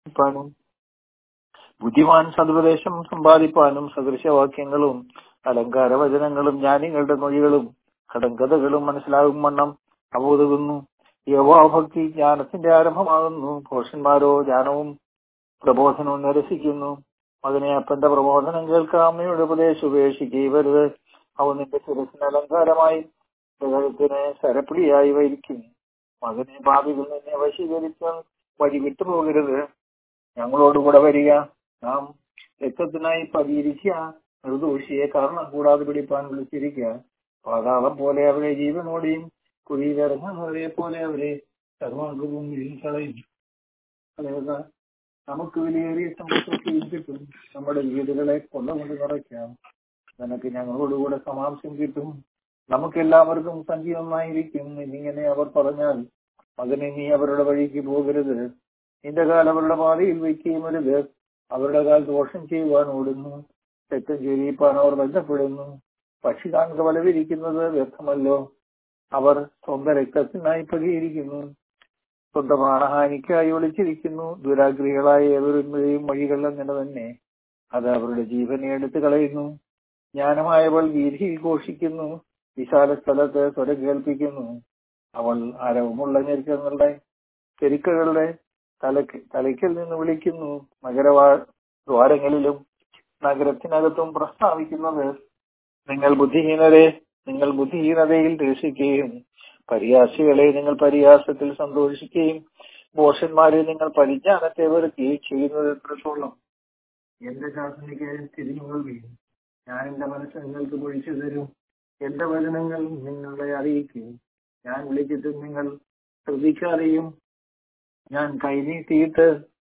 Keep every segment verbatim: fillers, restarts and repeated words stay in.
ാനും ബുദ്ധിമാൻ സതുപദേശം സമ്പാദിപ്പാനും സദൃശവാക്യങ്ങളും അലങ്കാര വചനങ്ങളും ജ്ഞാനികളുടെ മൊഴികളും കടങ്കഥകളും മനസ്സിലാകും വണ്ണം അവോതുന്നു. യഹോവാഭക്തി ജ്ഞാനത്തിന്റെ ആരംഭമാകുന്നു. ഭോഷന്മാരോ ജ്ഞാനവും പ്രബോധനവും നിരസിക്കുന്നു. മകനെ അപ്പന്റെ പ്രബോധനം കേൾക്കാം, അമ്മയുടെ ഉപദേശം ഉപേക്ഷിക്കരുത്. അവ നിന്റെ ശിരസിന് അലങ്കാരമായി ഹൃദയത്തിന് സരപ്പിടിയായി വരിക്കും. മകനെ ഭാവികൾ നിന്നെ വശീകരിച്ച് വഴി വിട്ടുപോകരുത്. ഞങ്ങളോടുകൂടെ വരിക, നാം രക്തത്തിനായി പതിയിരിക്കുക. നിർദോഷിയെ കാരണം കൂടാതെ പിടിപ്പാൻ വിളിച്ചിരിക്കുക. പാതാളം പോലെ അവരെ ജീവനോടെയും കുഴിയിലിറങ്ങുന്നവരെ പോലെ അവരെ സർവാംഗവും കളയും കളയുക. നമുക്ക് വിലയേറിയ സമ്പത്തൊക്കെയും കിട്ടും. നമ്മുടെ വീടുകളെ കൊള്ളകൊണ്ട് നിറയ്ക്കാം. നിനക്ക് ഞങ്ങളോടുകൂടെ സമാംശം കിട്ടും. നമുക്ക് എല്ലാവർക്കും സജീവമായിരിക്കും. എന്നിങ്ങനെ അവർ പറഞ്ഞാൽ, മകനെ നീ അവരുടെ വഴിക്ക് പോകരുത്. നിന്റെ കാൽ അവരുടെ പാതയിൽ വയ്ക്കുകയും അരുത്. അവരുടെ കാൽ ദോഷം ചെയ്യുവാൻ ഓടുന്നു, തെറ്റും ചൊരിയിപ്പാൻ അവർ ബന്ധപ്പെടുന്നു. പക്ഷി കാണുക വലവിരിക്കുന്നത് വ്യർത്ഥമല്ലോ. അവർ സ്വന്തം രക്തത്തിനായി പകയിരിക്കുന്നു, സ്വന്തം പ്രാണഹാനിക്കായി ഒളിച്ചിരിക്കുന്നു. ദുരാഗ്രഹികളായ ഏതൊരുമയും വഴികൾ അങ്ങനെ തന്നെ. അത് അവരുടെ ജീവനെ എടുത്തു കളയുന്നു. ജ്ഞാനമായവൾ വീതിയിൽ ഘോഷിക്കുന്നു, വിശാല സ്ഥലത്ത് സ്വരം കേൾപ്പിക്കുന്നു. അവൾ അരവുമുള്ള ഞെരുക്കങ്ങളുടെ പെരുക്കകളുടെ തലക്ക് തലയ്ക്കൽ നിന്ന് വിളിക്കുന്നു. നഗരവാ ദ്വാരങ്ങളിലും നഗരത്തിനകത്തും പ്രസ്താവിക്കുന്നത്, നിങ്ങൾ ബുദ്ധിഹീനരെ നിങ്ങൾ ബുദ്ധിഹീനതയിൽ രസിക്കുകയും പരിഹാസികളെ നിങ്ങൾ പരിഹാസത്തിൽ സന്തോഷിക്കുകയും ഭോഷന്മാരെ നിങ്ങൾ പരിജ്ഞാനത്തെ വെറുക്കുകയും ചെയ്യുന്നത് എത്രത്തോളം. എന്റെ ശാസനയ്ക്ക് തിരിഞ്ഞുകൊള്ളുകയും ഞാൻ എന്റെ മനസ്സ് നിങ്ങൾക്ക് പൊഴിച്ചു തരും. എന്റെ വചനങ്ങൾ നിങ്ങളെ അറിയിക്കും. ഞാൻ വിളിച്ചിട്ടും നിങ്ങൾ ശ്രദ്ധിക്കാതെയും ഞാൻ കൈനീട്ടിയിട്ട്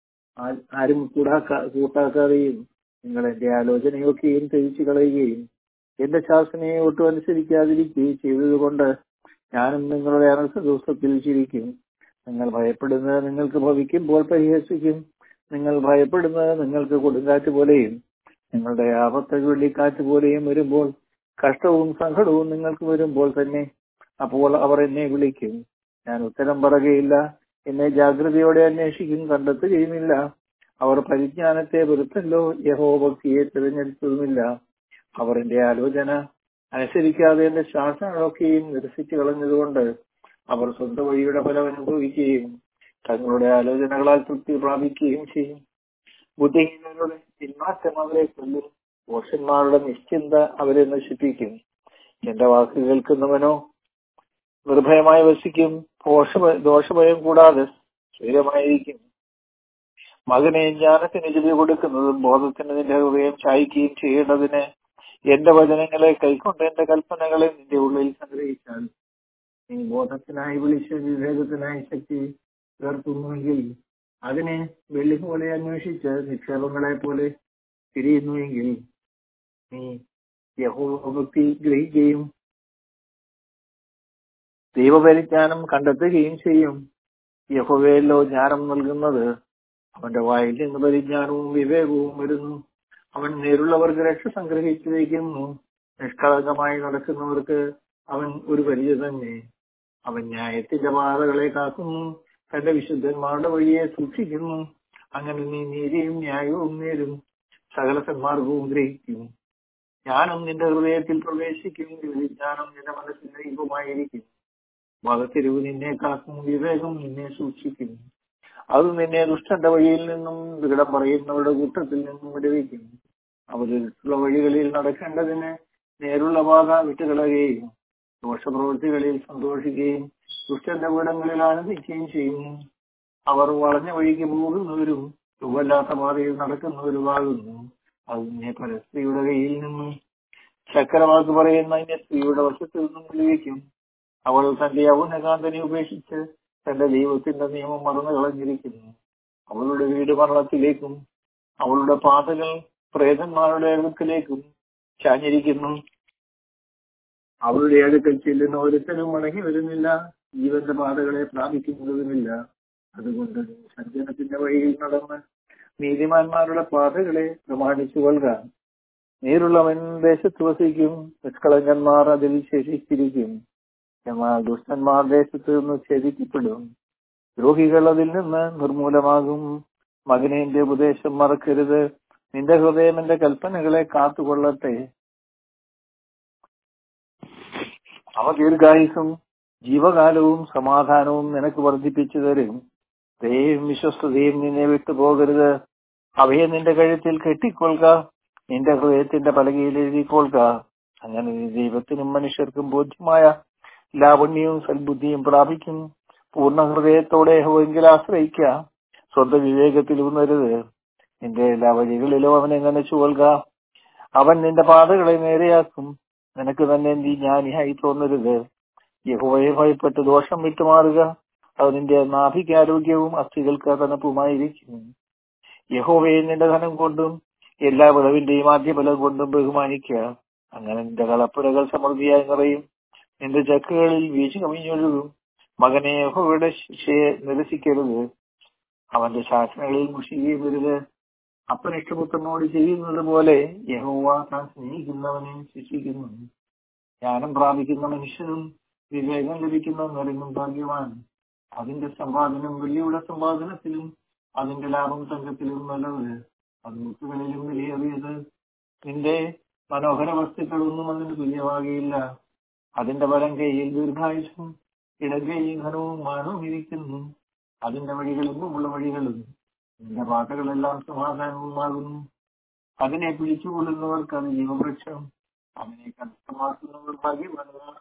ആരും കൂടാക്കാ കൂട്ടാക്കാതെയും നിങ്ങൾ എന്റെ ആലോചനയൊക്കെയും തിരിച്ചു കളയുകയും എന്റെ ശാസനയെ ഒട്ടും അനുസരിക്കാതിരിക്കുകയും ചെയ്തതുകൊണ്ട് ഞാനും നിങ്ങളുടെ അനർത്ഥ ദിവസത്തിൽ ചിരിക്കും. നിങ്ങൾ ഭയപ്പെടുന്നത് നിങ്ങൾക്ക് ഭവിക്കുമ്പോൾ പരിഹസിക്കും. നിങ്ങൾ ഭയപ്പെടുന്നത് നിങ്ങൾക്ക് കൊടുങ്കാറ്റ് പോലെയും നിങ്ങളുടെ ആപത്ത് വെള്ളിക്കാറ്റ് പോലെയും വരുമ്പോൾ, കഷ്ടവും സങ്കടവും നിങ്ങൾക്ക് വരുമ്പോൾ തന്നെ. അപ്പോൾ അവർ എന്നെ വിളിക്കും, ഞാൻ ഉത്തരം പറയുകയില്ല. എന്നെ ജാഗ്രതയോടെ അന്വേഷിക്കും, കണ്ടെത്തുകയുമില്ല. അവർ പരിജ്ഞാനത്തെ വെറുത്തല്ലോ, യഹോവഭക്തിയെ തിരഞ്ഞെടുത്തതുമില്ല. അവർ എന്റെ ആലോചന അനുസരിക്കാതെ എന്റെ ശാസനകളൊക്കെയും നിരസിച്ചു കളഞ്ഞതുകൊണ്ട് അവർ സ്വന്തം വഴിയുടെ ഫലം അനുഭവിക്കുകയും തങ്ങളുടെ ആലോചനകളാൽ തൃപ്തി പ്രാപിക്കുകയും ചെയ്യും. ബുദ്ധിഹീനരുടെ പിന്മാറ്റം അവരെ കൊല്ലും, ദോഷന്മാരുടെ നിശ്ചിന്ത അവരെ നശിപ്പിക്കും. എന്റെ വാക്ക് കേൾക്കുന്നവനോ നിർഭയമായി വസിക്കും, ദോഷ ദോഷഭയം കൂടാതെ സ്ഥിരമായിരിക്കും. മകനെ ജ്ഞാനത്തിന് ചെവി കൊടുക്കുന്നതും ബോധത്തിന് നിന്റെ ഹൃദയം ചായ്ക്കുകയും ചെയ്യേണ്ടതിന് എന്റെ വചനങ്ങളെ കൈക്കൊണ്ട് എന്റെ കൽപ്പനകളെ നിന്റെ ഉള്ളിൽ സംഗ്രഹിച്ചാൽ നീ ബോധത്തിനായി വിളിച്ച് വിവേകത്തിനായി ശക്തി ഉയർത്തുന്നുവെങ്കിൽ, അതിനെ വെള്ളി പോലെ അന്വേഷിച്ച് നിക്ഷേപങ്ങളെ പോലെ തിരിയുന്നുവെങ്കിൽ നീ യഹോവഭക്തി ഗ്രഹിക്കുകയും ദൈവപരിജ്ഞാനം കണ്ടെത്തുകയും ചെയ്യും. യഹോവയല്ലോ ജ്ഞാനം നൽകുന്നത്. അവന്റെ വായിൽ നിന്ന് പരിജ്ഞാനവും വിവേകവും വരുന്നു. അവൻ നേരുള്ളവർക്ക് രക്ഷ സംഗ്രഹിച്ചു വയ്ക്കുന്നു. നിഷ്കളങ്കമായി നടക്കുന്നവർക്ക് അവൻ ഒരു പരിചയ തന്നെ. അവൻ ന്യായത്തിന്റെ പാതകളെ കാക്കുന്നു, തന്റെ വിശുദ്ധന്മാരുടെ വഴിയെ സൂക്ഷിക്കുന്നു. അങ്ങനെ നീ നീതിയും ന്യായവും നേരും, സകല സന്മാർഗവും ഗ്രഹിക്കും. ജ്ഞാനം നിന്റെ ഹൃദയത്തിൽ പ്രവേശിക്കും, വിജ്ഞാനം നിന്റെ മനസ്സിൽ ദൈവമായിരിക്കും. വകത്തിരിവ് നിന്നെ കാക്കും, വിവേകം നിന്നെ സൂക്ഷിക്കും. അത് നിന്നെ ദുഷ്ടന്റെ വഴിയിൽ നിന്നും വികടം പറയുന്നവരുടെ കൂട്ടത്തിൽ നിന്നും വിടുവിക്കും. അവരുടെ വഴികളിൽ നടക്കേണ്ടതിന് നേരുള്ള പാത വിട്ടുകളയുകയും ദോഷപ്രവൃത്തികളിൽ സന്തോഷിക്കുകയും ദുഷ്ടന്റെ വീടങ്ങളിൽ ആനന്ദിക്കുകയും ചെയ്യുന്നു. അവർ വളഞ്ഞ വഴിക്ക് പോകുന്നവരും ചുവല്ലാത്ത പാതയിൽ നടക്കുന്നവരുമാകുന്നു. അത് നിന്നെ പരസ്ത്രീയുടെ കയ്യിൽ നിന്നും ചക്രവാക്ക് പറയുന്ന അതിന്റെ സ്ത്രീയുടെ വശത്തു നിന്നും വിടുവിക്കും. അവൾ തന്റെ യൗവനകാന്തനെ ഉപേക്ഷിച്ച് തന്റെ ദൈവത്തിന്റെ നിയമം മറന്നു കളഞ്ഞിരിക്കുന്നു. അവളുടെ വീട് മരണത്തിലേക്കും അവളുടെ പാതകൾ പ്രേതന്മാരുടെ അടുക്കലേക്കും ചാഞ്ഞിരിക്കുന്നു. അവളുടെ അടുക്കൽ ചെല്ലുന്ന ഒരുത്തനും മടങ്ങി വരുന്നില്ല, ജീവന്റെ പാതകളെ പ്രാപിക്കുന്നതുമില്ല. അതുകൊണ്ട് സജ്ജനത്തിന്റെ വഴിയിൽ നടന്ന് നീതിമാന്മാരുടെ പാതകളെ പ്രമാണിച്ചു കൊള്ളുക. നേരുള്ളവൻ ദേശത്ത് വസിക്കും, നിഷ്കളങ്കന്മാർ അതിൽ ശേഷിച്ചിരിക്കും. എന്നാൽ ദുഷ്ടന്മാർ ദേശത്ത് നിന്ന് ഛേദിക്കപ്പെടും, ദ്രോഹികൾ അതിൽ നിന്ന് നിർമൂലമാകും. മകനെ എന്റെ ഉപദേശം മറക്കരുത്. നിന്റെ ഹൃദയം എന്റെ കൽപ്പനകളെ കാത്തുകൊള്ളട്ടെ. അവ ദീർഘായുസും ജീവകാലവും സമാധാനവും നിനക്ക് വർദ്ധിപ്പിച്ചു തരും. ദയയും വിശ്വസ്തതയും നിന്നെ വിട്ടുപോകരുത്. അവയെ നിന്റെ കഴുത്തിൽ കെട്ടിക്കൊള്ളുക, നിന്റെ ഹൃദയത്തിന്റെ പലകയിൽ എഴുതിക്കൊള്ളുക. അങ്ങനെ നീ ദൈവത്തിനും മനുഷ്യർക്കും ബോധ്യമായ ലാവണ്യവും സൽബുദ്ധിയും പ്രാപിക്കും. പൂർണ്ണ ഹൃദയത്തോടെ യഹോവയിൽ ആശ്രയിക്ക, സ്വന്തം വിവേകത്തിൽ ഊന്നരുത്. നിന്റെ എല്ലാ വഴികളിലും അവനെ നനച്ചുകൊള്ളുക. അവൻ നിന്റെ പാതകളെ നേരെയാക്കും. നിനക്ക് തന്നെ നീ ജ്ഞാനിയായി തോന്നരുത്. യഹോവയെ ഭയപ്പെട്ട് ദോഷം വിട്ടുമാറുക. അത് നിന്റെ നാഭിക്ക് ആരോഗ്യവും അസ്ഥികൾക്ക് തണുപ്പുമായിരിക്കും. യഹോവയെ നിന്റെ ധനം കൊണ്ടും എല്ലാ വിളവിന്റെയും ആദ്യഫലം കൊണ്ടും ബഹുമാനിക്കുക. അങ്ങനെ നിന്റെ കളപ്പുരകൾ സമൃദ്ധിയായി നിറയും, നിന്റെ ചക്കുകളിൽ വീഴ്ച കവിഞ്ഞൊഴുകും. മകനെ, യഹോവയുടെ ശിക്ഷയെ നിരസിക്കരുത്, അവന്റെ ശാസനകളിൽ മുഷിയുകയും വരുത്. അപ്പനിഷ്ടപുത്രനോട് ചെയ്യുന്നത് പോലെ യഹോവ താൻ സ്നേഹിക്കുന്നവനെ ശിക്ഷിക്കുന്നു. ജ്ഞാനം പ്രാപിക്കുന്ന മനുഷ്യനും വിവേകം ലഭിക്കുന്നവനും ഭാഗ്യവാൻ. അതിന്റെ സമ്പാദനം വെള്ളിയുടെ സമ്പാദനത്തിലും അതിന്റെ ലാഭം തങ്കത്തിലും നല്ലത്. അത് മുത്തുകളിലും വിലയേറിയത്. നിന്റെ മനോഹര വസ്തുക്കളൊന്നും അതിന് തുല്യമാകുകയില്ല. അതിന്റെ വലം കൈയിൽ ദീർഘായുസും ഇടകൈയിൽ ധനവും മാനവും ഇരിക്കുന്നു. അതിന്റെ വഴികളെങ്ങുമുള്ള വഴികളും നിന്റെ പാതകളെല്ലാം സമാധാനവുമാകുന്നു. അതിനെ പിടിച്ചുകൊള്ളുന്നവർക്ക് അത് ജീവവൃക്ഷം, അവനെ കഷ്ടമാക്കുന്നവർ ഭാഗ്യവാന്മാർ.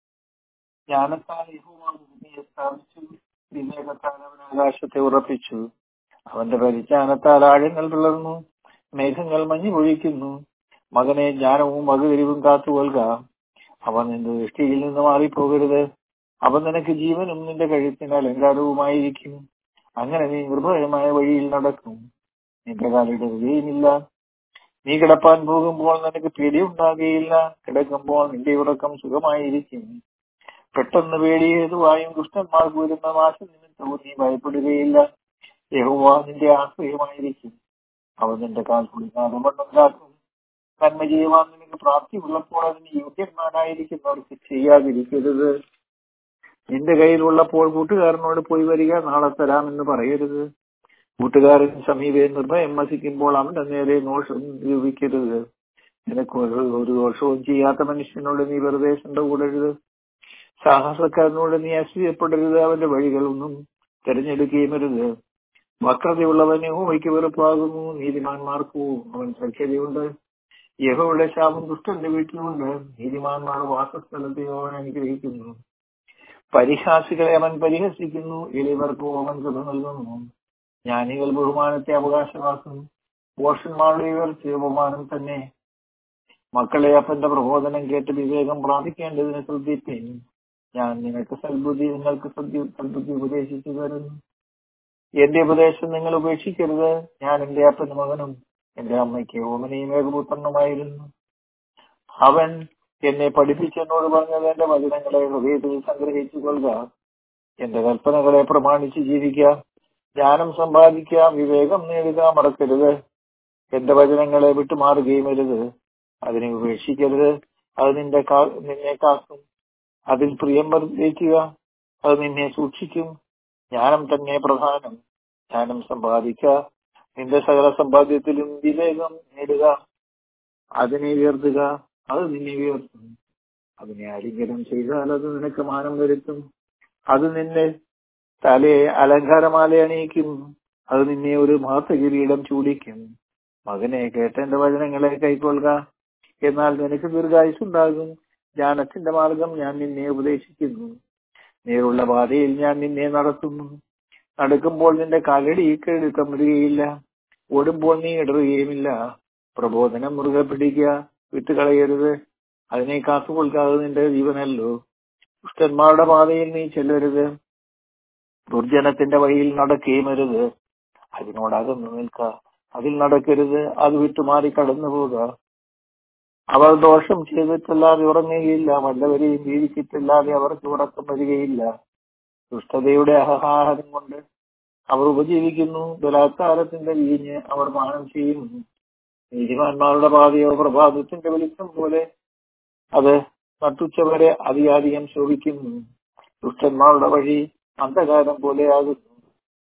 ജ്ഞാനത്താൽ യഹോവ ഭൂമിയെ സ്ഥാപിച്ചു, വിവേകത്താൽ അവൻ ആകാശത്തെ ഉറപ്പിച്ചു. അവന്റെ പരിജ്ഞാനത്താൽ ആഴങ്ങൾ പിളർന്നു, മേഘങ്ങൾ മഞ്ഞു പൊഴിക്കുന്നു. മകനെ, ജ്ഞാനവും വകതിരിവും കാത്തുകൊള്ളുക. അവൻ നിന്റെ ദൃഷ്ടിയിൽ നിന്ന് മാറിപ്പോകരുത്. അവൻ നിനക്ക് ജീവനും നിന്റെ കഴുത്തിന് അലങ്കാരവുമായിരിക്കും. അങ്ങനെ നീ നിർഭയമായ വഴിയിൽ നടക്കും, നിന്റെ കാലിടറുകയുമില്ല. നീ കിടപ്പാൻ പോകുമ്പോൾ നിനക്ക് പേടിയുണ്ടാകുകയില്ല. കിടക്കുമ്പോൾ നിന്റെ ഉറക്കം സുഖമായിരിക്കും. പെട്ടെന്ന് പേടിയേതുവായും ദുഷ്ടന്മാർക്ക് വരുന്ന നാശം നിമിത്തവും നീ ഭയപ്പെടുകയില്ല. യഹോവ നിന്റെ ആശ്രയമായിരിക്കും. അവൻ നിന്റെ കാൽ കുടിക്കാതെ മണ്ണുണ്ടാക്കും. നന്മ ചെയ്യുവാൻ നിനക്ക് പ്രാപ്തിയുള്ളപ്പോൾ അതിന് യോഗ്യന്മാരായിരിക്കുന്നവർക്ക് ചെയ്യാതിരിക്കരുത്. നിന്റെ കയ്യിലുള്ളപ്പോൾ കൂട്ടുകാരനോട് പോയി വരിക, നാളെ തരാമെന്ന് പറയരുത്. കൂട്ടുകാരൻ സമീപേ നിർഭയം വസിക്കുമ്പോൾ അവന്റെ നേരെ ദോഷം നിരൂപിക്കരുത്. നിനക്ക് ഒരു ദോഷവും ചെയ്യാത്ത മനുഷ്യനോട് നീ വെറുതെ ശണ്ട കൂടരുത്. സാഹസക്കാരനോട് നീ അസൂയപ്പെടരുത്. അവന്റെ വഴികളൊന്നും തിരഞ്ഞെടുക്കുകയും അരുത്. വക്രതയുള്ളവൻ യഹോവയ്ക്ക് വെറുപ്പാകുന്നു, നീതിമാന്മാർക്കു അവൻ സഖ്യതയുണ്ട്. യഹോവയുടെ ശാപം ദുഷ്ടന്റെ വീട്ടിലുണ്ട്, നീതിമാന്മാർ വാസസ്ഥലത്തെയോ അവൻ അനുഗ്രഹിക്കുന്നു. പരിഹാസികളെ അവൻ പരിഹസിക്കുന്നു, എളിയവർക്കോ അവൻ കൃപ നൽകുന്നു. ജ്ഞാനികൾ ബഹുമാനത്തെ അവകാശമാക്കും, ഭോഷന്മാരുടെ ഉയർച്ച ബഹുമാനം തന്നെ. മക്കളെ, അപ്പന്റെ പ്രബോധനം കേട്ട് വിവേകം പ്രാപിക്കേണ്ടതിന് ശ്രദ്ധിപ്പിൻ. ഞാൻ നിനക്ക് സൽബുദ്ധി നിങ്ങൾക്ക് സൽബുദ്ധി ഉപദേശിച്ചു തരുന്നു. എന്റെ ഉപദേശം നിങ്ങൾ ഉപേക്ഷിക്കരുത്. ഞാൻ എന്റെ അപ്പന്റെ മകനും എന്റെ അമ്മയ്ക്ക് ഓമനയും ഏകപുത്രനുമായിരുന്നു. അവൻ എന്നെ പഠിപ്പിച്ചെന്നോട് പറഞ്ഞത് എന്റെ വചനങ്ങളെ ഹൃദയത്തിൽ സംഗ്രഹിച്ചു കൊള്ളുക. എന്റെ കൽപ്പനകളെ പ്രമാണിച്ച് ജീവിക്കുക. ജ്ഞാനം സമ്പാദിക്കുക, വിവേകം നേടുക, മറക്കരുത്. എന്റെ വചനങ്ങളെ വിട്ടുമാറുകയും അരുത്. അതിനെ ഉപേക്ഷിക്കരുത്. അത് നിന്റെ നിന്നെ കാക്കും. അതിൽ പ്രിയം വർദ്ധിക്കുക, അത് നിന്നെ സൂക്ഷിക്കും. ജ്ഞാനം തന്നെ പ്രധാനം. ജ്ഞാനം സമ്പാദിക്കുക, നിന്റെ സകല സമ്പാദ്യത്തിലും വിവേകം നേടുക. അതിനെ ഉയർത്തുക, അത് നിന്നെ ഉയർത്തും. അതിനെ ആലിംഗനം ചെയ്താൽ അത് നിനക്ക് മാനം വരുത്തും. അത് നിന്നെ തലയെ അലങ്കാരമാല അണിയിക്കും. അത് നിന്നെ ഒരു മഹത്വ കിരീടം ചൂടിക്കും. മകനെ, കേട്ടെന്റെ വചനങ്ങളെ കൈക്കൊള്ളുക, എന്നാൽ നിനക്ക് ദീർഘായുസ്സുണ്ടാകും. ജ്ഞാനത്തിന്റെ മാർഗം ഞാൻ നിന്നെ ഉപദേശിക്കുന്നു, നേരുള്ള പാതയിൽ ഞാൻ നിന്നെ നടത്തുന്നു. നടക്കുമ്പോൾ നിന്റെ കാലടി കേടുക്കം വരികയില്ല, ഓടുമ്പോൾ നീ ഇടറുകയുമില്ല. പ്രബോധനം മുറുകെ പിടിക്കുക, വിട്ടുകളയരുത്. അതിനെ കാത്തുകൊള്ളുക, അത് നിന്റെ ജീവനല്ലോ. ദുഷ്ടന്മാരുടെ പാതയിൽ നീ ചെല്ലരുത്, ദുർജനത്തിന്റെ വഴിയിൽ നടക്കുകയും അരുത്. അതിനോടകന്നു നിൽക്ക, അതിൽ നടക്കരുത്. അത് വിട്ടുമാറി കടന്നു പോവുക. അവർ ദോഷം ചെയ്തിട്ടല്ലാതെ ഉറങ്ങുകയില്ല, വല്ലവരെയും വീഴിച്ചിട്ടല്ലാതെ അവർക്ക് ഉറക്കം വരികയില്ല. ദുഷ്ടതയുടെ അഹങ്കാരം കൊണ്ട് അവർ ഉപജീവിക്കുന്നു, ബലാത്കാരത്തിന്റെ വീഞ്ഞ് അവർ പാനം ചെയ്യുന്നു. നീതിമാന്മാരുടെ പാതയോ പ്രഭാതത്തിന്റെ വെളിച്ചം പോലെ, അത് നട്ടുച്ചവരെ അധികാധികം ശോഭിക്കുന്നു. ദുഷ്ടന്മാരുടെ വഴി അന്ധകാരം പോലെയാകുന്നു.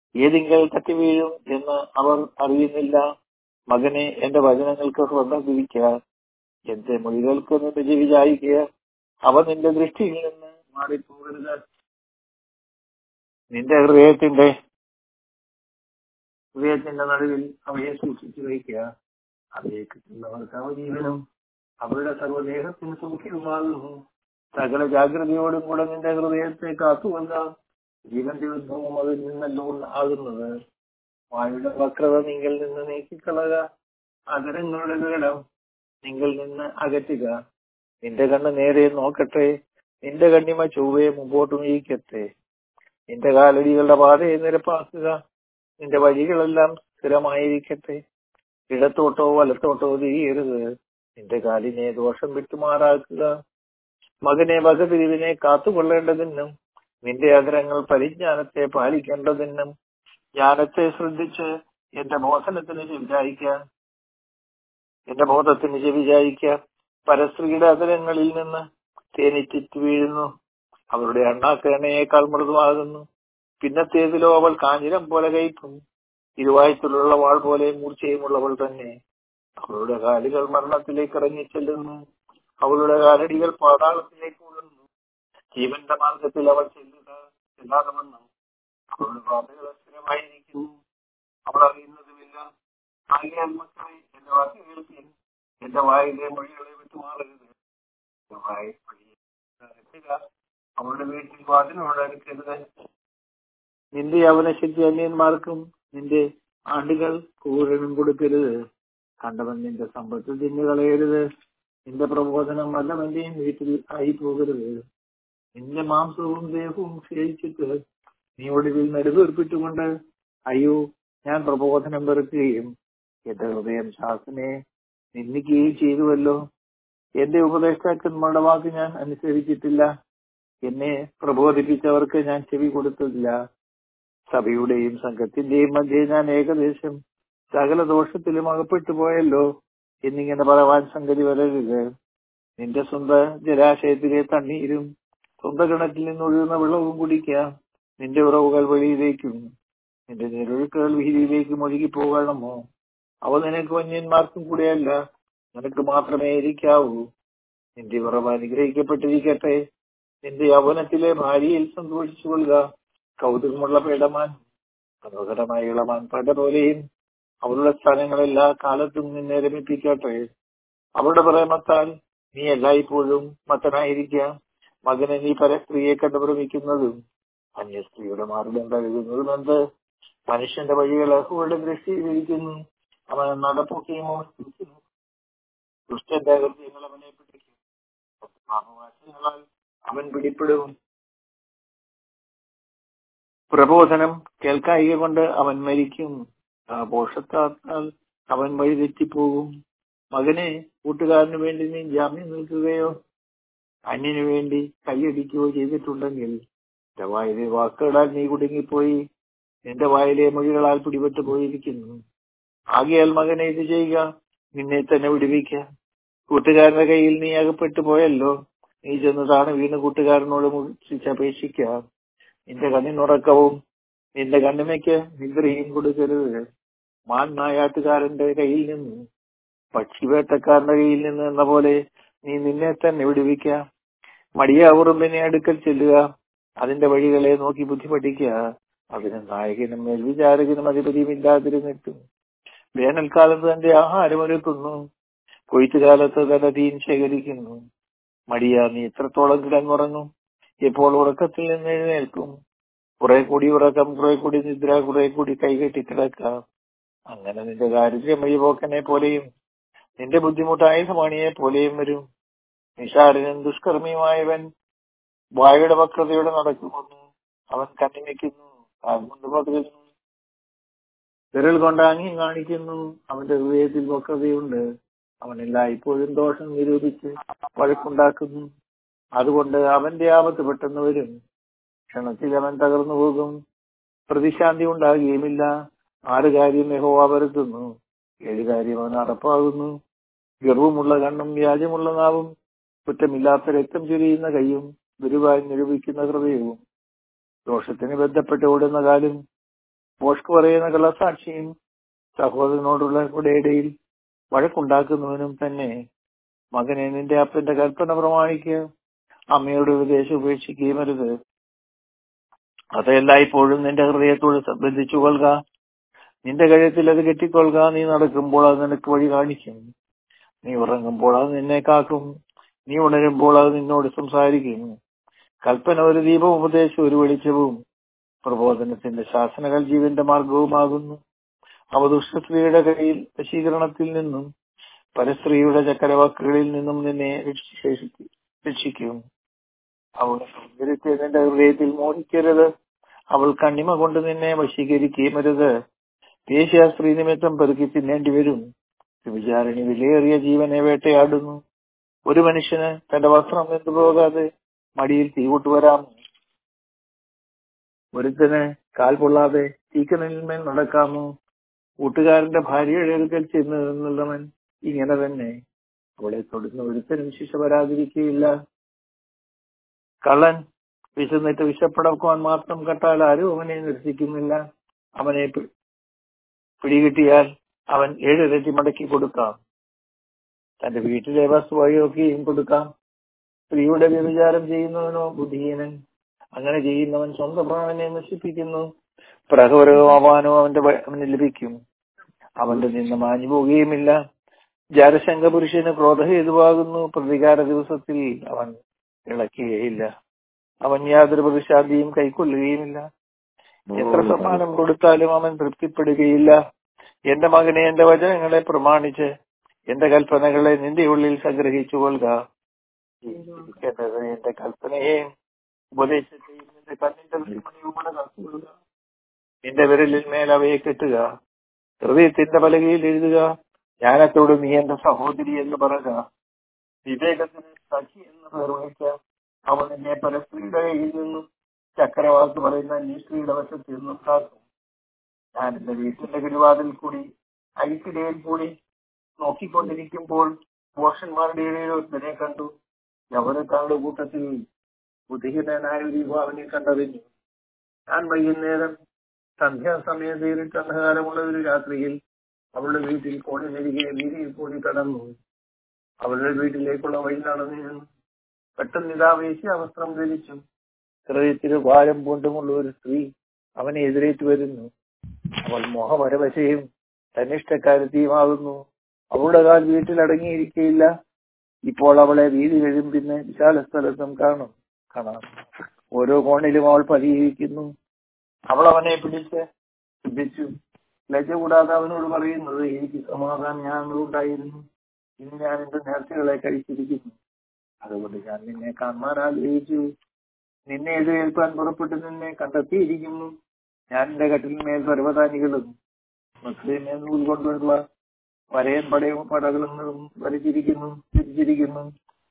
ഏതിങ്കൽ തട്ടി വീഴും എന്ന് അവർ അറിയുന്നില്ല. മകനെ, എന്റെ വചനങ്ങൾക്ക് ശ്രദ്ധ തിരിക്കുക, എന്റെ മൊഴികൾക്ക് നിന്റെ ചെവി ചായിക്കുക. അവ നിന്റെ ദൃഷ്ടിയിൽ നിന്ന് മാറിപ്പോകരുത്. നിന്റെ ഹൃദയത്തിന്റെ ഹൃദയത്തിന്റെ നടുവിൽ അവയെ സൂക്ഷിച്ചു വയ്ക്കുക. അവയെ കിട്ടുന്നവർക്ക് അവജീവനും അവരുടെ സർവ്വദേഹത്തിന് സൗഖ്യവുമാകുന്നു. സകല ജാഗ്രതയോടും കൂടെ നിന്റെ ഹൃദയത്തെ കാത്തുകൊണ്ട ജീവന്റെ ഉദ്ഭവം അതിൽ നിന്നല്ലോ ആകുന്നത്. വായുടെ വക്രത നിങ്ങൾ നിന്ന് നീക്കിക്കളക, അകരങ്ങളുടെ വികടം നിങ്ങൾ നിന്ന് അകറ്റുക. നിന്റെ കണ്ണ് നേരെ നോക്കട്ടെ, നിന്റെ കണ്ണിമ ചൊവ്വയെ മുമ്പോട്ട് നീക്കട്ടെ. നിന്റെ കാലടികളുടെ പാതയെ നിരപ്പാക്കുക, നിന്റെ വഴികളെല്ലാം സ്ഥിരമായിരിക്കട്ടെ. ഇടത്തോട്ടോ വലത്തോട്ടോ തിരിയരുത്, നിന്റെ കാലിനെ ദോഷം വിട്ടുമാറാക്കുക. മകനെ, വകതിരിവിനെ കാത്തുകൊള്ളേണ്ടതിനും നിന്റെ അഗ്രഹങ്ങൾ പരിജ്ഞാനത്തെ പാലിക്കേണ്ടതിനും ജ്ഞാനത്തെ ശ്രദ്ധിച്ച് എന്റെ ബോധനത്തിന് വിചാരിക്കുക എന്റെ ബോധത്തിന് വിചാരിക്കുക. പരസ്ത്രീയുടെ അഗ്രഹങ്ങളിൽ നിന്ന് തേനിറ്റിറ്റ് വീഴുന്നു, അവരുടെ അണ്ണാക്ക് എണ്ണയേക്കാൾ മൃദുവാകുന്നു. പിന്നത്തേതിലോ അവൾ കാഞ്ഞിരം പോലെ കയ്പും ഇരുവായത്തിലുള്ള വാൾ പോലെ മൂർച്ചയുമുള്ളവൾ തന്നെ. അവളുടെ കാലുകൾ മരണത്തിലേക്ക് ഇറങ്ങിച്ചെല്ലുന്നു, അവളുടെ കാലടികൾ പാതാളത്തിലേക്ക് ഉയർന്നു. ജീവന്റെ മാർഗത്തിൽ അവൾ ചെല്ലുക ചെല്ലാതെ വന്നു, അവളുടെ പാതകൾ സ്ഥിരമായിരിക്കുന്നു, അവൾ അറിയുന്നതുമില്ല. ആകിയാൽ മക്കളെ, എന്റെ വാക്ക് കേൾപ്പിൻ, എന്റെ വായിലെ മൊഴികളെ വിട്ടുമാറരുത്. അവളുടെ വീട്ടിൽ വാതിനോട് അടുക്കരുത്. നിന്റെ യൗവനശക്തി അന്യന്മാർക്കും നിന്റെ ആണ്ടുകൾ കൂരനും കൊടുക്കരുത്. കണ്ടവൻ നിന്റെ സമ്പത്ത് തിന്നു കളയരുത്. നിന്റെ പ്രബോധനം വല്ലവന്റെയും വീട്ടിൽ ആയി പോകരുത്. നിന്റെ മാംസവും ദേഹവും ക്ഷയിച്ചിട്ട് നീ ഒടുവിൽ നെടുവേർപ്പിട്ടുകൊണ്ട് അയ്യോ, ഞാൻ പ്രബോധനം വെറുക്കുകയും എന്റെ ഹൃദയം ശാസനെ നിന്ദിക്കുകയും ചെയ്തുവല്ലോ. എന്റെ ഉപദേഷ്ടാക്കന്മാരുടെ വാക്ക് ഞാൻ അനുസരിച്ചിട്ടില്ല, എന്നെ പ്രബോധിപ്പിച്ചവർക്ക് ഞാൻ ചെവി കൊടുത്തില്ല. സഭയുടെയും സംഘത്തിന്റെയും മധ്യേ ഞാൻ ഏകദേശം സകല ദോഷത്തിലും അകപ്പെട്ടു പോയല്ലോ എന്നിങ്ങനെ പറവാൻ സംഗതി വരരുത്. നിന്റെ സ്വന്തം ജലാശയത്തിലെ തണ്ണീരും സ്വന്തം കിണറ്റിൽ നിന്നൊഴുകുന്ന വെള്ളവും കുടിക്കുക. നിന്റെ ഉറവുകൾ വഴിയിലേക്കും നിന്റെ നീരൊഴുക്കുകൾ വീതിയിലേക്കും ഒഴുകി പോകണമോ? അവ നിനക്ക് വന്യന്മാർക്കും കൂടെയല്ല, നിനക്ക് മാത്രമേ ഇരിക്കാവൂ. നിന്റെ ഉറവ് അനുഗ്രഹിക്കപ്പെട്ടിരിക്കട്ടെ. നിന്റെ യൗവനത്തിലെ ഭാര്യയിൽ സന്തോഷിച്ചു കൊള്ളുക. കൗതുകമുള്ള പേടമാൻ മനോഹരമായ ഇളമാൻ പട പോലെയും അവളുടെ സ്ഥാനങ്ങളെല്ലാ കാലത്തും നിന്നെ രമിപ്പിക്കട്ടെ. അവളുടെ പ്രേമത്താൽ നീ എല്ലായ്പ്പോഴും മത്തനായിരിക്കുക. മകനെ, നീ പരസ്ത്രീയെ കണ്ടു ഭ്രമിക്കുന്നതും അന്യസ്ത്രീയുടെ മാർഗം കഴുകുന്നതും എന്ത്? മനുഷ്യന്റെ വഴികൾ അവളുടെ ദൃഷ്ടിയിലിരിക്കുന്നു, അവൻ നടപ്പൊക്കെയും മോഹിച്ചിരിക്കുന്നു. ദുഷ്ടന്റെ അകൃത്യങ്ങൾ അവനെ പിടിക്കും, പാപവാസങ്ങളാൽ അവൻ പിടിപ്പെടും. പ്രബോധനം കേൾക്കായിക കൊണ്ട് അവൻ മരിക്കും, പോഷത്താൽ അവൻ വഴി തെറ്റിപ്പോകും. മകനെ, കൂട്ടുകാരന് വേണ്ടി നീ ജാമ്യം നിൽക്കുകയോ അന്യനു വേണ്ടി കൈയടിക്കുകയോ ചെയ്തിട്ടുണ്ടെങ്കിൽ നിന്റെ വായിലെ വാക്കുകളാൽ നീ കുടുങ്ങിപ്പോയി, നിന്റെ വായിലെ മൊഴികളാൽ പിടിപെട്ടു പോയിരിക്കുന്നു. ആകയാൽ മകനെ, ഇത് ചെയ്യുക, നിന്നെ തന്നെ വിടുവിക്കുക. കൂട്ടുകാരന്റെ കയ്യിൽ നീ അകപ്പെട്ടു പോയല്ലോ, നീ ചെന്ന് താണ് വീണ് കൂട്ടുകാരനോട് മുഷിച്ചപേക്ഷിക്കുക. നിന്റെ കണ്ണിനുറക്കവും നിന്റെ കണ്ണിമയ്ക്ക് നിദ്രയും കൊടുക്കരുത്. മാൻ നായാട്ടുകാരന്റെ കയ്യിൽ നിന്ന് പക്ഷിവേട്ടക്കാരന്റെ കയ്യിൽ നിന്ന് എന്ന പോലെ നീ നിന്നെ തന്നെ വിടുവിക്കുക. മടിയ ഉറുമ്പിനെ അടുക്കൽ ചെല്ലുക, അതിന്റെ വഴികളെ നോക്കി ബുദ്ധി പഠിക്കുക. അതിന് നായകനും മേൽവിചാരകനും അധിപതിയും ഇല്ലാതിരുന്നിട്ടും വേനൽക്കാലത്ത് തന്റെ ആഹാരം ഒരുക്കുന്നു, കൊയ്ത്തുകാലത്ത് തന്റെ തീൻ ശേഖരിക്കുന്നു. മടിയ, നീ എത്രത്തോളം കിടന്നുറങ്ങും? എപ്പോൾ ഉറക്കത്തിൽ നിന്ന് എഴുന്നേൽക്കും? കുറെ കൂടി ഉറക്കം, കുറെ കൂടി നിദ്ര, കുറെ കൂടി കൈകെട്ടി കിടക്കാം. അങ്ങനെ നിന്റെ ദാരിദ്ര്യം വഴിപോക്കനെ പോലെയും നിന്റെ ബുദ്ധിമുട്ടായ സമാണിയെ പോലെയും വരും. നിശാരനും ദുഷ്കർമ്മിയുമായവൻ വായുടെ വക്രതയോടെ നടക്കുമെന്ന് അവൻ കണ്ണിമയ്ക്കുന്നു, കൊണ്ട് പകരുന്നു, വിരൽ കൊണ്ട് ആംഗ്യം കാണിക്കുന്നു. അവന്റെ ഹൃദയത്തിൽ വക്രതയുണ്ട്, അവനെല്ലാം ഇപ്പോഴും ദോഷം നിരൂപിച്ച് വഴക്കുണ്ടാക്കുന്നു. അതുകൊണ്ട് അവന്റെ ആപത്ത് പെട്ടെന്ന് വരും, ക്ഷണത്തിൽ അവൻ തകർന്നു പോകും, പ്രതിശാന്തി ഉണ്ടാകുകയുമില്ല. ആറ് കാര്യം യഹോവ വരുത്തുന്നു, ഏഴ് കാര്യം അവൻ നടപ്പാകുന്നു. ഗർവമുള്ള കണ്ണും വ്യാജമുള്ള നാവും കുറ്റമില്ലാത്ത രക്തം ചൊരിയുന്ന കൈയും ഗുരുവായി നിരൂപിക്കുന്ന ഹൃദയവും ദോഷത്തിന് ബന്ധപ്പെട്ട് ഓടുന്ന കാലും മോഷ്ക് പറയുന്ന കള്ളസാക്ഷിയും സഹോദരനോടുള്ള കൂടെ ഇടയിൽ വഴക്കുണ്ടാക്കുന്നവനും തന്നെ. മകനെ, നിന്റെ അപ്പന്റെ കൽപ്പന പ്രമാണിക്കുക, അമ്മയുടെ ഉപദേശം ഉപേക്ഷിക്കുകയും അരുത്. അതെല്ലായ്പ്പോഴും നിന്റെ ഹൃദയത്തോട് ബന്ധിച്ചു കൊള്ളുക, നിന്റെ കഴുത്തിൽ അത് കെട്ടിക്കൊള്ളുക. നീ നടക്കുമ്പോൾ അത് നിനക്ക് വഴി കാണിക്കും, നീ ഉറങ്ങുമ്പോൾ അത് നിന്നെ കാക്കും, നീ ഉണരുമ്പോൾ അത് നിന്നോട് സംസാരിക്കും. കൽപ്പന ഒരു ദീപം, ഉപദേശം ഒരു വെളിച്ചവും, പ്രബോധനത്തിന്റെ ശാസനകൾ ജീവന്റെ മാർഗവുമാകുന്നു. അവ ദുഷ്ടസ്ത്രീയുടെ കയ്യിൽ വശീകരണത്തിൽ നിന്നും പരസ്ത്രീയുടെ ചക്കരവാക്കുകളിൽ നിന്നും നിന്നെ രക്ഷിക്കും. അവളുടെ സൗന്ദര്യത്തെ നിന്റെ ഹൃദയത്തിൽ മോഹിക്കരുത്, അവൾ കണ്ണിമ കൊണ്ട് നിന്നെ വശീകരിക്കുകയും അരുത്. ദേശീയ സ്ത്രീ നിമിത്തം പെറുക്കി തിന്നേണ്ടി വരും. വിചാരണി വിലയേറിയ ജീവനെ വേട്ടയാടുന്നു. ഒരു മനുഷ്യന് തന്റെ വസ്ത്രം വെന്തുപോകാതെ മടിയിൽ തീകൂട്ടുവരാമോ? ഒരുത്തന് കാൽ പൊള്ളാതെ തീക്കനലിന്മേൽ നടക്കാമോ? കൂട്ടുകാരന്റെ ഭാര്യയുടെ അടുക്കൽ ചെന്ന് നിന്നുള്ളവൻ ഇങ്ങനെ തന്നെ. അവളെ തൊടുന്ന ഒരുത്തനും ശിക്ഷ വരാതിരിക്കുകയില്ല. കള്ളൻ വിശന്നിട്ട് വിശപ്പടക്കുവാൻ മാത്രം കട്ടാൽ ആരും അവനെ നിരസിക്കുന്നില്ല. അവനെ പിടികിട്ടിയാൽ അവൻ ഏഴിരട്ടി മടക്കി കൊടുക്കാം. തന്റെ വീട്ടിലെ വസ്തു വഴിയൊക്കെയും കൊടുക്കാം. സ്ത്രീയുടെ വ്യഭിചാരം ചെയ്യുന്നവനോ ബുദ്ധിഹീനൻ. അങ്ങനെ ചെയ്യുന്നവൻ സ്വന്തം പ്രാണനെ നശിപ്പിക്കുന്നു. പ്രഹരമാവാനോ അവന്റെ അവന് ലഭിക്കും. അവന്റെ നിന്ന് മാഞ്ഞു പോവുകയുമില്ല. ജാരശങ്ക പുരുഷന് ക്രോധഹേതുവാകുന്നു. പ്രതികാര ദിവസത്തിൽ അവൻ ഇളക്കുകയില്ല. അവൻ യാതൊരു പ്രതിശാന്തിയും കൈക്കൊള്ളുകയുമില്ല. എത്ര സമ്മാനം കൊടുത്താലും അവൻ തൃപ്തിപ്പെടുകയില്ല. എന്റെ മകനെ, എന്റെ വചനങ്ങളെ പ്രമാണിച്ച് എന്റെ കൽപ്പനകളെ നിന്റെ ഉള്ളിൽ സംഗ്രഹിച്ചു കൊള്ളുക. എന്റെ കൽപ്പനയെ ഉപദേശത്തെയും നിന്റെ കണ്ണിന്റെ വെളിപ്പണിയുമാണ് കാത്തുകൊള്ളുക. നിന്റെ വിരലിൽ മേൽ അവയെ കെട്ടുക, ഹൃദയത്തിന്റെ പലകയിൽ എഴുതുക. ജ്ഞാനത്തോട് നീ എന്റെ സഹോദരി എന്ന് പറയുക, വിവേകത്തിന് സഖി എന്ന് പേർ വഹിക്കുക. അവൻ എന്നെ പരസ്ത്രീയുടെ കയ്യിൽ നിന്നും ചക്രവാക്ക് പറയുന്ന നീ സ്ത്രീയുടെ വശത്തിൽ നിന്നും കാക്കും. ഞാൻ എന്റെ വീട്ടിന്റെ കിഴിവാതിൽ കൂടി അരിക്കിടയിൽ കൂടി നോക്കിക്കൊണ്ടിരിക്കുമ്പോൾ മോഷന്മാരുടെ ഇടയിൽ ഒരുത്തനെ കണ്ടു. യൗവനക്കാരുടെ കൂട്ടത്തിൽ ബുദ്ധിഹീനനായ ഒരു യുവാവിനെ കണ്ടറിഞ്ഞു. ഞാൻ വൈകുന്നേരം സന്ധ്യാസമയം നേരിട്ട് അന്ധകാരമുള്ള ഒരു രാത്രിയിൽ അവളുടെ വീട്ടിൽ കോണിനരികെ വീതിയിൽ കൂടി കടന്നു. അവളുടെ വീട്ടിലേക്കുള്ള വഴി നടന്നു. പെട്ടെന്ന് ഇതാ വേശ്യാവസ്ത്രം ധരിച്ചു ഹൃദയത്തിന് ഭാരം കൊണ്ടുമുള്ള ഒരു സ്ത്രീ അവനെ എതിരേറ്റ് വരുന്നു. അവൾ മോഹപരവശയും തന്നിഷ്ടക്കാരത്തിയുമാകുന്നു. അവളുടെ കാൽ വീട്ടിൽ അടങ്ങിയിരിക്കയില്ല. ഇപ്പോൾ അവളെ വീതി കഴിയും പിന്നെ വിശാല സ്ഥലത്തും കാണും കാണാം ഓരോ കോണിലും അവൾ പതിയിരിക്കുന്നു. അവൾ അവനെ പിടിച്ച് ശുദ്ധിച്ചു. ലജ്ജ കൂടാതെ അവനോട് പറയുന്നത്, എനിക്ക് സമാധാനം ഞാനുണ്ടായിരുന്നു, ഇന്ന് ഞാൻ എന്റെ നേർച്ചകളെ കഴിച്ചിരിക്കുന്നു. അതുകൊണ്ട് ഞാൻ നിന്നെ കാണാൻ ആഗ്രഹിച്ചു. നിന്നെ എതിരേൽപ്പാൻ പുറപ്പെട്ട് നിന്നെ കണ്ടെത്തിയിരിക്കുന്നു. ഞാൻ എന്റെ കട്ടിലിന്മേൽ പർവ്വതാനികളും മക്കളിന്മേൽ നൂൽ കൊണ്ടുള്ള വരയൻ പടയും പടകളും വരച്ചിരിക്കുന്നു തിരിച്ചിരിക്കുന്നു.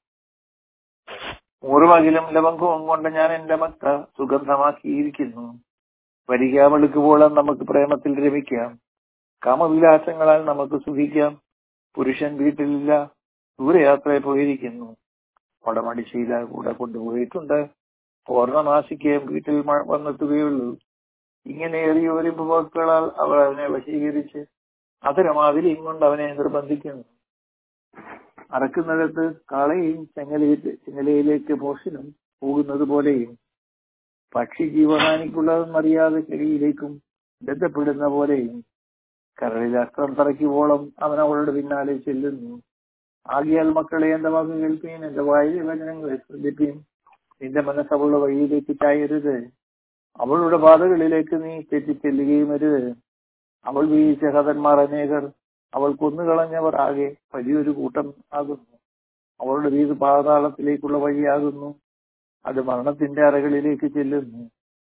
ൂറുമകിലും ലവംഗവും കൊണ്ട് ഞാൻ എന്റെ മക്ക സുഗന്ധമാക്കിയിരിക്കുന്നു. വരിക വെളുക്കുവോളം നമുക്ക് പ്രേമത്തിൽ രമിക്കാം. കാമവിലാസങ്ങളാൽ നമുക്ക് സുഖിക്കാം. പുരുഷൻ വീട്ടിലില്ല, ദൂരയാത്രയിൽ പോയിരിക്കുന്നു. പടമടിശീല കൂടെ കൊണ്ടുപോയിട്ടുണ്ട്. പൂർണ്ണനാശിക്കുകയും വീട്ടിൽ വന്നെത്തുകയുള്ളൂ. ഇങ്ങനെ ഏറിയ ഒരു ഉപഭോക്താക്കളാൽ അവർ അവനെ വശീകരിച്ച് അധരമാതിരിയും കൊണ്ട് അവനെ നിർബന്ധിക്കുന്നു. അറക്കുന്നിടത്ത് കാളയും ചെങ്ങലയിൽ ചെങ്ങലയിലേക്ക് മോഷണം പോകുന്നത് പോലെയും പക്ഷി ജീവഹാനിക്കുള്ളതെന്നറിയാതെ ചെടിയിലേക്കും ബന്ധപ്പെടുന്ന പോലെയും കരളിൽ അസ്ത്രം തറയ്ക്കുവോളം അവൻ അവളുടെ പിന്നാലെ ചെല്ലുന്നു. ആകിയാൽ മക്കളെ, എന്റെ വാക്ക് കേൾപ്പീൻ, എന്റെ വായിലെ വചനങ്ങളെ ശ്രദ്ധിപ്പീൻ. നിന്റെ മനസ്സ് അവളുടെ വഴിയിലേക്ക് ചായരുത്, അവളുടെ പാതകളിലേക്ക് നീ തെറ്റിച്ചെല്ലുകയും അരുത്. അവൾ വീഴ്ച ഹതന്മാർ അനേകർ, അവൾ കൊന്നുകളഞ്ഞവർ ആകെ വലിയൊരു കൂട്ടം ആകുന്നു. അവളുടെ വീട് പാതാളത്തിലേക്കുള്ള വഴിയാകുന്നു, അത് മരണത്തിന്റെ അറകളിലേക്ക് ചെല്ലുന്നു.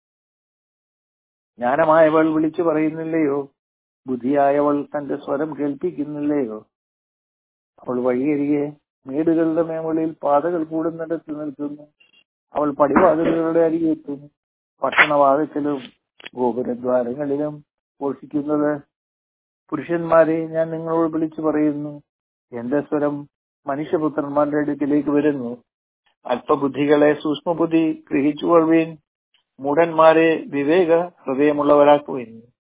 ജ്ഞാനമായവൾ വിളിച്ചു പറയുന്നില്ലയോ? ബുദ്ധിയായവൾ തന്റെ സ്വരം കേൾപ്പിക്കുന്നില്ലയോ? അവൾ വഴിയരികെ മേടുകളുടെ മേമുകളിൽ പാതകൾ കൂടുന്നിടത്ത് നിൽക്കുന്നു. അവൾ പടിവാതിലുകളുടെ അരികെത്തും. പട്ടണവാതിക്കലും ഗോപുരദ്വാരങ്ങളിലും ഘോഷിക്കുന്നത്, പുരുഷന്മാരെ, ഞാൻ നിങ്ങളോട് വിളിച്ചു പറയുന്നു, എന്റെ സ്വരം മനുഷ്യപുത്രന്മാരുടെ അടുക്കിലേക്ക് വരുന്നു. അല്പബുദ്ധികളെ സൂക്ഷ്മബുദ്ധി ഗ്രഹിച്ചുകൊള്ളുവീൻ, മൂഢന്മാരെ വിവേക ഹൃദയമുള്ളവരാക്കുവിൻ.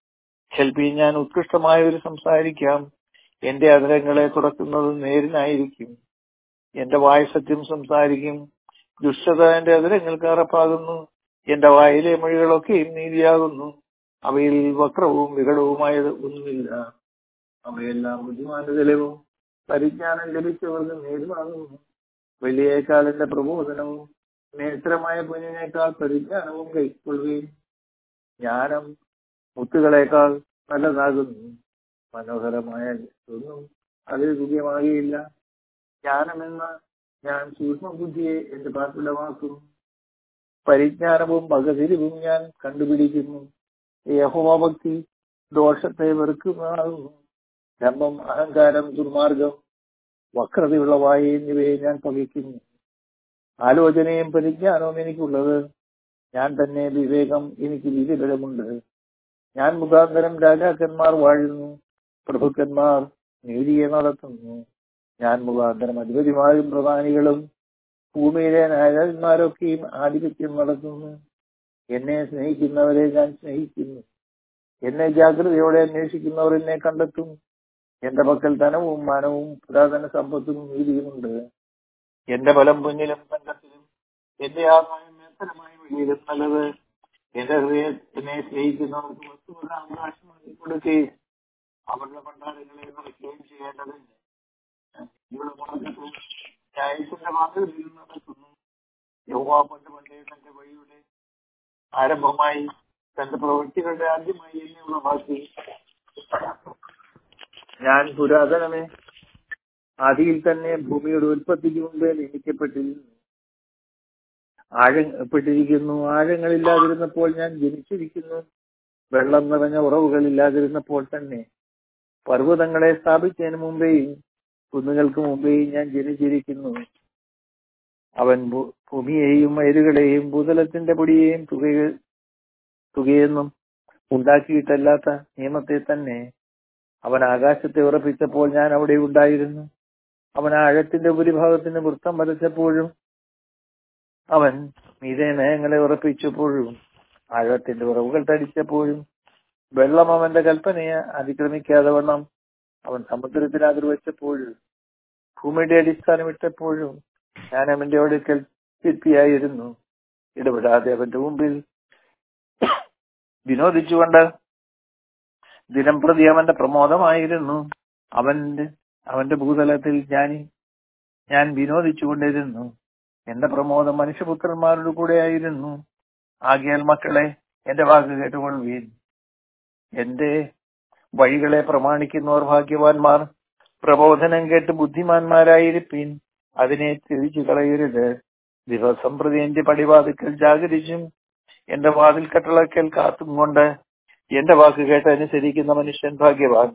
ചിലപ്പോൾ ഞാൻ ഉത്കൃഷ്ടമായ ഒരു സംസാരിക്കാം. എന്റെ അധരങ്ങളെ തുറക്കുന്നത് നേരിനായിരിക്കും. എന്റെ വായ സത്യം സംസാരിക്കും. ദുഷ്ടത എന്റെ അധരങ്ങൾക്ക് അറപ്പാകുന്നു. എന്റെ വായിലെ മൊഴികളൊക്കെയും നീതിയാകുന്നു. അവയിൽ വക്രവും വികടവുമായത് ഒന്നുമില്ല. അവയെല്ലാം ബുദ്ധിമാന്റെ തെളിവും പരിജ്ഞാനം ലഭിച്ചവർക്ക് നേരുമാകുന്നു. വലിയേക്കാൾ എന്റെ പ്രബോധനവും നേത്രമായ കുഞ്ഞിനേക്കാൾ പരിജ്ഞാനവും കൈക്കൊള്ളുകയും. ജ്ഞാനം മുത്തുകളേക്കാൾ നല്ലതാകുന്നു. മനോഹരമായ ഒന്നും അതിൽ തുല്യമാകുകയില്ല. ജ്ഞാനമെന്ന ഞാൻ സൂക്ഷ്മബുദ്ധിയെ എന്റെ പാർപ്പിടമാക്കും. പരിജ്ഞാനവും പകതിരിവും ഞാൻ കണ്ടുപിടിക്കുന്നു. യഹോവാഭക്തി ദോഷത്തെ വെറുക്കുന്നതാകുന്നു. ഡംഭം, അഹങ്കാരം, ദുർമാർഗം, വക്രതയുള്ള വായ എന്നിവയെ ഞാൻ പകയ്ക്കുന്നു. ആലോചനയും പരിജ്ഞാനവും എനിക്കുള്ളത്. ഞാൻ തന്നെ വിവേകം, എനിക്ക് വിധിബലമുണ്ട്. ഞാൻ മുഖാന്തരം രാജാക്കന്മാർ വാഴുന്നു. പ്രഭുക്കന്മാർ നീതിയെ നടത്തുന്നു. ഞാൻ മുഖാന്തരം അധിപതിമാരും പ്രധാനികളും ഭൂമിയിലെ നായകന്മാരൊക്കെയും ആധിപത്യം നടത്തുന്നു. എന്നെ സ്നേഹിക്കുന്നവരെ ഞാൻ സ്നേഹിക്കുന്നു. എന്നെ ജാഗ്രതയോടെ അന്വേഷിക്കുന്നവർ എന്നെ കണ്ടെത്തും. എന്റെ പക്കൽ ധനവും മാനവും പുരാതന സമ്പത്തും നീതിയുമുണ്ട്. എന്റെ ബലം പൊന്നിലും തങ്കത്തിലും എന്റെ ആദായം മേത്തരമായ വഴിയിലും നല്ലത്. എന്റെ ഹൃദയം എന്നെ സ്നേഹിക്കുന്നവർക്ക് വസ്തുവക അവകാശമാക്കി കൊടുക്കുകയും അവരുടെ ഭണ്ഡാരങ്ങളെ നിറയ്ക്കുകയും ചെയ്യേണ്ടതിന് ഇവിടെ മാർഗത്തിൽ ന്യായത്തിന്റെ മാതൃകയിൽ നടക്കുന്നു. യഹോവ പണ്ട് പണ്ടേ തന്റെ വഴിയുടെ ആരംഭമായി തന്റെ പ്രവൃത്തികളുടെ ആദ്യമായി എന്നെ ഉളവാക്കി. ഞാൻ പുരാതനമേ ആദിയിൽ തന്നെ ഭൂമിയുടെ ഉൽപ്പത്തിക്ക് മുമ്പേ നിയമിക്കപ്പെട്ടിരുന്നു ആഴപ്പെട്ടിരിക്കുന്നു. ആഴങ്ങളില്ലാതിരുന്നപ്പോൾ ഞാൻ ജനിച്ചിരിക്കുന്നു. വെള്ളം നിറഞ്ഞ ഉറവുകളില്ലാതിരുന്നപ്പോൾ തന്നെ പർവ്വതങ്ങളെ സ്ഥാപിച്ചതിന് മുമ്പേയും കുന്നുകൾക്ക് മുമ്പേയും ഞാൻ ജനിച്ചിരിക്കുന്നു. അവൻ ഭൂമിയെയും വയലുകളെയും ഭൂതലത്തിന്റെ പൊടിയെയും തുക തുകയെന്നും ഉണ്ടാക്കിയിട്ടല്ലാത്ത നിയമത്തെ തന്നെ അവൻ ആകാശത്തെ ഉറപ്പിച്ചപ്പോൾ ഞാൻ അവിടെ ഉണ്ടായിരുന്നു. അവൻ ആഴത്തിന്റെ ഉപരിഭാഗത്തിന് വൃത്തം വരച്ചപ്പോഴും അവൻ മീതെ നയങ്ങളെ ഉറപ്പിച്ചപ്പോഴും ആഴത്തിന്റെ ഉറവുകൾ തടിച്ചപ്പോഴും വെള്ളം അവന്റെ കൽപ്പനയെ അതിക്രമിക്കാതെ വണ്ണം അവൻ സമുദ്രത്തിന് അതിർവെച്ചപ്പോഴും ഭൂമിയുടെ അടിസ്ഥാനം ഇട്ടപ്പോഴും ഞാൻ അവന്റെ അടുക്കൽ ശില്പിയായിരുന്നു. ഇടപെടാതെ അവന്റെ മുമ്പിൽ വിനോദിച്ചുകൊണ്ട് ദിനം പ്രതി അവന്റെ പ്രമോദമായിരുന്നു. അവന്റെ അവന്റെ ഭൂതലത്തിൽ ഞാൻ ഞാൻ വിനോദിച്ചുകൊണ്ടിരുന്നു. എന്റെ പ്രമോദം മനുഷ്യപുത്രന്മാരുടെ കൂടെ ആയിരുന്നു. ആകയാൽ മക്കളെ, എന്റെ വാക്ക് കേട്ടുകൊള്ളുവീൻ. എന്റെ വഴികളെ പ്രമാണിക്കുന്നവർ ഭാഗ്യവാന്മാർ. പ്രബോധനം കേട്ട് ബുദ്ധിമാന്മാരായിരിപ്പീൻ. അതിനെ തിരിച്ചു കളയരുത്. ദിവസം പ്രതി എന്റെ പടിവാതിക്കൽ ജാഗരിച്ചും എന്റെ വാതിൽ കട്ടളക്കൽ കാത്തും കൊണ്ട് എന്റെ വാക്ക് കേട്ട് അനുസരിക്കുന്ന മനുഷ്യൻ ഭാഗ്യവാൻ.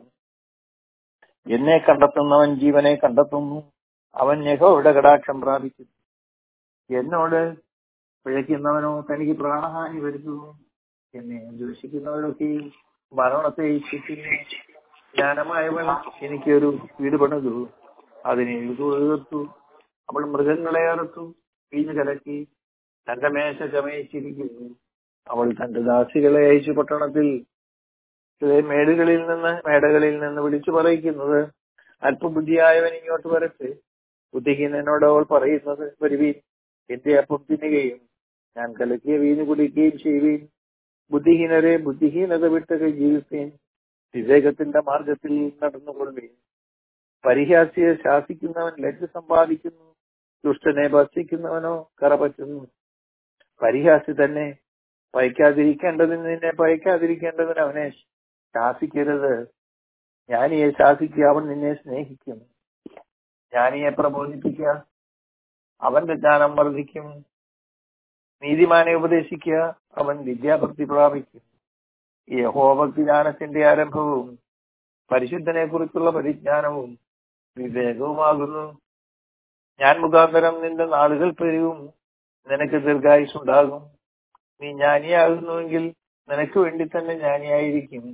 എന്നെ കണ്ടെത്തുന്നവൻ ജീവനെ കണ്ടെത്തുന്നു. അവൻ യഹോവയുടെ കടാക്ഷം പ്രാപിക്കുന്നു. എന്നോട് പിഴയ്ക്കുന്നവനോ തനിക്ക് പ്രാണഹാനി വരുത്തുന്നു. എന്നെ ദൂഷിക്കുന്നവരൊക്കെ മരണത്തെ ഇച്ഛിക്കുന്നു. ജ്ഞാനമായവൾ എനിക്കൊരു വീട് പണിതു, അതിനെ എഴുതു. അവൾ മൃഗങ്ങളെ അറുത്തു വീഞ്ഞു കലക്കി തന്റെ മേശ ചമയിച്ചിരിക്കുന്നു. അവൾ തന്റെ ദാസികളെ അയച്ചു പട്ടണത്തിൽ മേടുകളിൽ നിന്ന് മേടകളിൽ നിന്ന് വിളിച്ചു പറയിക്കുന്നത്. അല്പബുദ്ധിയായവൻ ഇങ്ങോട്ട് വരട്ടെ. ബുദ്ധിഹീനനോട് അവൾ പറയുന്നത്, വരുവീൻ, എന്റെ അപ്പം തിന്നുകയും ഞാൻ കലക്കിയ വീഞ്ഞു കുടിക്കുകയും ചെയ്യുവീൻ. ബുദ്ധിഹീനരെ ബുദ്ധിഹീനത വിട്ടൊക്കെ ജീവിപ്പീൻ. വിവേകത്തിന്റെ മാർഗത്തിൽ നടന്നുകൊള്ളുവീൻ. പരിഹാസിയെ ശാസിക്കുന്നവൻ ലജ്ജ സമ്പാദിക്കുന്നു. ദുഷ്ടനെ ഭർഷിക്കുന്നവനോ കറപറ്റുന്നു. പരിഹാസി തന്നെ പയക്കാതിരിക്കേണ്ടതിന് നിന്നെ പയക്കാതിരിക്കേണ്ടതിന് അവനെ ശാസിക്കരുത്. ജ്ഞാനിയെ ശാസിക്കുക, അവൻ നിന്നെ സ്നേഹിക്കും. ജ്ഞാനിയെ പ്രബോധിപ്പിക്കുക, അവന്റെ ജ്ഞാനം വർദ്ധിക്കും. നീതിമാനെ ഉപദേശിക്കുക, അവൻ വിദ്യാഭക്തി പ്രാപിക്കും. യഹോവഭക്തി ജ്ഞാനത്തിന്റെ ആരംഭവും പരിശുദ്ധനെ കുറിച്ചുള്ള പരിജ്ഞാനവും വിവേകവുമാകുന്നു. ഞാൻ മുഖാന്തരം നിന്റെ നാളുകൾ പെരുകും. നിനക്ക് ദീർഘായുസ്സുണ്ടാകും. നീ ജ്ഞാനിയാകുന്നുവെങ്കിൽ നിനക്ക് വേണ്ടി തന്നെ ജ്ഞാനിയായിരിക്കും.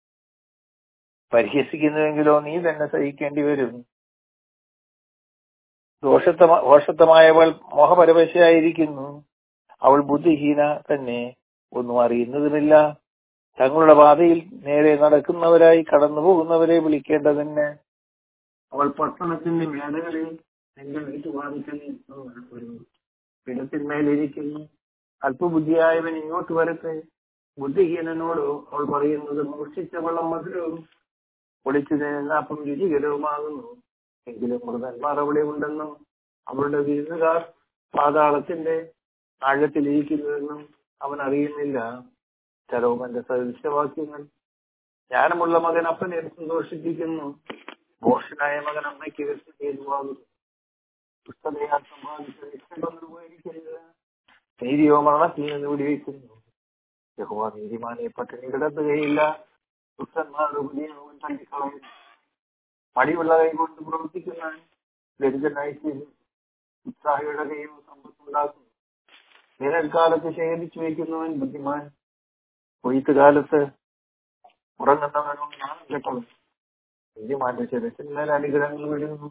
പരിഹസിക്കുന്നുവെങ്കിലോ നീ തന്നെ സഹിക്കേണ്ടി വരും. ദോഷത്വ ദോഷത്വമായവൾ മോഹപരവശയായിരിക്കുന്നു. അവൾ ബുദ്ധിഹീന തന്നെ, ഒന്നും അറിയുന്നതുമില്ല. തങ്ങളുടെ പാതയിൽ നേരെ നടക്കുന്നവരായി കടന്നു പോകുന്നവരെ വിളിക്കേണ്ടതിന് അവൾ പട്ടണത്തിന്റെ മേടകളിൽ നിങ്ങൾ ഏറ്റുവാദിക്കാൻ ഒരു പിടത്തിന്മേലിരിക്കുന്നു. അല്പബുദ്ധിയായവൻ ഇങ്ങോട്ട് വരട്ടെ. ബുദ്ധിഹീനനോട് അവൾ പറയുന്നത് മോഷ്ടിച്ച വെള്ളം മധുരവും പൊളിച്ചു നിന്ന അപ്പം രുചികരവുമാകുന്നു. എങ്കിലും മൃതന്മാർ അവിടെ ഉണ്ടെന്നും അവളുടെ വിരുന്നുകാർ പാതാളത്തിന്റെ ആഴത്തിലിരിക്കുന്നുവെന്നും അവൻ അറിയുന്നില്ല. ചരവുമന്റെ സദൃശവാക്യങ്ങൾ. ജ്ഞാനമുള്ള മകൻ അപ്പനെ സന്തോഷിപ്പിക്കുന്നു. ഭോഷനായ മകൻ അമ്മയ്ക്ക് ഹേതുവാകുന്നു. പുസ്തകയാൽ സമ്പാദിച്ച നിക്ഷേപങ്ങൾ ഉപകരിക്കരുത്. നീതിയോ മരണത്തിൽ നിന്ന് വിടിവെക്കുന്നു. യഹോവ നീതിമാനെ പട്ടിണി കിടത്തുകയില്ല. ദുഷ്ടന്മാരുടെ ഉപദേശവും തള്ളിക്കളയും. മടിയുള്ള കൈ കൊണ്ട് പ്രവർത്തിക്കുന്ന ദരിദ്രനായി ഉത്സാഹിയുടെ കൈയും സമ്പത്തുണ്ടാക്കുന്നു. വേനൽക്കാലത്ത് ശേഖരിച്ചു വയ്ക്കുന്നവൻ ബുദ്ധിമാൻ. കൊയ്ത്ത് കാലത്ത് ഉറങ്ങുന്നവനോ നാണം കെട്ടവൻ. നീതിമാന്റെ ശിരസിന്മേൽ അനുഗ്രഹങ്ങൾ വിടുന്നു.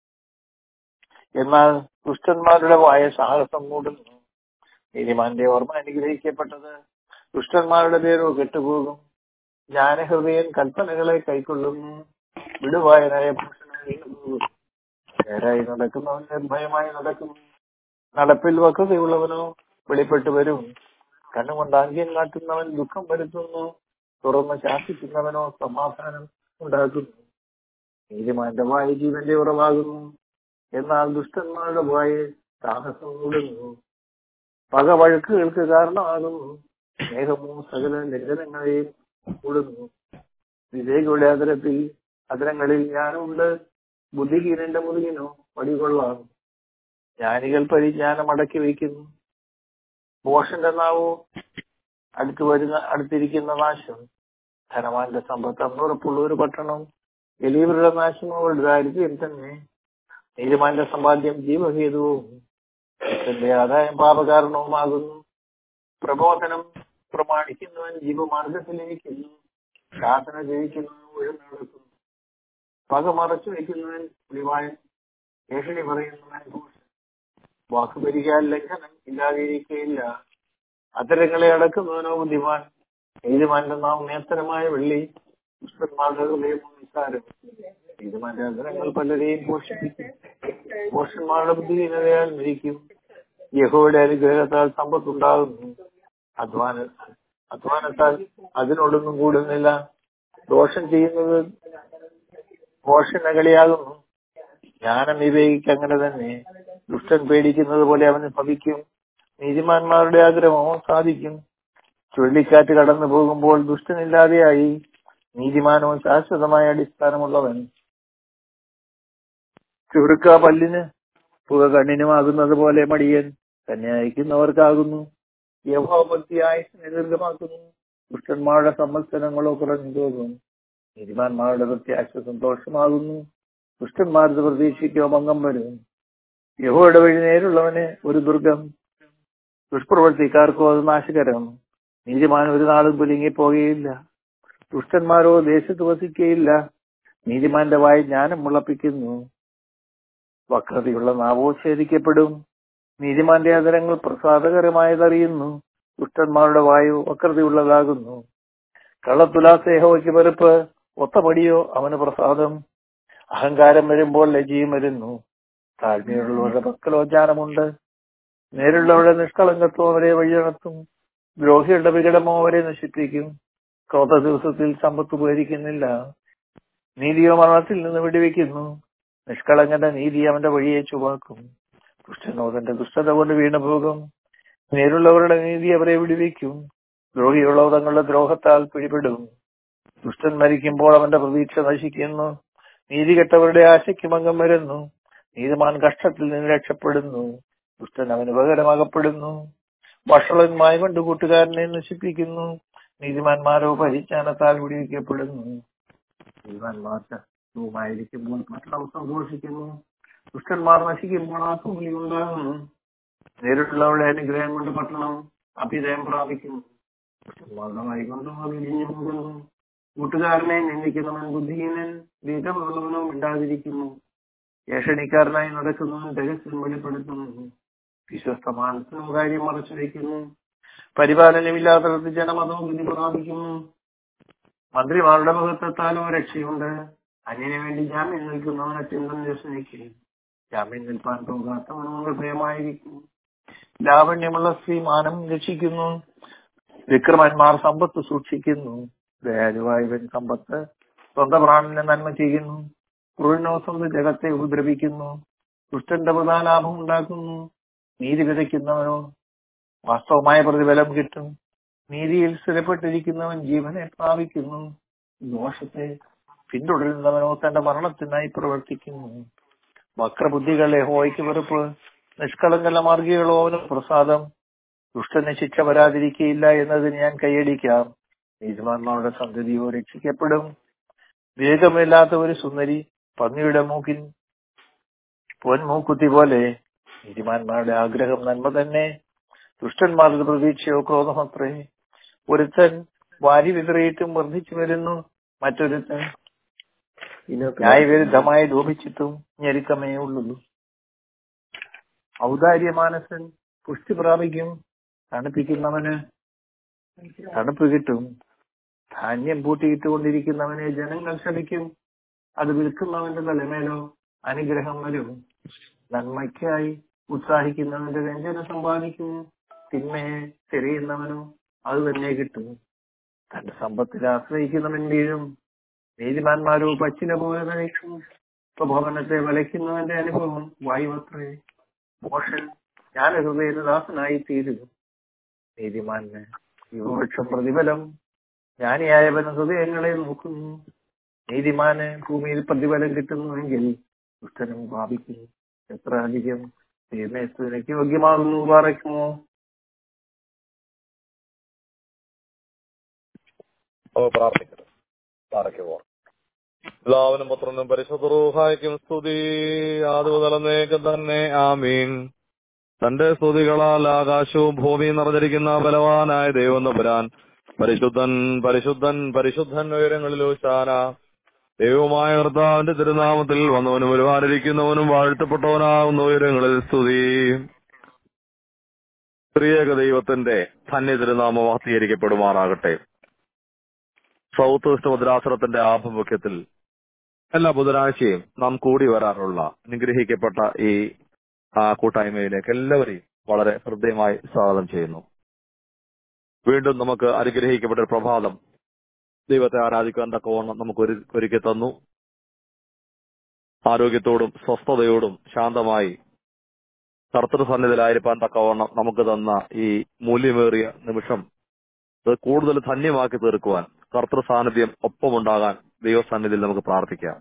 എന്നാൽ ദുഷ്ടന്മാരുടെ വായ സാഹസം മൂടുന്നു. നീതിമാന്റെ ഓർമ്മ അനുഗ്രഹിക്കപ്പെട്ടത്. ദുഷ്ടന്മാരുടെ പേരോ കെട്ടുപോകും. ജ്ഞാനഹൃദയൻ കൽപ്പനകളെ കൈക്കൊള്ളുന്നു. വിടുവായ നയഭൂഷണമായി പോകും. നേരായി നടക്കുന്നവൻ നിർഭയമായി നടക്കുന്നു. നടപ്പിൽ വക്രതയുള്ളവനോ വെളിപ്പെട്ടു വരും. കണ്ണുകൊണ്ട് ആംഗ്യം കാട്ടുന്നവൻ ദുഃഖം വരുത്തുന്നു. തുറന്ന് ശാസിക്കുന്നവനോ സമാധാനം ഉണ്ടാക്കുന്നു. നീതിമാന്റെ വായ ജീവന്റെ ഉറവാകുന്നു. എന്നാൽ ദുഷ്ടന്മാരുടെ വായ സാഹസം മൂടുന്നു. പക വഴക്കുകൾക്ക് കാരണമാകുന്നു. സ്നേഹമോ സകല ലംഘനങ്ങളെയും മൂടുന്നു. വിവേകിയുടെ അതിരത്തിൽ അതിരങ്ങളിൽ ജ്ഞാനമുണ്ട്. ബുദ്ധിഹീനന്റെ മുതുകിനോ പടികൊള്ളാം. ജ്ഞാനികൾ പരിജ്ഞാനം അടക്കി വയ്ക്കുന്നു. ഭോഷന്റെ നാവോ അടുത്തു വരുന്ന അടുത്തിരിക്കുന്ന നാശം. ധനവാന്റെ സമ്പത്ത് അന്നുറപ്പുള്ള ഒരു പട്ടണം. എളിയവരുടെ നാശം അവരുടെ ദാരിദ്ര്യം തന്നെ. നീതിമാന്റെ സമ്പാദ്യം ജീവഹേതുവും തന്റെ ആദായം പാപകാരണവുമാകുന്നു. പ്രബോധനം പ്രമാണിക്കുന്നവൻ ജീവമാർഗത്തിലിരിക്കുന്നു. ശാസന ജയിക്കുന്നവൻ ഉഴന്നു നടക്കുന്നു. പക മറച്ചു വയ്ക്കുന്നവൻ പുലിവായൻ. ഏഷണി പറയുന്നവൻ ഭൂഷൺ. വാക്കുപരിക്കാൻ ലംഘനം ഇല്ലാതിരിക്കുകയില്ല. അത്തരങ്ങളെ അടക്കുന്നവനോ ബുദ്ധിമാൻ. നീതിമാന്റെ നാം നേത്രമായ വെള്ളി. ദുഷ്ടന്മാരുടെ ഹൃദയം നിസ്സാരം. നീതിമാന്റെ അധരങ്ങൾ പലരെയും പോഷിപ്പിക്കും. പോഷന്മാരുടെ ബുദ്ധിഹീനതയാൽ മരിക്കും. യഹോവയുടെ അനുഗ്രഹത്താൽ സമ്പത്തുണ്ടാകുന്നു. അധ്വാന അധ്വാനത്താൽ അതിനോടൊന്നും കൂടുന്നില്ല. ദോഷം ചെയ്യുന്നത് പോഷണകളിയാകുന്നു. ജ്ഞാനം വിവേകിക്ക് അങ്ങനെ തന്നെ. ദുഷ്ടൻ പേടിക്കുന്നത് പോലെ അവന് ഭവിക്കും. നീതിമാന്മാരുടെ ആഗ്രഹമോ സാധിക്കും. ചുഴലിക്കാറ്റ് കടന്നു പോകുമ്പോൾ ദുഷ്ടനില്ലാതെയായി. നീതിമാനോ ശാശ്വതമായ അടിസ്ഥാനമുള്ളവൻ. ചുരുക്ക പല്ലിന് പുക കണ്ണിനുമാകുന്നത് പോലെ മടിയൻ തന്നെ അയക്കുന്നവർക്കാകുന്നു. യഹോവഭക്തി ആയുസ്സിനെ ദീർഘമാക്കുന്നു. ദുഷ്ടന്മാരുടെ സംവത്സരങ്ങളോ കുറഞ്ഞു പോകും. നീതിമാന്മാരുടെ പ്രത്യാശ സന്തോഷമാകുന്നു. ദുഷ്ടന്മാരുടെ പ്രതീക്ഷയ്ക്കോ ഭംഗം വരും. യഹോവയുടെ വഴി നേരുള്ളവന് ഒരു ദുർഗം. ദുഷ്പ്രവർത്തിക്കാർക്കോ അത് നാശകരം. നീതിമാൻ ഒരു നാളും കുലുങ്ങിപ്പോകുകയില്ല. ദുഷ്ടന്മാരോ ദേശത്ത് വസിക്കുകയില്ല. നീതിമാന്റെ വായി ജ്ഞാനം മുളപ്പിക്കുന്നു. വക്രതയുള്ള നാവോ ഛേദിക്കപ്പെടും. നീതിമാന്റെ അതരങ്ങൾ പ്രസാദകരമായതറിയുന്നു. ദുഷ്ടന്മാരുടെ വായു വക്രതയുള്ളതാകുന്നു. കള്ളത്തുലാസ് യഹോവയ്ക്ക് വെറുപ്പ്. ഒത്തപടിയോ അവന് പ്രസാദം. അഹങ്കാരം വരുമ്പോൾ ലജ്ജയും വരുന്നു. താഴ്മയുള്ളവരുടെ പക്കലോ ജ്ഞാനമുണ്ട്. നേരുള്ളവരുടെ നിഷ്കളങ്കത്വം അവരെ വഴിയണത്തും. ദ്രോഹികളുടെ വികടമോ അവരെ നശിപ്പിക്കും. ക്രോധ ദിവസത്തിൽ സമ്പത്ത് ഉപകരിക്കുന്നില്ല. നീതിയോ മരണത്തിൽ നിന്ന് വിടുവിക്കുന്നു. നിഷ്കളങ്കന്റെ നീതി അവന്റെ വഴിയെ ചുവാക്കും. ദുഷ്ടനോ തന്റെ ദുഷ്ടത കൊണ്ട് വീണുപോകും. നേരുള്ളവരുടെ നീതി അവരെ വിടുവിക്കും. ദ്രോഹിയുള്ളവർ തങ്ങളുടെ ദ്രോഹത്താൽ പിടിപെടും. ദുഷ്ടൻ മരിക്കുമ്പോൾ അവന്റെ പ്രതീക്ഷ നശിക്കുന്നു. നീതി കെട്ടവരുടെ ആശയ്ക്ക് ഭംഗം വരുന്നു. നീതിമാൻ കഷ്ടത്തിൽ നിന്ന് രക്ഷപ്പെടുന്നു. ദുഷ്ടൻ അവന് പകരമാകപ്പെടുന്നു. വഷളന്മായ കൊണ്ട് കൂട്ടുകാരനെ നശിപ്പിക്കുന്നു. നീതിമാന്മാരോ പരിജ്ഞാനത്താൽ വിടുവിക്കപ്പെടുന്നു. നീതിമാന്മാർ ശത്രുവായിരിക്കുമ്പോൾ പട്ടണം സന്തോഷിക്കുന്നു. ദുഷ്ടന്മാർ നശിക്കുമ്പോൾ ആത്മവിളി ഉണ്ടാകുന്നു. നേരിട്ടുള്ളവരുടെ അനുഗ്രഹം കൊണ്ട് പട്ടണം അഭ്യുദയം പ്രാപിക്കുന്നു. ദുഷ്ടന്മാരുടെ വൈകൊണ്ടും അത് ഇടിഞ്ഞു പോകുന്നു. കൂട്ടുകാരനെ നിന്ദിക്കുന്നവൻ ബുദ്ധിഹീനൻ. ദീർഘമുള്ളവനോ മിണ്ടാതിരിക്കുന്നു. ഏഷണിക്കാരനായി നടക്കുന്നവൻ രഹസ്യം വെളിപ്പെടുത്തുന്നു. വിശ്വസ്ത മാനസനോ കാര്യം മറച്ചു വയ്ക്കുന്നു. പരിപാലനമില്ലാത്തടത്ത് ജനമതോ ഗതി പ്രാപിക്കുന്നു. മന്ത്രിമാരുടെ മഹത്വത്താലോ രക്ഷയുണ്ട്. അന്യന് വേണ്ടി ജാമ്യം നിൽക്കുന്നവൻ അത്യന്തം വ്യസനിക്കും. ജാമ്യം നിൽപ്പാൻ പോകാത്തവനോട് ഭയമായിരിക്കും. ലാവണ്യമുള്ള സ്ത്രീ മാനം രക്ഷിക്കുന്നു. വിക്രമന്മാർ സമ്പത്ത് സൂക്ഷിക്കുന്നു. ദയാലുവായവൻ സമ്പത്ത് സ്വന്തം പ്രാണനെ നന്മ ചെയ്യുന്നു. ക്രൂരനോ സ്വന്തം ജഗത്തെ ഉപദ്രവിക്കുന്നു. ദുഷ്ടന്റെ പ്രധാലാഭം ഉണ്ടാക്കുന്നു. നീതി വിതയ്ക്കുന്നവനോ വാസ്തവമായ പ്രതിഫലം കിട്ടും. നീതിയിൽ സ്ഥിരപ്പെട്ടിരിക്കുന്നവൻ ജീവനെ പ്രാപിക്കുന്നു. ദോഷത്തെ പിന്തുടരുന്നവനോ തന്റെ മരണത്തിനായി പ്രവർത്തിക്കുന്നു. വക്രബുദ്ധികൾ യഹോവയ്ക്ക് വെറുപ്പ്. നിഷ്കളങ്കല മാർഗികളോ അവന് പ്രസാദം. ദുഷ്ടന് ശിക്ഷ വരാതിരിക്കയില്ല എന്നതിന് ഞാൻ കൈയടിക്കാം. നീതിമാന്മാരുടെ സന്തതിയോ രക്ഷിക്കപ്പെടും. വേഗമില്ലാത്ത ഒരു സുന്ദരി പന്നിയുടെ മൂക്കിൻ പൊൻമൂക്കുത്തി പോലെ. നീതിമാന്മാരുടെ ആഗ്രഹം നന്മ തന്നെ. ദുഷ്ടന്മാരുടെ പ്രതീക്ഷയോ ക്രോധമത്രേ. ഒരുത്തൻ വാരി വിതറിയിട്ടും വർദ്ധിച്ചു വരുന്നു. മറ്റൊരുത്തൻ ന്യായവിരുദ്ധമായി ലോപിച്ചിട്ടും ഞെരുക്കമേ ഉള്ളൂ. ഔദാര്യമാനസൻ പുഷ്ടി പ്രാപിക്കും. തണുപ്പിക്കുന്നവന് തണുപ്പ് കിട്ടും. ധാന്യം പൂട്ടിയിട്ടുകൊണ്ടിരിക്കുന്നവനെ ജനങ്ങൾ ശപിക്കും. അത് വിൽക്കുന്നവന്റെ തലമേലോ അനുഗ്രഹം വരും. നന്മയ്ക്കായി ഉത്സാഹിക്കുന്നവന്റെ വ്യഞ്ജനം സമ്പാദിക്കുന്നു. തിന്മയെ തിരയുന്നവനോ അത് തന്നെ കിട്ടും. തന്റെ സമ്പത്തിൽ ആശ്രയിക്കുന്നവൻ വീഴും. നീതിമാന്മാരോ പച്ചില പോലെ നയിക്കും. സ്വഭവനത്തെ വലയ്ക്കുന്നവന്റെ അനുഭവം വായുവത്രേ. മോഷൻ ഞാൻ ഹൃദയദാസനായി തീരുന്നു. നീതിമാന് യുവപക്ഷം പ്രതിഫലം. ജ്ഞാനിയായവൻ ഹൃദയങ്ങളെ നോക്കുന്നു. നീതിമാന് ഭൂമിയിൽ പ്രതിഫലം കിട്ടുന്നുവെങ്കിൽ ദുഷ്ടനും ഭാവിക്കുന്നു. എത്ര അധികം ദൈവമേസ്തുവിനേക്ക് യോഗ്യമാകുന്നു. പാറയ്ക്കുമോ പ്രാർത്ഥിക്കുന്നു. പാറയ്ക്കുമോ എല്ലാവനും പുത്രനും പരിശുദ്ധ റൂഹായ്ക്കും സ്തുതി. ആദ്യമുതലേക്കും തന്നെ ആമീൻ. തന്റെ സ്തുതികളാൽ ആകാശവും ഭൂമിയും നിറഞ്ഞിരിക്കുന്ന ബലവാനായ ദൈവം തമ്പുരാൻ പരിശുദ്ധൻ പരിശുദ്ധൻ പരിശുദ്ധൻ ഉയരങ്ങളിൽ ഹോശാന. ദൈവമായ കർത്താവിന്റെ തിരുനാമത്തിൽ വന്നവനും വരുവാനിരിക്കുന്നവനും വാഴ്ത്തപ്പെട്ടവനാകുന്ന ഉയരങ്ങളിൽ സ്തുതി. ത്രിയേക ദൈവത്തിന്റെ ധന്യ തിരുനാമം വാർത്തീകരിക്കപ്പെടുമാറാകട്ടെ. സൗത്ത് വെസ്റ്റ് ഭദ്രാസനത്തിന്റെ ആഭിമുഖ്യത്തിൽ എല്ലാ ബുധനാഴ്ചയും നാം കൂടി വരാറുള്ള അനുഗ്രഹിക്കപ്പെട്ട ഈ ആ കൂട്ടായ്മയിലേക്ക് എല്ലാവരെയും വളരെ ഹൃദ്യമായി സ്വാഗതം ചെയ്യുന്നു. വീണ്ടും നമുക്ക് അനുഗ്രഹിക്കപ്പെട്ട ഒരു പ്രഭാതം ദൈവത്തെ ആരാധിക്കാൻ തക്കവണ്ണം നമുക്ക് ഒരു ഒരുക്കി തന്നു. ആരോഗ്യത്തോടും സ്വസ്ഥതയോടും ശാന്തമായി കർത്തൃസന്നിധിയിലായിരിക്കാൻ തക്കവണ്ണം നമുക്ക് തന്ന ഈ മൂല്യമേറിയ നിമിഷം അത് കൂടുതൽ ധന്യമാക്കി തീർക്കുവാൻ കർത്തൃ സാന്നിധ്യം ഒപ്പമുണ്ടാകാൻ ദൈവസന്നിധിയിൽ നമുക്ക് പ്രാർത്ഥിക്കാം.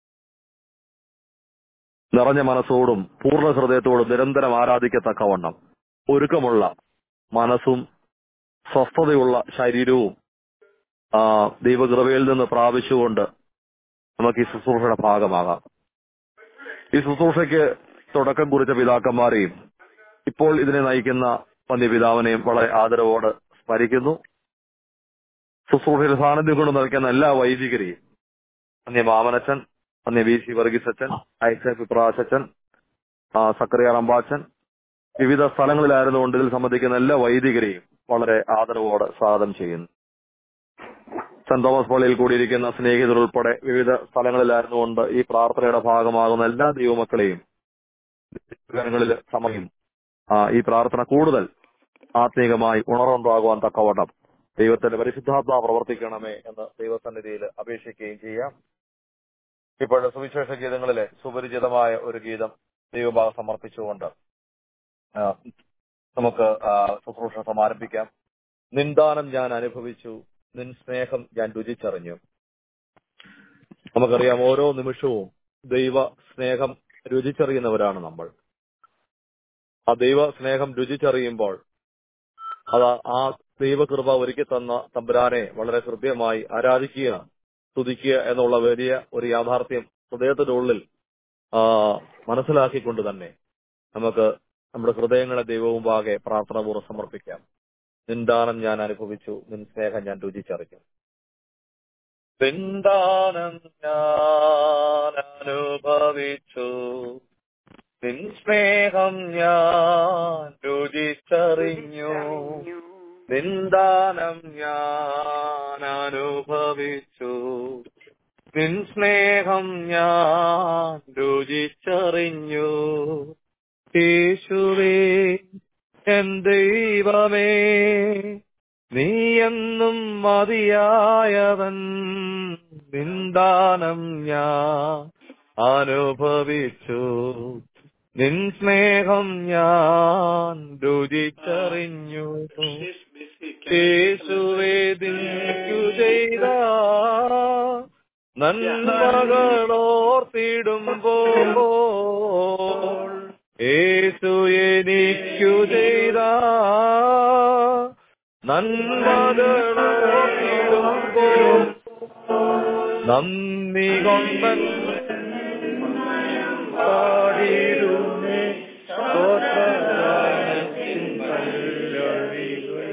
നിറഞ്ഞ മനസ്സോടും പൂർണ്ണ ഹൃദയത്തോടും നിരന്തരം ആരാധിക്കത്തക്കവണ്ണം ഒരുക്കമുള്ള മനസ്സും സ്വസ്ഥതയുള്ള ശരീരവും ആ ദൈവകൃപയിൽ നിന്ന് പ്രാപിച്ചുകൊണ്ട് നമുക്ക് ഈ ശുശ്രൂഷയുടെ ഭാഗമാകാം. ഈ ശുശ്രൂഷയ്ക്ക് തുടക്കം കുറിച്ച പിതാക്കന്മാരെയും ഇപ്പോൾ ഇതിനെ നയിക്കുന്ന പന്യപിതാവിനെയും വളരെ ആദരവോട് സ്മരിക്കുന്നു. ശുശ്രൂഷയിൽ സാന്നിധ്യം കൊണ്ട് നിൽക്കുന്ന എല്ലാ വൈദികരെയും, പന്യ മാമനച്ചൻ, പന്യ വി സി വർഗീസ് അച്ഛൻ, ഐസക് പിപ്രാശൻ, സക്കറിയ റമ്പാച്ചൻ, വിവിധ സ്ഥലങ്ങളിലായിരുന്നുകൊണ്ട് ഇതിൽ സംബന്ധിക്കുന്ന എല്ലാ വൈദികരെയും വളരെ ആദരവോടെ സ്വാഗതം ചെയ്യുന്നു. സെന്റ് തോമസ് പള്ളിയിൽ കൂടിയിരിക്കുന്ന സ്നേഹിതർ ഉൾപ്പെടെ വിവിധ സ്ഥലങ്ങളിലായിരുന്നുകൊണ്ട് ഈ പ്രാർത്ഥനയുടെ ഭാഗമാകുന്ന എല്ലാ ദൈവമക്കളെയും ങ്ങളിൽ സമയം ഈ പ്രാർത്ഥന കൂടുതൽ ആത്മീകമായി ഉണർവുണ്ടാകുവാൻ തക്കവണ്ണം ദൈവത്തിന്റെ പരിശുദ്ധാത്മാ പ്രവർത്തിക്കണമേ എന്ന് ദൈവസന്നിധിയിൽ അപേക്ഷിക്കുകയും ചെയ്യാം. ഇപ്പോഴത്തെ സുവിശേഷ ഗീതങ്ങളിലെ സുപരിചിതമായ ഒരു ഗീതം ദൈവഭാഗം സമർപ്പിച്ചുകൊണ്ട് നമുക്ക് ശുശ്രൂഷ സമാരംഭിക്കാം. നിന്ദാനം ഞാൻ അനുഭവിച്ചു, നിൻ സ്നേഹം ഞാൻ രുചിച്ചറിഞ്ഞു. നമുക്കറിയാം, ഓരോ നിമിഷവും ദൈവ സ്നേഹം രുചിച്ചറിയുന്നവരാണ് നമ്മൾ. ആ ദൈവ സ്നേഹം രുചിച്ചറിയുമ്പോൾ അത് ആ ദൈവകൃപ ഒരുക്കി തന്ന തമ്പുരാനെ വളരെ ഹൃദ്യമായി ആരാധിക്കുക, സ്തുതിക്കുക എന്നുള്ള വലിയ ഒരു യാഥാർത്ഥ്യം ഹൃദയത്തിന്റെ ഉള്ളിൽ മനസ്സിലാക്കിക്കൊണ്ട് തന്നെ നമുക്ക് നമ്മുടെ ഹൃദയങ്ങളെ ദൈവവും പാകെ പ്രാർത്ഥനാപൂർവ്വം സമർപ്പിക്കാം. നിന്ദാനം ഞാൻ അനുഭവിച്ചു, നിൻ സ്നേഹം ഞാൻ രുചിച്ചറിഞ്ഞു. നിന്ദാനം ഞാൻ അനുഭവിച്ചു, നിൻ സ്നേഹം ഞാൻ രുചിച്ചറിഞ്ഞു. നിന്ദാനം ഞാൻ അനുഭവിച്ചു. നിൻ സ്നേഹം ഞാൻ രുചിച്ചറിഞ്ഞു. യേശുവേ എൻ ദൈവമേ, നീ എന്നും മതിയായവൻ. നിന്ദാനം ഞാൻ അനുഭവിച്ചു. നിൻ സ്നേഹം ഞാൻ രുചിച്ചറിഞ്ഞു. യേശുവേ നിനക്കു ചെയ്ത നന്മകളോർത്തിടുമ്പോൾ, യേശു എനിക്കു ചെയ്ത നന്മകളോർത്തിടുമ്പോൾ, നന്ദി കൊണ്ടൻ പാടിടുന്നേ സ്തോത്രഗാനത്തിൻ പല്ലവികൾ.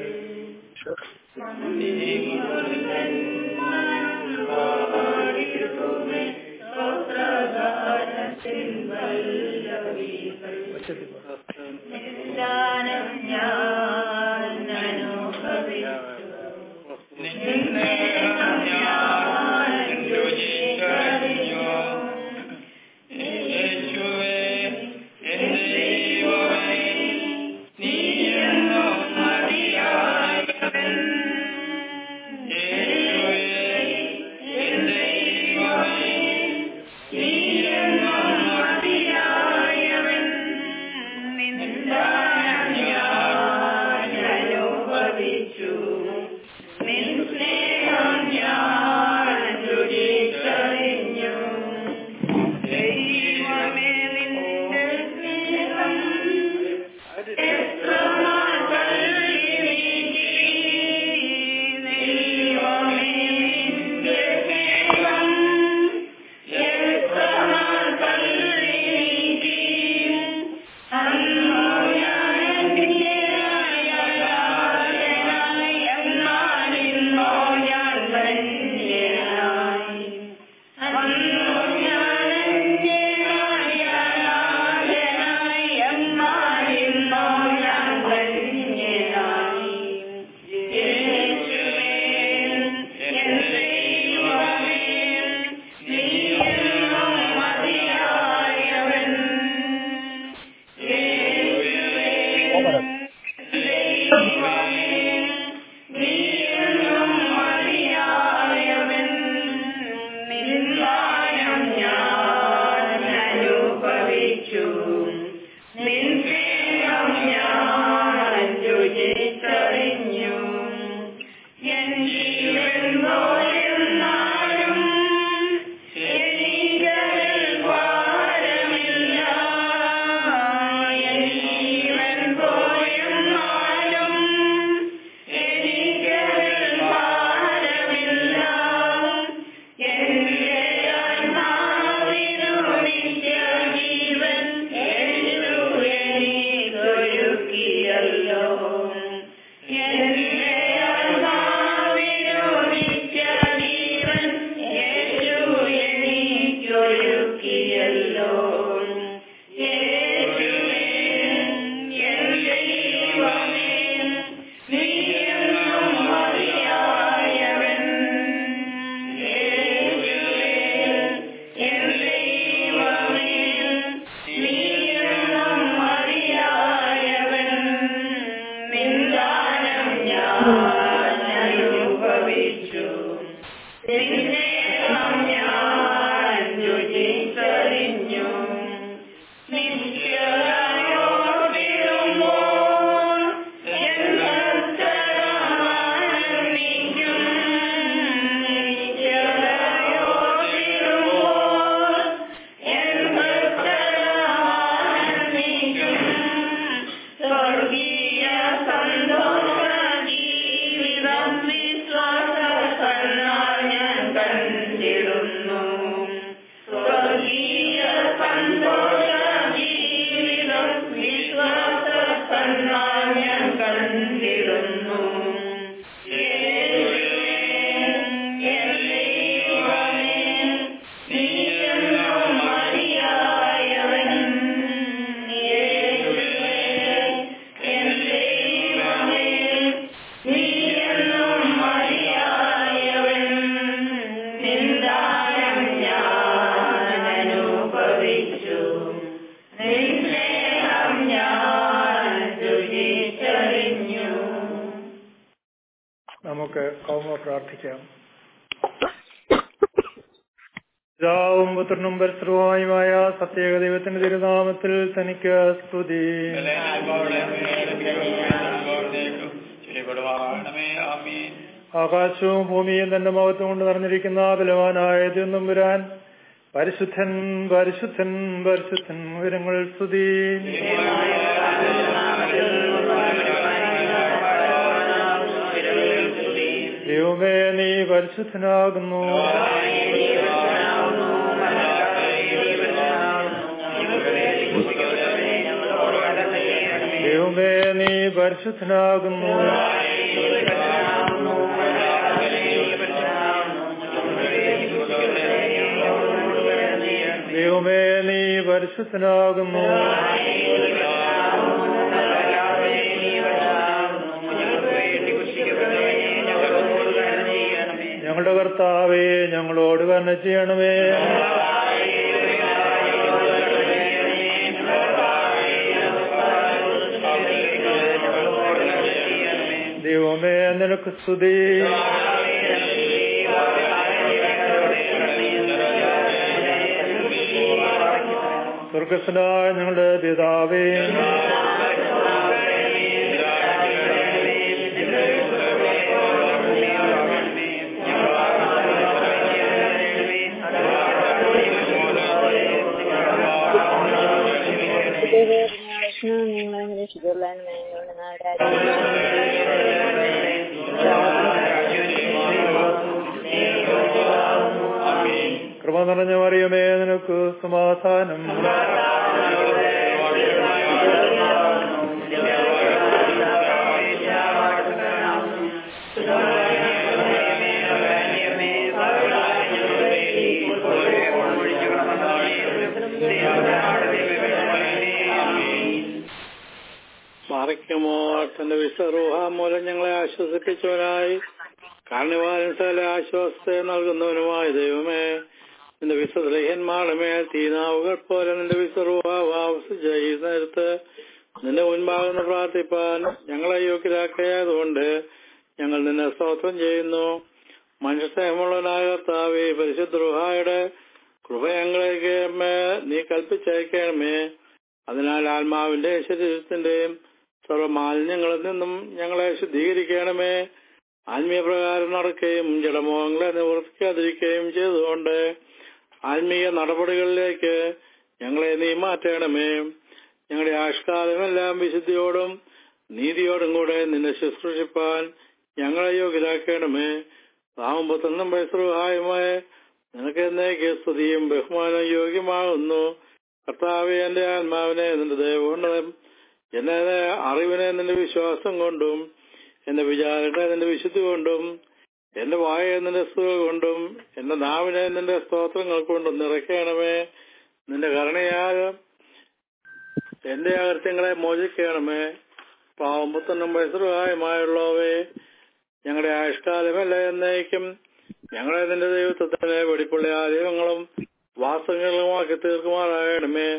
Thank you. നമുക്ക് കൗമ പ്രാർത്ഥിക്കാം. പിതാവും പുത്രനും പരിശുദ്ധനുമായ സത്യേക ദൈവത്തിന്റെ തിരുനാമത്തിൽ തനിക്ക് സ്തുതി. ആകാശവും ഭൂമിയും തന്റെ മഹത്വം കൊണ്ട് നിറഞ്ഞിരിക്കുന്ന ബലവാനായ ദൈവത്തമ്പുരാൻ പരിശുദ്ധൻ പരിശുദ്ധൻ പരിശുദ്ധൻ ഉയരങ്ങൾ സ്തുതി. ദൈവമേ, നീ പരിശുദ്ധനാകുന്നു. ദൈവമേ, നീ പരിശുദ്ധനാകുന്നു. ദൈവമേ, നീ പരിശുദ്ധനാകുന്നു. ഞങ്ങളുടെ കർത്താവേ, ഞങ്ങളോട് കരുണ ചെയ്യണമേ. ദൈവമേ, നിനക്ക് സ്തുതി. സ്വർഗസ്വനായ ഞങ്ങളുടെ പിതാവേ, കൃപ നിറഞ്ഞ മറിയമേ, നിനക്ക് സമാധാനം. മറിക്കുമോ തന്റെ വിശ്വറൂഹ മൂലം ഞങ്ങളെ ആശ്വസിപ്പിച്ചവനായി കാരണവാരൻ സകല ആശ്വാസത്തെ നൽകുന്നവനുമായ ദൈവമേ, നിന്റെ വിശ്വലേഹന്മാരുടെ മേൽ തീനാവുകൾ പോലെ നിന്റെ വിശ്വറൂഹ വാസിച്ച് നിന്റെ മുൻപാകുന്ന പ്രാർത്ഥിപ്പാൻ ഞങ്ങളെ യോഗ്യരാക്കിയതുകൊണ്ട് ഞങ്ങൾ നിന്നെ സ്തോത്രം ചെയ്യുന്നു. മനുഷ്യസ്നേഹമുള്ളവനായ കർത്താവേ, പരിശുദ്ധ റൂഹായുടെ കൃപ ഞങ്ങളേക്ക് നീ കൽപ്പിച്ചയക്കണമേ. അതിനാൽ ആത്മാവിന്റെ ശരീരത്തിന്റെയും സർവ്വമാലിന്യങ്ങളിൽ നിന്നും ഞങ്ങളെ ശുദ്ധീകരിക്കണമേ. ആത്മീയ പ്രകാരം നടക്കുകയും ജഡമോഹങ്ങളെ നിവർത്തിക്കാതിരിക്കുകയും ചെയ്തുകൊണ്ട് ആത്മീയ നടപടികളിലേക്ക് ഞങ്ങളെ നീ മാറ്റണമേ. ഞങ്ങളുടെ ആഷ്കാലമെല്ലാം വിശുദ്ധിയോടും നീതിയോടും കൂടെ നിന്നെ ശുശ്രൂഷിപ്പാൻ ഞങ്ങളെ യോഗ്യരാക്കണമേ. താമമ്പത്തൊന്നും പരിസരമായ നിനക്ക് എന്നേക്ക് സ്തുതിയും ബഹുമാനം യോഗ്യമാകുന്നു. കർത്താവെ, എന്റെ ആത്മാവിനെ നിന്റെ ദയ കൊണ്ടും എന്നെ അറിവിനെ നിന്റെ വിശ്വാസം കൊണ്ടും എന്റെ വിചാരങ്ങളെ നിന്റെ വിശുദ്ധി കൊണ്ടും എന്റെ വായെ നിന്റെ സ്തുതി കൊണ്ടും എന്റെ നാവിനെ നിന്റെ സ്തോത്രങ്ങൾ കൊണ്ടും നിറയ്ക്കണമേ. നിന്റെ കരുണയാൽ എന്റെ അകൃത്യങ്ങളെ മോചിക്കണമേ. പാവമ്പത്തൊന്നും വയസ്സുകായമായുള്ളവേ, ഞങ്ങളുടെ ആയുഷ്കാലമല്ല എന്നേക്കും ഞങ്ങളെ നിന്റെ ദൈവത്വത്തിനെ വെടിപ്പുള്ള ആലയങ്ങളും വാസങ്ങളുമാക്കി തീർക്കുമാറാകണമേ.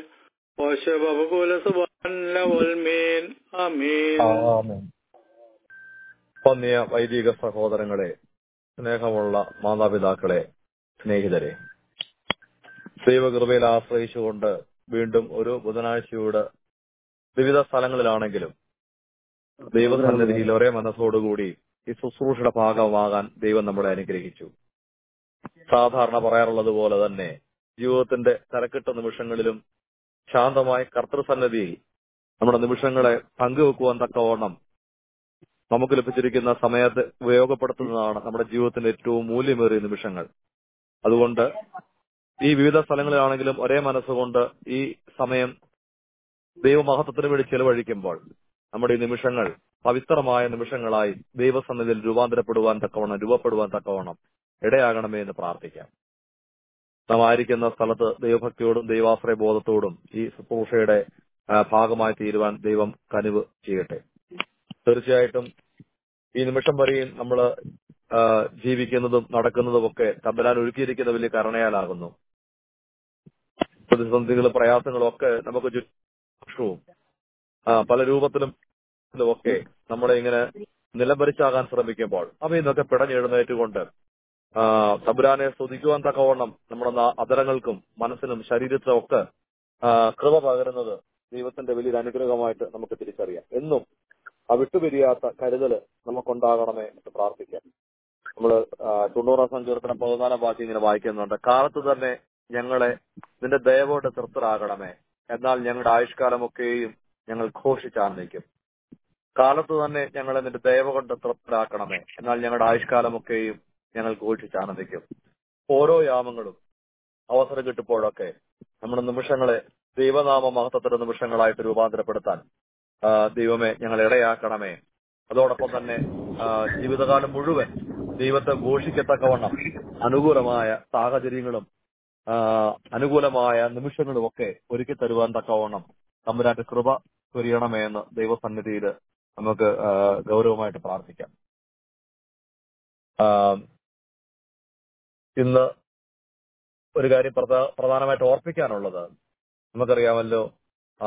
വന്യ വൈദിക സഹോദരങ്ങളെ, സ്നേഹമുള്ള മാതാപിതാക്കളെ, സ്നേഹിതരെ, ദൈവകൃപയിൽ ആശ്രയിച്ചുകൊണ്ട് വീണ്ടും ഒരു ബുധനാഴ്ചയോട് വിവിധ സ്ഥലങ്ങളിലാണെങ്കിലും ദൈവസന്നിധിയിൽ ഒരേ മനസ്സോടുകൂടി ഈ ശുശ്രൂഷയുടെ ഭാഗമാകാൻ ദൈവം നമ്മളെ അനുഗ്രഹിച്ചു. സാധാരണ പറയാറുള്ളത് പോലെ തന്നെ ജീവിതത്തിന്റെ തിരക്കിട്ട നിമിഷങ്ങളിലും ശാന്തമായി കർത്തൃസന്നിധിയിൽ നമ്മുടെ നിമിഷങ്ങളെ പങ്കുവെക്കുവാൻ തക്കവണ്ണം നമുക്ക് ലഭിച്ചിരിക്കുന്ന സമയത്ത് ഉപയോഗപ്പെടുത്തുന്നതാണ് നമ്മുടെ ജീവിതത്തിന്റെ ഏറ്റവും മൂല്യമേറിയ നിമിഷങ്ങൾ. അതുകൊണ്ട് ഈ വിവിധ സ്ഥലങ്ങളിലാണെങ്കിലും ഒരേ മനസ്സുകൊണ്ട് ഈ സമയം ദൈവമഹത്വത്തിന് വേണ്ടി ചെലവഴിക്കുമ്പോൾ നമ്മുടെ ഈ നിമിഷങ്ങൾ പവിത്രമായ നിമിഷങ്ങളായി ദൈവസന്നിധിയിൽ രൂപാന്തരപ്പെടുവാൻ തക്കവണ്ണം രൂപപ്പെടുവാൻ തക്കവണ്ണം ഇടയാകണമേ എന്ന് പ്രാർത്ഥിക്കാം. നാം ആയിരിക്കുന്ന സ്ഥലത്ത് ദൈവഭക്തിയോടും ദൈവാശ്രയ ബോധത്തോടും ഈ ശുശ്രൂഷയുടെ ഭാഗമായി തീരുവാൻ ദൈവം കനിവ് ചെയ്യട്ടെ. തീർച്ചയായിട്ടും ഈ നിമിഷം വരെയും നമ്മൾ ജീവിക്കുന്നതും നടക്കുന്നതും ഒക്കെ തമ്പുരാൻ ഒരുക്കിയിരിക്കുന്ന വലിയ കരുണയാലാകുന്നു. പ്രതിസന്ധികളും പ്രയാസങ്ങളും ഒക്കെ നമുക്ക് ചുറ്റും പല രൂപത്തിലും ഒക്കെ നമ്മളെ ഇങ്ങനെ നിലംപരിച്ചാകാൻ ശ്രമിക്കുമ്പോൾ അവയിൽ നിന്നൊക്കെ പിടഞ്ഞെഴുന്നേറ്റുകൊണ്ട് ആ തമ്പുരാനെ സ്തുതിക്കുവാൻ തക്കവണ്ണം നമ്മുടെ നാ- അധരങ്ങൾക്കും മനസ്സിനും ശരീരത്തിനും ഒക്കെ ആ, കൃപ പകരുന്നത് ദൈവത്തിന്റെ വലിയൊരു അനുഗ്രഹമായിട്ട് നമുക്ക് തിരിച്ചറിയാം. എന്നും ആ വിട്ടുപിരിയാത്ത കരുതല് നമുക്കുണ്ടാകണമേ എന്ന് പ്രാർത്ഥിക്കാം. നമ്മള് ആ, തൊണ്ണൂറാം സങ്കീർത്തനം പതിനാലാം വാക്യം ഇങ്ങനെ വായിക്കുന്നുണ്ട്. കാലത്ത് തന്നെ ഞങ്ങളെ നിന്റെ ദയവോട് തൃപ്തരാകണമേ, എന്നാൽ ഞങ്ങളുടെ ആയുഷ്കാലമൊക്കെയും ഞങ്ങൾ ഘോഷിച്ചാർന്നിക്കും. കാലത്ത് തന്നെ ഞങ്ങളെ നിന്റെ ദയവ കൊണ്ട് തൃപ്തരാക്കണമേ, എന്നാൽ ഞങ്ങളുടെ ആയുഷ്കാലമൊക്കെയും ഞങ്ങൾ ഘോഷിച്ചാർന്നിക്കും. ഓരോ യാമങ്ങളും അവസരം കിട്ടുമ്പോഴൊക്കെ നമ്മുടെ നിമിഷങ്ങളെ ദൈവനാമ മഹത്വത്തിന്റെ നിമിഷങ്ങളായിട്ട് രൂപാന്തരപ്പെടുത്താൻ ആ, ദൈവമേ ഞങ്ങൾ ഇടയാക്കണമേ. അതോടൊപ്പം തന്നെ ആ, ജീവിതകാലം മുഴുവൻ ദൈവത്തെ ഘോഷിക്കത്തക്കവണ്ണം അനുകൂലമായ സാഹചര്യങ്ങളും ആ, അനുകൂലമായ നിമിഷങ്ങളും ഒക്കെ ഒരുക്കി തരുവാൻ തക്കവണ്ണം തമ്പുരാന്റെ കൃപ ചൊരിയണമേ എന്ന് ദൈവസന്നിധിയിൽ നമുക്ക് ആ, ഗൗരവമായിട്ട് പ്രാർത്ഥിക്കാം. ആ, ഇന്ന് ഒരു കാര്യം പ്രധാ- പ്രധാനമായിട്ട് ഓർപ്പിക്കാനുള്ളത്, നമുക്കറിയാമല്ലോ ആ,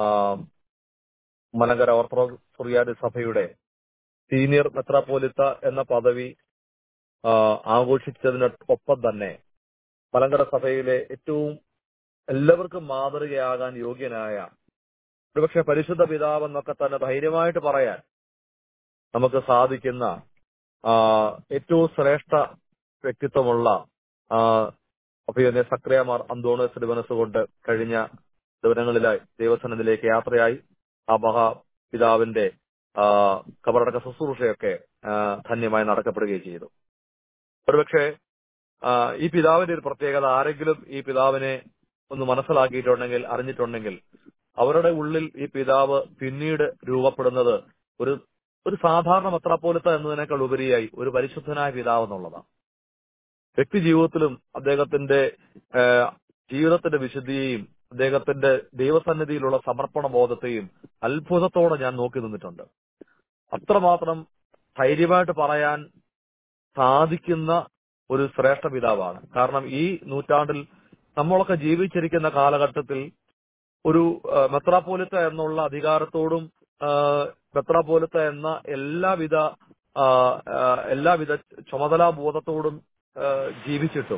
മലങ്കര ഓർത്തഡോക്സ് സുറിയാനി സഭയുടെ സീനിയർ മെത്രാപ്പോലിത്ത എന്ന പദവി ആ, ആഘോഷിച്ചതിനൊപ്പം തന്നെ മലങ്കര സഭയിലെ ഏറ്റവും എല്ലാവർക്കും മാതൃകയാകാൻ യോഗ്യനായ, ഒരുപക്ഷെ പരിശുദ്ധ പിതാവ് എന്നൊക്കെ തന്നെ ധൈര്യമായിട്ട് പറയാൻ നമുക്ക് സാധിക്കുന്ന ആ, ഏറ്റവും ശ്രേഷ്ഠ വ്യക്തിത്വമുള്ള ആ, അഭിയന്യ സക്രിയമാർ അന്തോണിയോസ് തിരുമനസ്സുകൊണ്ട് കഴിഞ്ഞ ദിവസങ്ങളിലായി ദൈവസന്നിധിയിലേക്ക് യാത്രയായി ആ മഹാപിതാവിന്റെ ആ, കബറടക്ക ശുശ്രൂഷയൊക്കെ ആ, ധന്യമായി നടക്കപ്പെടുകയും ചെയ്തു. ഒരുപക്ഷെ ആ, ഈ പിതാവിന്റെ ഒരു പ്രത്യേകത, ആരെങ്കിലും ഈ പിതാവിനെ ഒന്ന് മനസ്സിലാക്കിയിട്ടുണ്ടെങ്കിൽ, അറിഞ്ഞിട്ടുണ്ടെങ്കിൽ, അവരുടെ ഉള്ളിൽ ഈ പിതാവ് പിന്നീട് രൂപപ്പെടുന്നത് ഒരു ഒരു സാധാരണ മെത്രാപ്പോലിത്ത എന്നതിനേക്കാൾ ഉപരിയായി ഒരു പരിശുദ്ധനായ പിതാവ് എന്നുള്ളതാണ്. വ്യക്തി ജീവിതത്തിലും അദ്ദേഹത്തിന്റെ ആ, ജീവിതത്തിന്റെ വിശുദ്ധിയെയും അദ്ദേഹത്തിന്റെ ദൈവസന്നിധിയിലുള്ള സമർപ്പണ ബോധത്തെയും അത്ഭുതത്തോടെ ഞാൻ നോക്കി നിന്നിട്ടുണ്ട്. അത്രമാത്രം ധൈര്യമായിട്ട് പറയാൻ സാധിക്കുന്ന ഒരു ശ്രേഷ്ഠ പിതാവാണ്. കാരണം ഈ നൂറ്റാണ്ടിൽ നമ്മളൊക്കെ ജീവിച്ചിരിക്കുന്ന കാലഘട്ടത്തിൽ ഒരു ആ, മെത്രാപ്പോലിത്ത എന്നുള്ള അധികാരത്തോടും ആ, മെത്രാപ്പോലിത്ത എന്ന എല്ലാവിധ ആ, ആ, എല്ലാവിധ ചുമതലാബോധത്തോടും ആ, ജീവിച്ചിട്ടും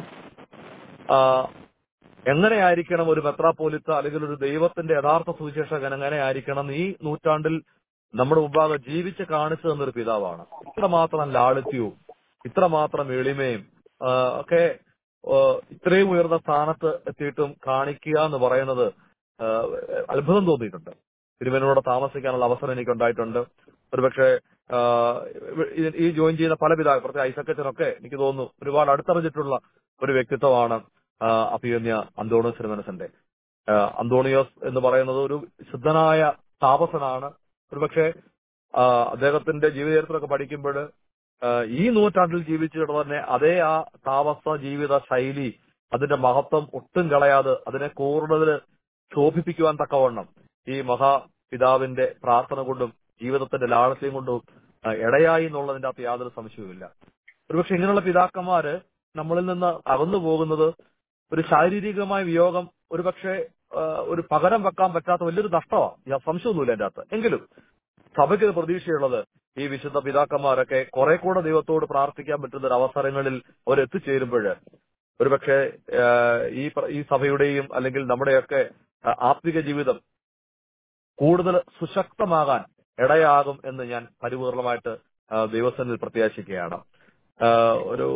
ആ, എങ്ങനെയായിരിക്കണം ഒരു മെത്രാപ്പോലിത്ത അല്ലെങ്കിൽ ഒരു ദൈവത്തിന്റെ യഥാർത്ഥ സുവിശേഷകൻ എങ്ങനെയായിരിക്കണം ഈ നൂറ്റാണ്ടിൽ നമ്മുടെ മുമ്പാകെ ജീവിച്ച് കാണിച്ചു തന്നൊരു പിതാവാണ്. ഇത്രമാത്രം ലാളിത്യവും ഇത്രമാത്രം എളിമയും ആ, ഒക്കെ ആ, ഇത്രയും ഉയർന്ന സ്ഥാനത്ത് എത്തിയിട്ടും കാണിക്കുക എന്ന് പറയുന്നത് ആ, അത്ഭുതം തോന്നിയിട്ടുണ്ട്. തിരുവനന്തപുരം താമസിക്കാനുള്ള അവസരം എനിക്കുണ്ടായിട്ടുണ്ട്. ഒരുപക്ഷെ ആ, ഈ- ഈ ജോയിൻ ചെയ്യുന്ന പല പിതാവ്, പ്രത്യേക ഐസക്കച്ചനൊക്കെ എനിക്ക് തോന്നുന്നു ഒരുപാട് അടുത്തറിഞ്ഞിട്ടുള്ള ഒരു വ്യക്തിത്വമാണ് ആ, അഭിയന്യ അന്തോണിയോസ് തിരുമനസിന്റെ. ആ, അന്തോണിയോസ് എന്ന് പറയുന്നത് ഒരു ശുദ്ധനായ താപസനാണ്. ഒരുപക്ഷെ ആ, അദ്ദേഹത്തിന്റെ ജീവചരിത്രമൊക്കെ പഠിക്കുമ്പോൾ ഈ നൂറ്റാണ്ടിൽ ജീവിച്ചിട്ട് തന്നെ അതേ ആ താമസ ജീവിത ശൈലി, അതിന്റെ മഹത്വം ഒട്ടും കളയാതെ അതിനെ കൂടുതൽ ശോഭിപ്പിക്കുവാൻ തക്കവണ്ണം ഈ മഹാപിതാവിന്റെ പ്രാർത്ഥന കൊണ്ടും ജീവിതത്തിന്റെ ലാളത്യം കൊണ്ടും ആ, ഇടയായി എന്നുള്ളതിന്റെ അകത്ത് യാതൊരു സംശയവുമില്ല. ഒരുപക്ഷെ ഇങ്ങനെയുള്ള പിതാക്കന്മാര് നമ്മളിൽ നിന്ന് അകന്നു പോകുന്നത് ഒരു ശാരീരികമായ വിയോഗം ഒരുപക്ഷെ ആ, ഒരു പകരം വെക്കാൻ പറ്റാത്ത വലിയൊരു നഷ്ടമാണ്, സംശയമൊന്നുമില്ല എന്റെ അകത്ത്. എങ്കിലും സഭയ്ക്ക് പ്രതീക്ഷയുള്ളത് ഈ വിശുദ്ധ പിതാക്കന്മാരൊക്കെ കുറെ കൂടെ ദൈവത്തോട് പ്രാർത്ഥിക്കാൻ പറ്റുന്ന ഒരു അവസരങ്ങളിൽ അവരെത്തിച്ചേരുമ്പോൾ ഒരുപക്ഷെ ആ, ഈ പ്ര- ഈ സഭയുടെയും അല്ലെങ്കിൽ നമ്മുടെയൊക്കെ ആ, ആത്മിക ജീവിതം കൂടുതൽ സുശക്തമാകാൻ ഇടയാകും എന്ന് ഞാൻ പരിപൂർണമായിട്ട് ആ, ദൈവസന്നിധിയിൽ പ്രത്യാശിക്കുകയാണ്. ആ, ഒരു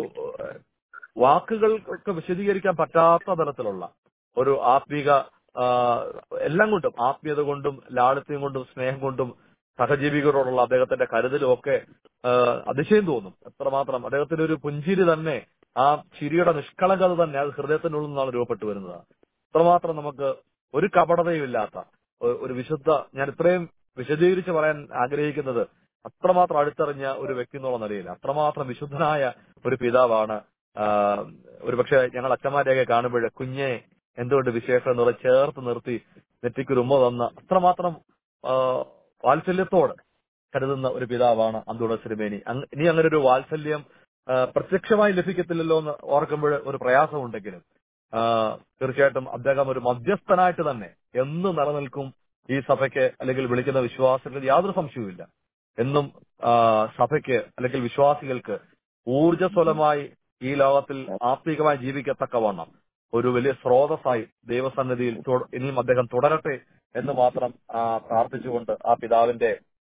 വാക്കുകൾക്ക് വിശദീകരിക്കാൻ പറ്റാത്ത തരത്തിലുള്ള ഒരു ആത്മീക ആ, എല്ലാം കൊണ്ടും, ആത്മീയത കൊണ്ടും ലാളിത്യം കൊണ്ടും സ്നേഹം കൊണ്ടും സഹജീവികളോടുള്ള അദ്ദേഹത്തിന്റെ കരുതലും ഒക്കെ ആ, അതിശയം തോന്നും. എത്രമാത്രം അദ്ദേഹത്തിന്റെ ഒരു പുഞ്ചിരി തന്നെ, ആ ചിരിയുടെ നിഷ്കളങ്കത തന്നെ അത് ഹൃദയത്തിനുള്ളിൽ നിന്നാണ് രൂപപ്പെട്ടു വരുന്നത്. അത്രമാത്രം നമുക്ക് ഒരു കപടതയും ഇല്ലാത്ത ഒ- ഒരു വിശുദ്ധ, ഞാൻ ഇത്രയും വിശദീകരിച്ച് പറയാൻ ആഗ്രഹിക്കുന്നത് അത്രമാത്രം അടുത്തറിഞ്ഞ ഒരു വ്യക്തി എന്നുള്ള നിലയിൽ അത്രമാത്രം വിശുദ്ധനായ ഒരു പിതാവാണ്. ആ, ഒരുപക്ഷെ ഞങ്ങൾ അച്ഛന്മാരെയൊക്കെ കാണുമ്പോൾ കുഞ്ഞെ എന്തുകൊണ്ട് വിശേഷം എന്നുള്ള ചേർത്ത് നിർത്തി നെറ്റിക്കൊരു ഉമ്മ തന്ന അത്രമാത്രം ആ, വാത്സല്യത്തോട് കരുതുന്ന ഒരു പിതാവാണ് അന്തോണിയോസ് തിരുമേനി. അങ് ഇനി അങ്ങനെ ഒരു വാത്സല്യം ആ, പ്രത്യക്ഷമായി ലഭിക്കത്തില്ലല്ലോ എന്ന് ഓർക്കുമ്പോൾ ഒരു പ്രയാസമുണ്ടെങ്കിലും ആ, തീർച്ചയായിട്ടും അദ്ദേഹം ഒരു മധ്യസ്ഥനായിട്ട് തന്നെ എന്ന് നിലനിൽക്കും ഈ സഭയ്ക്ക് അല്ലെങ്കിൽ വിളിക്കുന്ന വിശ്വാസത്തിൽ യാതൊരു സംശയവുമില്ല. എന്നും സഭയ്ക്ക് അല്ലെങ്കിൽ വിശ്വാസികൾക്ക് ഊർജ്ജസ്വലമായി ഈ ലോകത്തിൽ ആത്മീകമായി ജീവിക്കത്തക്കവണ്ണം ഒരു വലിയ സ്രോതസ്സായി ദൈവസന്നിധിയിൽ ഇനിയും അദ്ദേഹം തുടരട്ടെ എന്ന് മാത്രം പ്രാർത്ഥിച്ചുകൊണ്ട് ആ പിതാവിന്റെ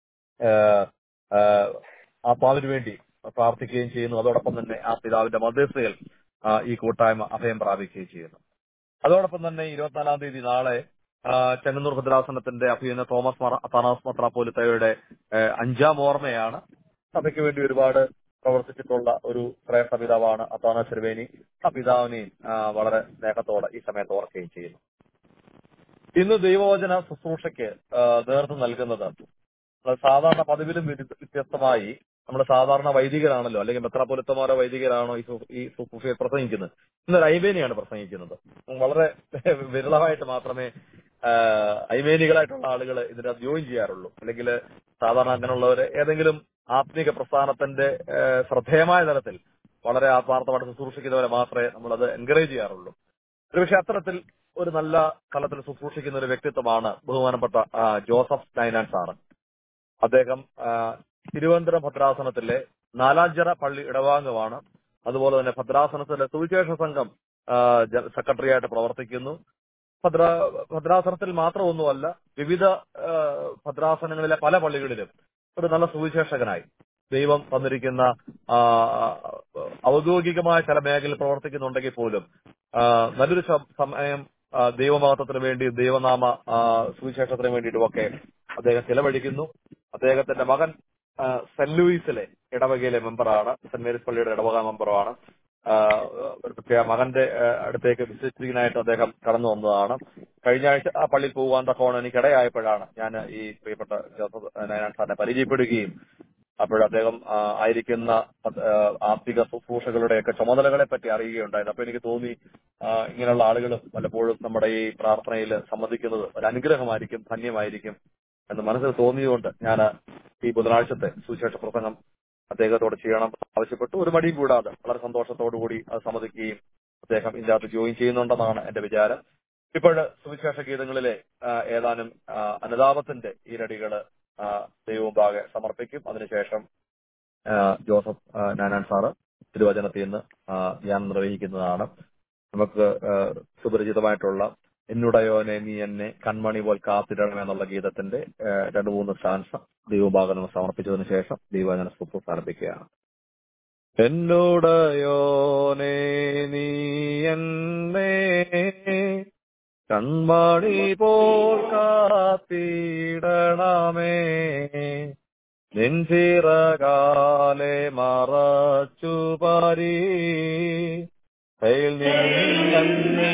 ആത്മാവിന് വേണ്ടി പ്രാർത്ഥിക്കുകയും ചെയ്യുന്നു. അതോടൊപ്പം തന്നെ ആ പിതാവിന്റെ മധ്യസ്ഥയിൽ ഈ കൂട്ടായ്മ അഭയം പ്രാപിക്കുകയും ചെയ്യുന്നു. അതോടൊപ്പം തന്നെ ഇരുപത്തിനാലാം തീയതി നാളെ ചെങ്ങന്നൂർ ഭദ്രാസനത്തിന്റെ അഭിനന്ദ തോമസ് അത്താനാസ് മെത്രാപ്പോലീത്തയുടെ അഞ്ചാം ഓർമ്മയാണ്. സഭയ്ക്ക് വേണ്ടി ഒരുപാട് പ്രവർത്തിച്ചിട്ടുള്ള ഒരു ശ്രേഷ്ഠ പിതാവാണ് അത്താനാസ് തിരുമേനി. ആ പിതാവിനെയും വളരെ സ്നേഹത്തോടെ ഈ സമയത്ത് ഓർക്കുകയും ചെയ്യുന്നു. ഇന്ന് ദൈവവചന ശുശ്രൂഷയ്ക്ക് നേതൃത്വം നൽകുന്നത് സാധാരണ പതിവിലും വ്യത്യസ്തമായി നമ്മുടെ സാധാരണ വൈദികരാണല്ലോ, അല്ലെങ്കിൽ മെത്രാപ്പൊലിത്തമാരോ വൈദികരാണോ ഈ ശുശ്രൂഷയെ പ്രസംഗിക്കുന്നത്. ഇന്നൊരു ഐവേനിയാണ് പ്രസംഗിക്കുന്നത്. വളരെ വിരളമായിട്ട് മാത്രമേ ഐവേനികളായിട്ടുള്ള ആളുകൾ ഇതിനകത്ത് ജോയിൻ ചെയ്യാറുള്ളൂ. അല്ലെങ്കിൽ സാധാരണ അങ്ങനെയുള്ളവര് ഏതെങ്കിലും ആത്മീക പ്രസ്ഥാനത്തിന്റെ ശ്രദ്ധേയമായ തലത്തിൽ വളരെ ആത്മാർത്ഥമായിട്ട് ശുശ്രൂഷിക്കുന്നവരെ മാത്രമേ നമ്മളത് എൻകറേജ് ചെയ്യാറുള്ളൂ. ഒരുപക്ഷെ അത്തരത്തിൽ ഒരു നല്ല തലത്തിൽ ശുശ്രൂഷിക്കുന്ന ഒരു വ്യക്തിത്വമാണ് ബഹുമാനപ്പെട്ട ജോസഫ് നൈനാൻ സാറ്. അദ്ദേഹം തിരുവനന്തപുരം ഭദ്രാസനത്തിലെ നാലാഞ്ചിറ പള്ളി ഇടവാംഗമാണ്. അതുപോലെ തന്നെ ഭദ്രാസനത്തിലെ സുവിശേഷ സംഘം സെക്രട്ടറിയായിട്ട് പ്രവർത്തിക്കുന്നു. ഭദ്രാ ഭദ്രാസനത്തിൽ മാത്രമൊന്നുമല്ല, വിവിധ ഭദ്രാസനങ്ങളിലെ പല പള്ളികളിലും ഒരു നല്ല സുവിശേഷകനായി ദൈവം തന്നിരിക്കുന്ന ഔദ്യോഗികമായ ചില മേഖലയിൽ പ്രവർത്തിക്കുന്നുണ്ടെങ്കിൽ പോലും നല്ലൊരു സമയം ദൈവമഹത്വത്തിന് വേണ്ടി ദൈവനാമ സുവിശേഷത്തിന് വേണ്ടിയിട്ടുമൊക്കെ അദ്ദേഹം ചെലവഴിക്കുന്നു. അദ്ദേഹത്തിന്റെ മകൻ സെന്റ് ലൂയിസിലെ ഇടവകയിലെ മെമ്പറാണ്, സെന്റ് മേരീസ് പള്ളിയുടെ ഇടവക മെമ്പറാണ്. പ്രത്യേക മകന്റെ അടുത്തേക്ക് വിസിറ്റിങ്ങിനായിട്ട് അദ്ദേഹം കടന്നു വന്നതാണ്. കഴിഞ്ഞ ആഴ്ച ആ പള്ളിയിൽ പോകാൻ തക്കോണം എനിക്കിടയായപ്പോഴാണ് ഞാൻ ഈ പ്രിയപ്പെട്ട ജോസഫ് നൈനാൻ സാറിനെ പരിചയപ്പെടുകയും അപ്പോൾ അദ്ദേഹം ആയിരിക്കുന്ന ആത്മിക ശുശ്രൂഷകളുടെയൊക്കെ ചുമതലകളെ പറ്റി അറിയുകയുണ്ടായിരുന്നു. അപ്പൊ എനിക്ക് തോന്നി ഇങ്ങനെയുള്ള ആളുകൾ പലപ്പോഴും നമ്മുടെ ഈ പ്രാർത്ഥനയിൽ സംബന്ധിക്കുന്നത് ഒരു അനുഗ്രഹമായിരിക്കും, ധന്യമായിരിക്കും എന്ന് മനസ്സിൽ തോന്നിയതുകൊണ്ട് ഞാൻ ഈ ബുധനാഴ്ചത്തെ സുവിശേഷ പ്രസംഗം അദ്ദേഹത്തോട് ചെയ്യണം ആവശ്യപ്പെട്ടു. ഒരു മടിയും കൂടാതെ വളരെ സന്തോഷത്തോടുകൂടി അത് സമ്മതിക്കുകയും അദ്ദേഹം ഇതിനകത്ത് ജോയിൻ ചെയ്യുന്നുണ്ടെന്നാണ് എന്റെ വിചാരം. ഇപ്പോഴ് സുവിശേഷ ഗീതങ്ങളിലെ ഏതാനും അനുതാപത്തിന്റെ ഈരടികള് ദൈവമുമ്പാകെ സമർപ്പിക്കും. അതിനുശേഷം ജോസഫ് നൈനാൻ സാറ് തിരുവചനത്തിൽ നിന്ന് ധ്യാനം നിർവഹിക്കുന്നതാണ്. നമുക്ക് സുപരിചിതമായിട്ടുള്ള എന്നുടയോനെ നീ എന്നെ കൺമണി പോൽ കാത്തിടണമെന്നുള്ള ഗീതത്തിന്റെ രണ്ടു മൂന്ന് സ്റ്റാൻസ ദൈവഭാഗം സമർപ്പിച്ചതിനു ശേഷം ദൈവവചന ശുശ്രൂഷ ആരംഭിക്കുകയാണ്. എന്നുടയോനെ നീ എന്നെ കൺമണി പോൽ കാത്തിടണമേ, നിൻചിറകാലെ മറച്ചു പാരി നിന്നെ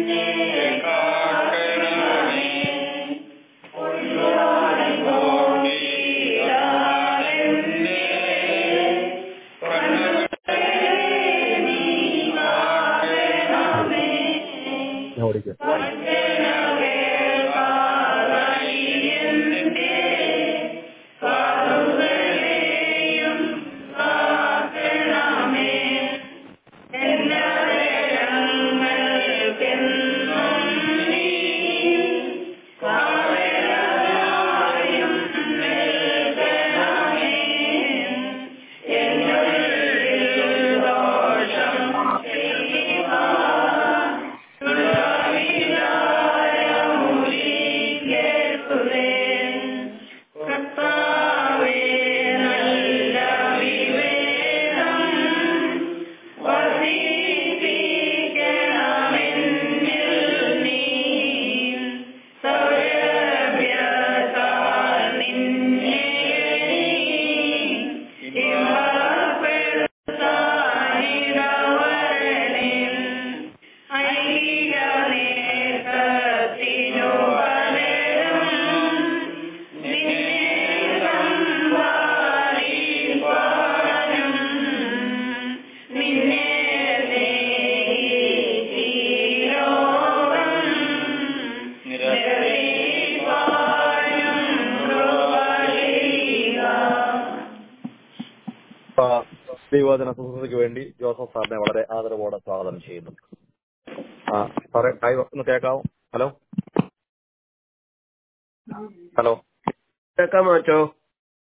ദൈവവചന ശുശ്രൂഷയ്ക്ക് വേണ്ടി ജോസഫ് സാറിനെ വളരെ ആദരവോടെ സ്വാഗതം ചെയ്യുന്നു. ആ സാറേ ഒന്ന് കേൾക്കാവോ? ഹലോ ഹലോ കേൾക്കാമോ?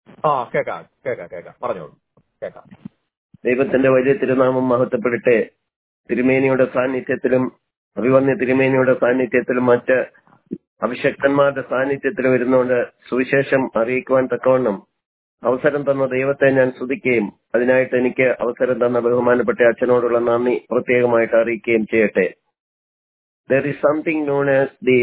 ആ കേക്കാം കേക്കാം കേക്കാം പറഞ്ഞോളൂ കേക്കാം. ദൈവത്തിന്റെ വലിയ തിരുനാമം മഹത്വപ്പെടട്ടെ. തിരുമേനിയുടെ സാന്നിധ്യത്തിലും അഭിവന്യ തിരുമേനിയുടെ സാന്നിധ്യത്തിലും മറ്റ് അഭിഷക്തന്മാരുടെ സാന്നിധ്യത്തിലും ഇരുന്നുകൊണ്ട് സുവിശേഷം അറിയിക്കുവാൻ തക്കവണ്ണം അവസരം തന്ന ദൈവത്തെ ഞാൻ സ്തുതിക്കുകയും അതിനായിട്ട് എനിക്ക് അവസരം തന്ന ബഹുമാനപ്പെട്ട അച്ഛനോടുള്ള നന്ദി പ്രത്യേകമായിട്ട് അറിയിക്കുകയും ചെയ്യട്ടെ. There is something known as the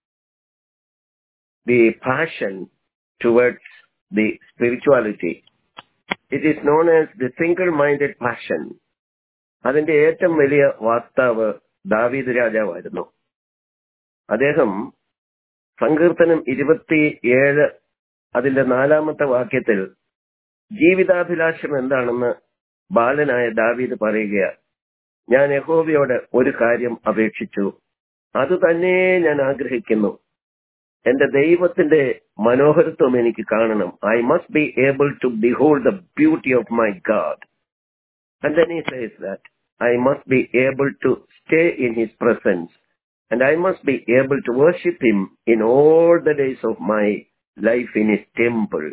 the passion towards the spirituality. It is known as the single-minded passion. അതിന്റെ ഏറ്റവും വലിയ വാക്താവ് ദാവീദ് രാജാവായിരുന്നു. അദ്ദേഹം സങ്കീർത്തനം ഇരുപത്തി ഏഴ് അതിന്റെ നാലാമത്തെ വാക്യത്തിൽ ജീവിതാഭിലാഷം എന്താണെന്ന് ബാലനായ ദാവീദ് പറയുക, ഞാൻ യഹോവയോട് ഒരു കാര്യം അപേക്ഷിച്ചു, അത് തന്നെ ഞാൻ ആഗ്രഹിക്കുന്നു, എന്റെ ദൈവത്തിന്റെ മനോഹരത്വം എനിക്ക് കാണണം. I must be able to behold the beauty of my God. And then he says that I must be able to stay in his presence and I must be able to worship him in all the days of my life in his temple.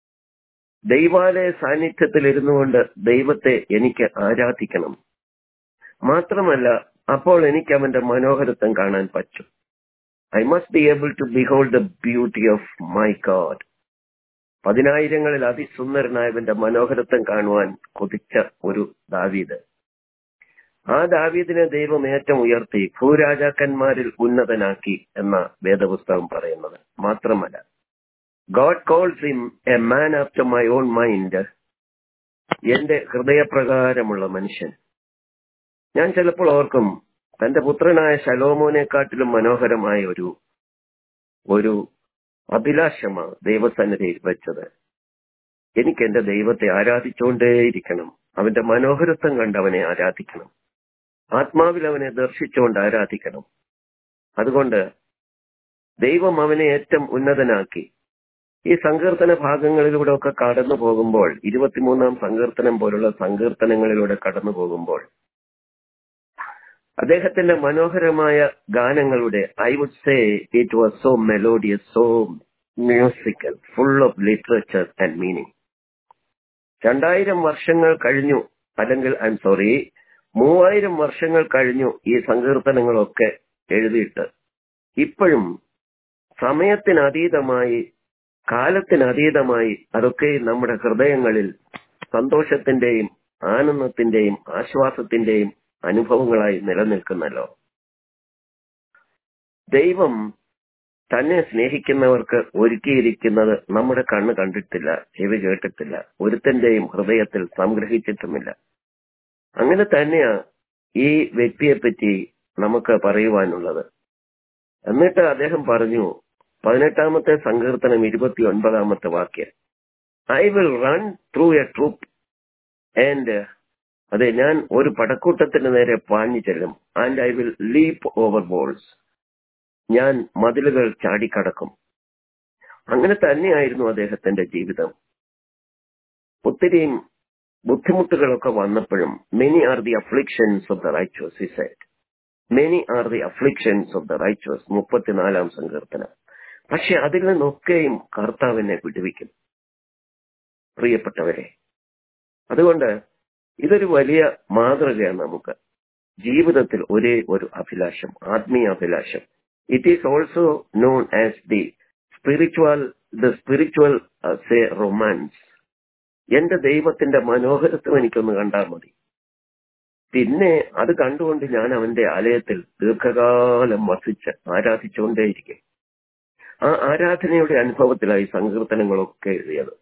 ദൈവാലയ സാന്നിധ്യത്തിൽ ഇരുന്നുകൊണ്ട് ദൈവത്തെ എനിക്ക് ആരാധിക്കണം. മാത്രമല്ല അപ്പോൾ എനിക്ക് അവന്റെ മനോഹരത്വം കാണാൻ പറ്റും. I must be able to behold the beauty of my God. പതിനായിരങ്ങളിൽ അതിസുന്ദരനായവന്റെ മനോഹരത്വം കാണുവാൻ കൊതിച്ച ഒരു ദാവീദ്. ആ ദാവീദിനെ ദൈവം ഏറ്റവും ഉയർത്തി ഭൂരാജാക്കന്മാരിൽ ഉന്നതനാക്കി എന്ന വേദപുസ്തകം പറയുന്നത്. മാത്രമല്ല, God calls him a man after my own mind. എന്റെ ഹൃദയപ്രകാരമുള്ള മനുഷ്യൻ. ഞാൻ ചിലപ്പോൾ ഓർക്കും, തന്റെ പുത്രനായ ശലോമോനെക്കാട്ടിലും മനോഹരമായ ഒരു ഒരു അഭിലാഷമാണ് ദൈവസന്നിധിയിൽ വെച്ചത്. എനിക്ക് എന്റെ ദൈവത്തെ ആരാധിച്ചുകൊണ്ടേയിരിക്കണം. അവന്റെ മനോഹരത്വം കണ്ട് അവനെ ആരാധിക്കണം. ആത്മാവിൽ അവനെ ദർശിച്ചുകൊണ്ട് ആരാധിക്കണം. അതുകൊണ്ട് ദൈവം അവനെ ഏറ്റവും ഉന്നതനാക്കി. ഈ സങ്കീർത്തന ഭാഗങ്ങളിലൂടെ ഒക്കെ കടന്നു പോകുമ്പോൾ, ഇരുപത്തിമൂന്നാം സങ്കീർത്തനം പോലുള്ള സങ്കീർത്തനങ്ങളിലൂടെ കടന്നു പോകുമ്പോൾ അദ്ദേഹത്തിന്റെ മനോഹരമായ ഗാനങ്ങളുടെ I would say it was so melodious, so musical, full of literature and meaning. രണ്ടായിരം വർഷങ്ങൾ കഴിഞ്ഞു, അല്ലെങ്കിൽ ഐ എം സോറി മൂവായിരം വർഷങ്ങൾ കഴിഞ്ഞു ഈ സങ്കീർത്തനങ്ങളൊക്കെ എഴുതിയിട്ട്. ഇപ്പോഴും സമയത്തിനതീതമായി, കാലത്തിനതീതമായി അതൊക്കെ നമ്മുടെ ഹൃദയങ്ങളിൽ സന്തോഷത്തിന്റെയും ആനന്ദത്തിന്റെയും ആശ്വാസത്തിന്റെയും അനുഭവങ്ങളായി നിലനിൽക്കുന്നല്ലോ. ദൈവം തന്നെ സ്നേഹിക്കുന്നവർക്ക് ഒരുക്കിയിരിക്കുന്നത് നമ്മുടെ കണ്ണ് കണ്ടിട്ടില്ല, ചെവി കേട്ടിട്ടില്ല, ഒരുത്തന്റെയും ഹൃദയത്തിൽ സംഗ്രഹിച്ചിട്ടുമില്ല. അങ്ങനെ തന്നെയാ ഈ വ്യക്തിയെപ്പറ്റി നമുക്ക് പറയുവാനുള്ളത്. എന്നിട്ട് അദ്ദേഹം പറഞ്ഞു, പതിനെട്ടാമത്തെ സങ്കീർത്തനം ഇരുപത്തി ഒൻപതാമത്തെ വാക്യം, I will run through a troop and, അതെ, ഞാൻ ഒരു പടക്കൂട്ടത്തിന് നേരെ പാഞ്ഞു ചെല്ലും. And I will leap over walls, ഞാൻ മതിലുകൾ ചാടിക്കടക്കും. അങ്ങനെ തന്നെയായിരുന്നു അദ്ദേഹത്തിന്റെ ജീവിതം. ഒത്തിരിയും ബുദ്ധിമുട്ടുകളൊക്കെ വന്നപ്പോഴും many are the afflictions of the righteous, he said, many are the afflictions of the righteous, മുപ്പത്തിനാലാം സങ്കീർത്തനം. പക്ഷെ അതിൽ നിന്നൊക്കെയും കർത്താവിനെ വിടുവിക്കും പ്രിയപ്പെട്ടവരെ. അതുകൊണ്ട് ഇതൊരു വലിയ മാതൃകയാണ് നമുക്ക് ജീവിതത്തിൽ. ഒരേ ഒരു അഭിലാഷം, ആത്മീയ അഭിലാഷം. It is also known as the spiritual the spiritual say romance. എന്റെ ദൈവത്തിന്റെ മനോഹരത്വം എനിക്കൊന്ന് കണ്ടാൽ മതി, പിന്നെ അത് കണ്ടുകൊണ്ട് ഞാൻ അവന്റെ ആലയത്തിൽ ദീർഘകാലം വസിച്ച് ആരാധിച്ചുകൊണ്ടേയിരിക്കും. ആ ആരാധനയുടെ അനുഭവത്തിലായി സങ്കീർത്തനങ്ങളൊക്കെ എഴുതിയത്.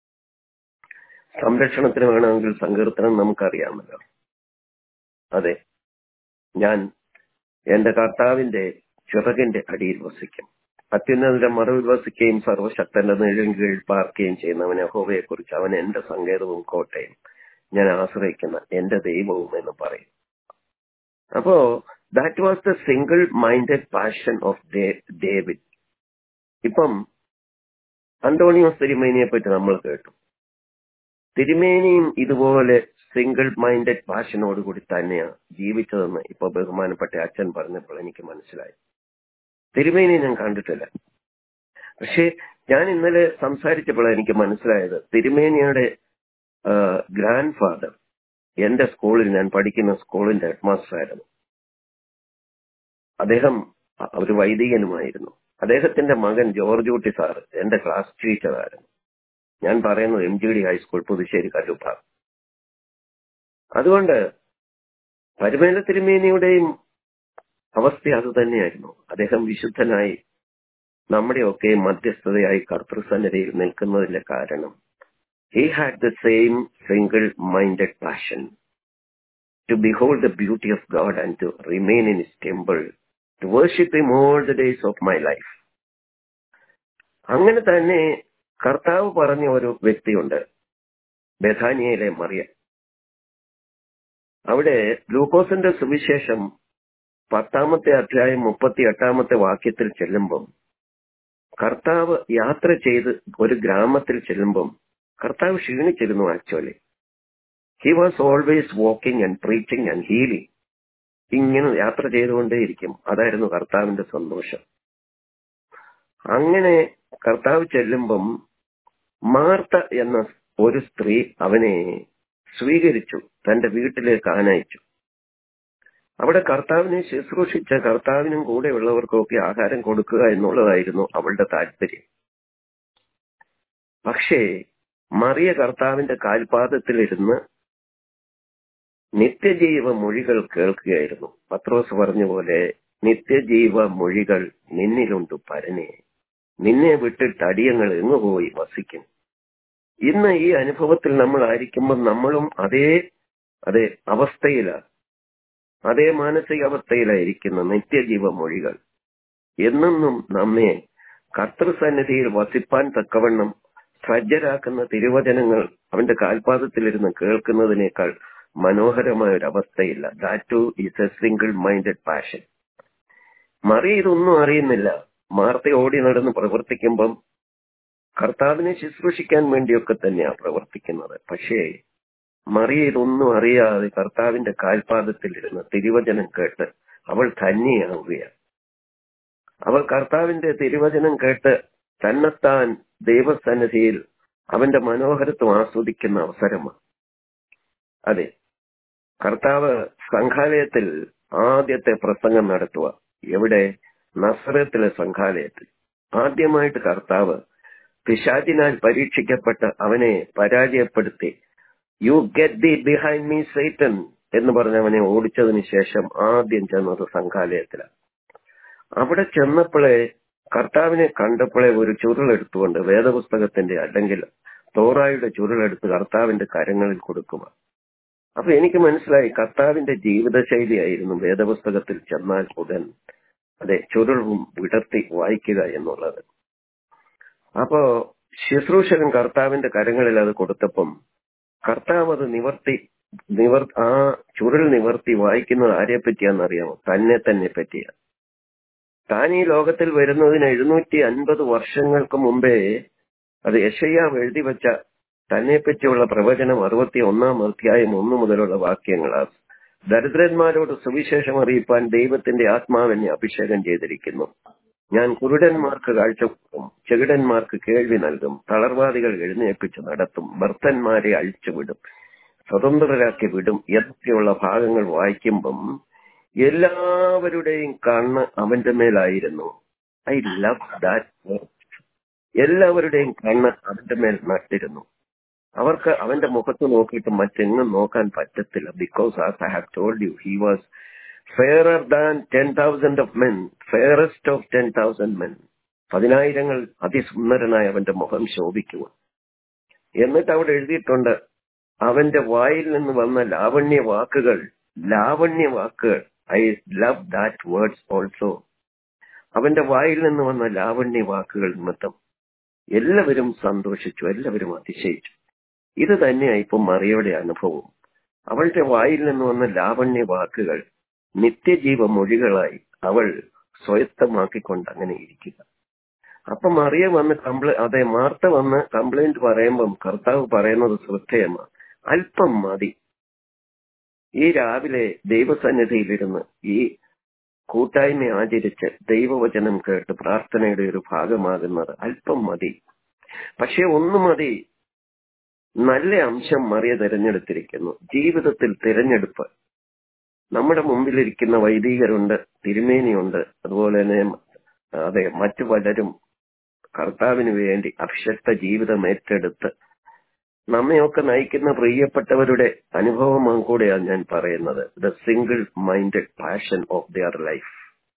സംരക്ഷണത്തിന് വേണമെങ്കിൽ സങ്കീർത്തനം നമുക്കറിയാമല്ലോ. അതെ, ഞാൻ എന്റെ കർത്താവിന്റെ ചിറകിന്റെ അടിയിൽ വസിക്കും, അത്യുന്നതിന്റെ മറവിൽ വസിക്കുകയും സർവശക്തന്റെ നിഴലിൻ കീഴിൽ പാർക്കുകയും ചെയ്യുന്നവൻ യഹോവയെ കുറിച്ച്, അവൻ എന്റെ സങ്കേതവും കോട്ടയും ഞാൻ ആശ്രയിക്കുന്ന എന്റെ ദൈവവും എന്ന് പറയും. അപ്പോ that was the single minded passion of David. ഇപ്പം അന്തോണിയോസ് തിരുമേനിയെ പറ്റി നമ്മൾ കേട്ടു. തിരുമേനിയും ഇതുപോലെ സിംഗിൾ മൈൻഡഡ് പാഷനോടുകൂടി തന്നെയാണ് ജീവിച്ചതെന്ന് ഇപ്പൊ ബഹുമാനപ്പെട്ട അച്ഛൻ പറഞ്ഞപ്പോൾ എനിക്ക് മനസ്സിലായി. തിരുമേനി ഞാൻ കണ്ടിട്ടില്ല, പക്ഷെ ഞാൻ ഇന്നലെ സംസാരിച്ചപ്പോഴാണ് എനിക്ക് മനസ്സിലായത്, തിരുമേനിയുടെ ഗ്രാൻഡ് ഫാദർ എന്റെ സ്കൂളിൽ, ഞാൻ പഠിക്കുന്ന സ്കൂളിന്റെ ഹെഡ് മാസ്റ്റർ ആയിരുന്നു. അദ്ദേഹം ഒരു വൈദികനുമായിരുന്നു. അദ്ദേഹത്തിന്റെ മകൻ ജോർജ് കുട്ടി സാർ എന്റെ ക്ലാസ് ടീച്ചറായിരുന്നു. ഞാൻ പറയുന്നത് M G D high school, Puthussery Kalluppa. അതുകൊണ്ട് പരുമേല തിരുമേനിയുടെയും അവസ്ഥ അത് തന്നെയായിരുന്നു. അദ്ദേഹം വിശുദ്ധനായി നമ്മുടെയൊക്കെ മധ്യസ്ഥതയായി കർത്തൃസന്നിധിയിൽ നിൽക്കുന്നതിന്റെ കാരണം, he had the same single-minded passion to behold the beauty of God and to remain in his temple, to worship him all the days of my life. അങ്ങനെ തന്നെ കർത്താവ് പറഞ്ഞ ഒരു വ്യക്തിയുണ്ട്, ബെഥാനിയയിലെ മറിയ. അവിടെ ലൂക്കോസിന്റെ സുവിശേഷം പത്താമത്തെ അധ്യായം മുപ്പത്തി എട്ടാമത്തെ വാക്യത്തിൽ ചെല്ലുമ്പം, കർത്താവ് യാത്ര ചെയ്ത് ഒരു ഗ്രാമത്തിൽ ചെല്ലുമ്പം കർത്താവ് ക്ഷീണിച്ചിരുന്നു. Actually he was always walking and preaching and healing. ഇങ്ങനെ യാത്ര ചെയ്തുകൊണ്ടേയിരിക്കും. അതായിരുന്നു കർത്താവിന്റെ സന്തോഷം. അങ്ങനെ കർത്താവ് ചെല്ലുമ്പം മാർത്ത എന്ന ഒരു സ്ത്രീ അവനെ സ്വീകരിച്ചു, തന്റെ വീട്ടിലേക്ക് ആനയിച്ചു. അവിടെ കർത്താവിനെ ശുശ്രൂഷിച്ച കർത്താവിനും കൂടെയുള്ളവർക്കൊക്കെ ആഹാരം കൊടുക്കുക എന്നുള്ളതായിരുന്നു അവളുടെ താല്പര്യം. പക്ഷേ മറിയ കർത്താവിന്റെ കാൽപാദത്തിലിരുന്ന് നിത്യജീവ മൊഴികൾ കേൾക്കുകയായിരുന്നു. പത്രോസ് പറഞ്ഞ പോലെ, നിത്യജീവ മൊഴികൾ നിന്നിലുണ്ട് പരനെ, നിന്നെ വിട്ടിട്ട് അടിയങ്ങൾ എങ്ങുപോയി വസിക്കും. ഇന്ന് ഈ അനുഭവത്തിൽ നമ്മൾ ആയിരിക്കുമ്പോൾ നമ്മളും അതേ അതേ അവസ്ഥയിലാണ്, അതേ മാനസികാവസ്ഥയിലായിരിക്കുന്ന നിത്യജീവ മൊഴികൾ എന്നെന്നും നമ്മെ കർത്തൃസന്നിധിയിൽ വസിപ്പാൻ തക്കവണ്ണം സജ്ജരാക്കുന്ന തിരുവചനങ്ങൾ അവന്റെ കാൽപാദത്തിലിരുന്ന് കേൾക്കുന്നതിനേക്കാൾ മനോഹരമായ ഒരു അവസ്ഥയില്ല. That too is a single minded passion. Mariya ഇതൊന്നും അറിയുന്നില്ല. മാർത്ത ഓടി നടന്ന് പ്രവർത്തിക്കുമ്പം കർത്താവിനെ ശുശ്രൂഷിക്കാൻ വേണ്ടിയൊക്കെ തന്നെയാണ് പ്രവർത്തിക്കുന്നത്. പക്ഷേ മറിയ ഇതൊന്നും അറിയാതെ കർത്താവിന്റെ കാൽപാദത്തിലിരുന്ന് തിരുവചനം കേട്ട് അവൾ ധന്യയാവുകയാണ്. അവൾ കർത്താവിന്റെ തിരുവചനം കേട്ട് തന്നെത്താൻ ദൈവസന്നിധിയിൽ അവന്റെ മനോഹരത്വം ആസ്വദിക്കുന്ന അവസരമാണ്. അതെ, കർത്താവ് സംഘാലയത്തിൽ ആദ്യത്തെ പ്രസംഗം നടത്തുക. എവിടെ? നസറത്തിലെ സംഘാലയത്തിൽ. ആദ്യമായിട്ട് കർത്താവ് പിശാചിനാൽ പരീക്ഷിക്കപ്പെട്ട് അവനെ പരാജയപ്പെടുത്തി, you get the behind me Satan എന്ന് പറഞ്ഞ് അവനെ ഓടിച്ചതിന് ശേഷം ആദ്യം ചെന്നത് സംഘാലയത്തിലാണ്. അവിടെ ചെന്നപ്പോഴേ കർത്താവിനെ കണ്ടപ്പോഴേ ഒരു ചുരുളെടുത്തുകൊണ്ട് വേദപുസ്തകത്തിന്റെ അല്ലെങ്കിൽ തോറായുടെ ചുരുളെടുത്ത് കർത്താവിന്റെ കരങ്ങളിൽ കൊടുക്കുക. അപ്പൊ എനിക്ക് മനസ്സിലായി, കർത്താവിന്റെ ജീവിതശൈലിയായിരുന്നു വേദപുസ്തകത്തിൽ ചെന്നാൽ ഉടൻ അതെ ചുരുളും വിടർത്തി വായിക്കുക എന്നുള്ളത്. അപ്പോ ശുശ്രൂഷകൻ കർത്താവിന്റെ കരങ്ങളിൽ അത് കൊടുത്തപ്പം കർത്താവ് അത് നിവർത്തി നിവർ ആ ചുരുൾ നിവർത്തി വായിക്കുന്നത് ആരെ പറ്റിയാണെന്നറിയാമോ? തന്നെ തന്നെ പറ്റിയ. താൻ ഈ ലോകത്തിൽ വരുന്നതിന് എഴുന്നൂറ്റി അൻപത് വർഷങ്ങൾക്ക് മുമ്പേ അത് യെശയ്യാവ് എഴുതി വെച്ച തന്നെ പറ്റിയുള്ള പ്രവചനം അറുപത്തി ഒന്നാം അധ്യായം ഒന്നു മുതലുള്ള വാക്യങ്ങളാണ്. ദരിദ്രന്മാരോട് സുവിശേഷം അറിയിപ്പാൻ ദൈവത്തിന്റെ ആത്മാവിനെ അഭിഷേകം ചെയ്തിരിക്കുന്നു. ഞാൻ കുരുടന്മാർക്ക് കാഴ്ച കൊടുക്കും, ചെകിടന്മാർക്ക് കേൾവി നൽകും, തളർവാദികൾ എഴുന്നേൽപ്പിച്ച് നടത്തും, ഭർത്തന്മാരെ അഴിച്ചുവിടും, സ്വതന്ത്രരാക്കി വിടും എന്നൊക്കെയുള്ള ഭാഗങ്ങൾ വായിക്കുമ്പം എല്ലാവരുടെയും കണ്ണ് അവന്റെ മേലായിരുന്നു. I love that. എല്ലാവരുടെയും കണ്ണ് അവന്റെ മേൽ നട്ടിരുന്നു. അവർക്ക് അവന്റെ മുഖത്ത് നോക്കിയിട്ട് മറ്റെങ്ങും നോക്കാൻ പറ്റത്തില്ല. Because as I have told you, he was fairer than ten thousand of men, fairest of ten thousand men. പതിനായിരങ്ങൾ അതിസുന്ദരനായ അവന്റെ മുഖം ശോഭിക്കുക. എന്നിട്ട് അവിടെ എഴുതിയിട്ടുണ്ട്, അവന്റെ വായിൽ നിന്ന് വന്ന ലാവണ്യ വാക്കുകൾ, ലാവണ്യ വാക്കുകൾ. I love that words also. അവന്റെ വായിൽ നിന്ന് വന്ന ലാവണ്യ വാക്കുകൾ നിമിത്തം എല്ലാവരും സന്തോഷിച്ചു, എല്ലാവരും അതിശയിച്ചു. ഇത് തന്നെയായി ഇപ്പം മറിയയുടെ അനുഭവം. അവളുടെ വായിൽ നിന്ന് വന്ന ലാവണ്യ വാക്കുകൾ നിത്യജീവ മൊഴികളായി അവൾ സ്വയത്തമാക്കിക്കൊണ്ട് അങ്ങനെ ഇരിക്കുക. അപ്പൊ മറിയ വന്ന് കംപ്ലൈ അതെ മാർത്ത വന്ന് കംപ്ലൈന്റ് പറയുമ്പം കർത്താവ് പറയുന്നത് ശ്രദ്ധേയമാണ്. അല്പം മതി. ഈ രാവിലെ ദൈവസന്നിധിയിലിരുന്ന് ഈ കൂട്ടായ്മ ആചരിച്ച് ദൈവവചനം കേട്ട് പ്രാർത്ഥനയുടെ ഒരു ഭാഗമാകുന്നത് അല്പം മതി. പക്ഷെ ഒന്ന് മതി, നല്ല അംശം മറിയ തിരഞ്ഞെടുത്തിരിക്കുന്നു. ജീവിതത്തിൽ തിരഞ്ഞെടുപ്പ്. നമ്മുടെ മുമ്പിലിരിക്കുന്ന വൈദികരുണ്ട്, തിരുമേനിയുണ്ട്, അതുപോലെ തന്നെ അതെ മറ്റു പലരും കർത്താവിന് വേണ്ടി അഭിഷക്ത ജീവിതം ഏറ്റെടുത്ത് നമ്മയൊക്കെ നയിക്കുന്ന പ്രിയപ്പെട്ടവരുടെ അനുഭവം കൂടെയാണ് ഞാൻ പറയുന്നത്. The single minded passion of their life.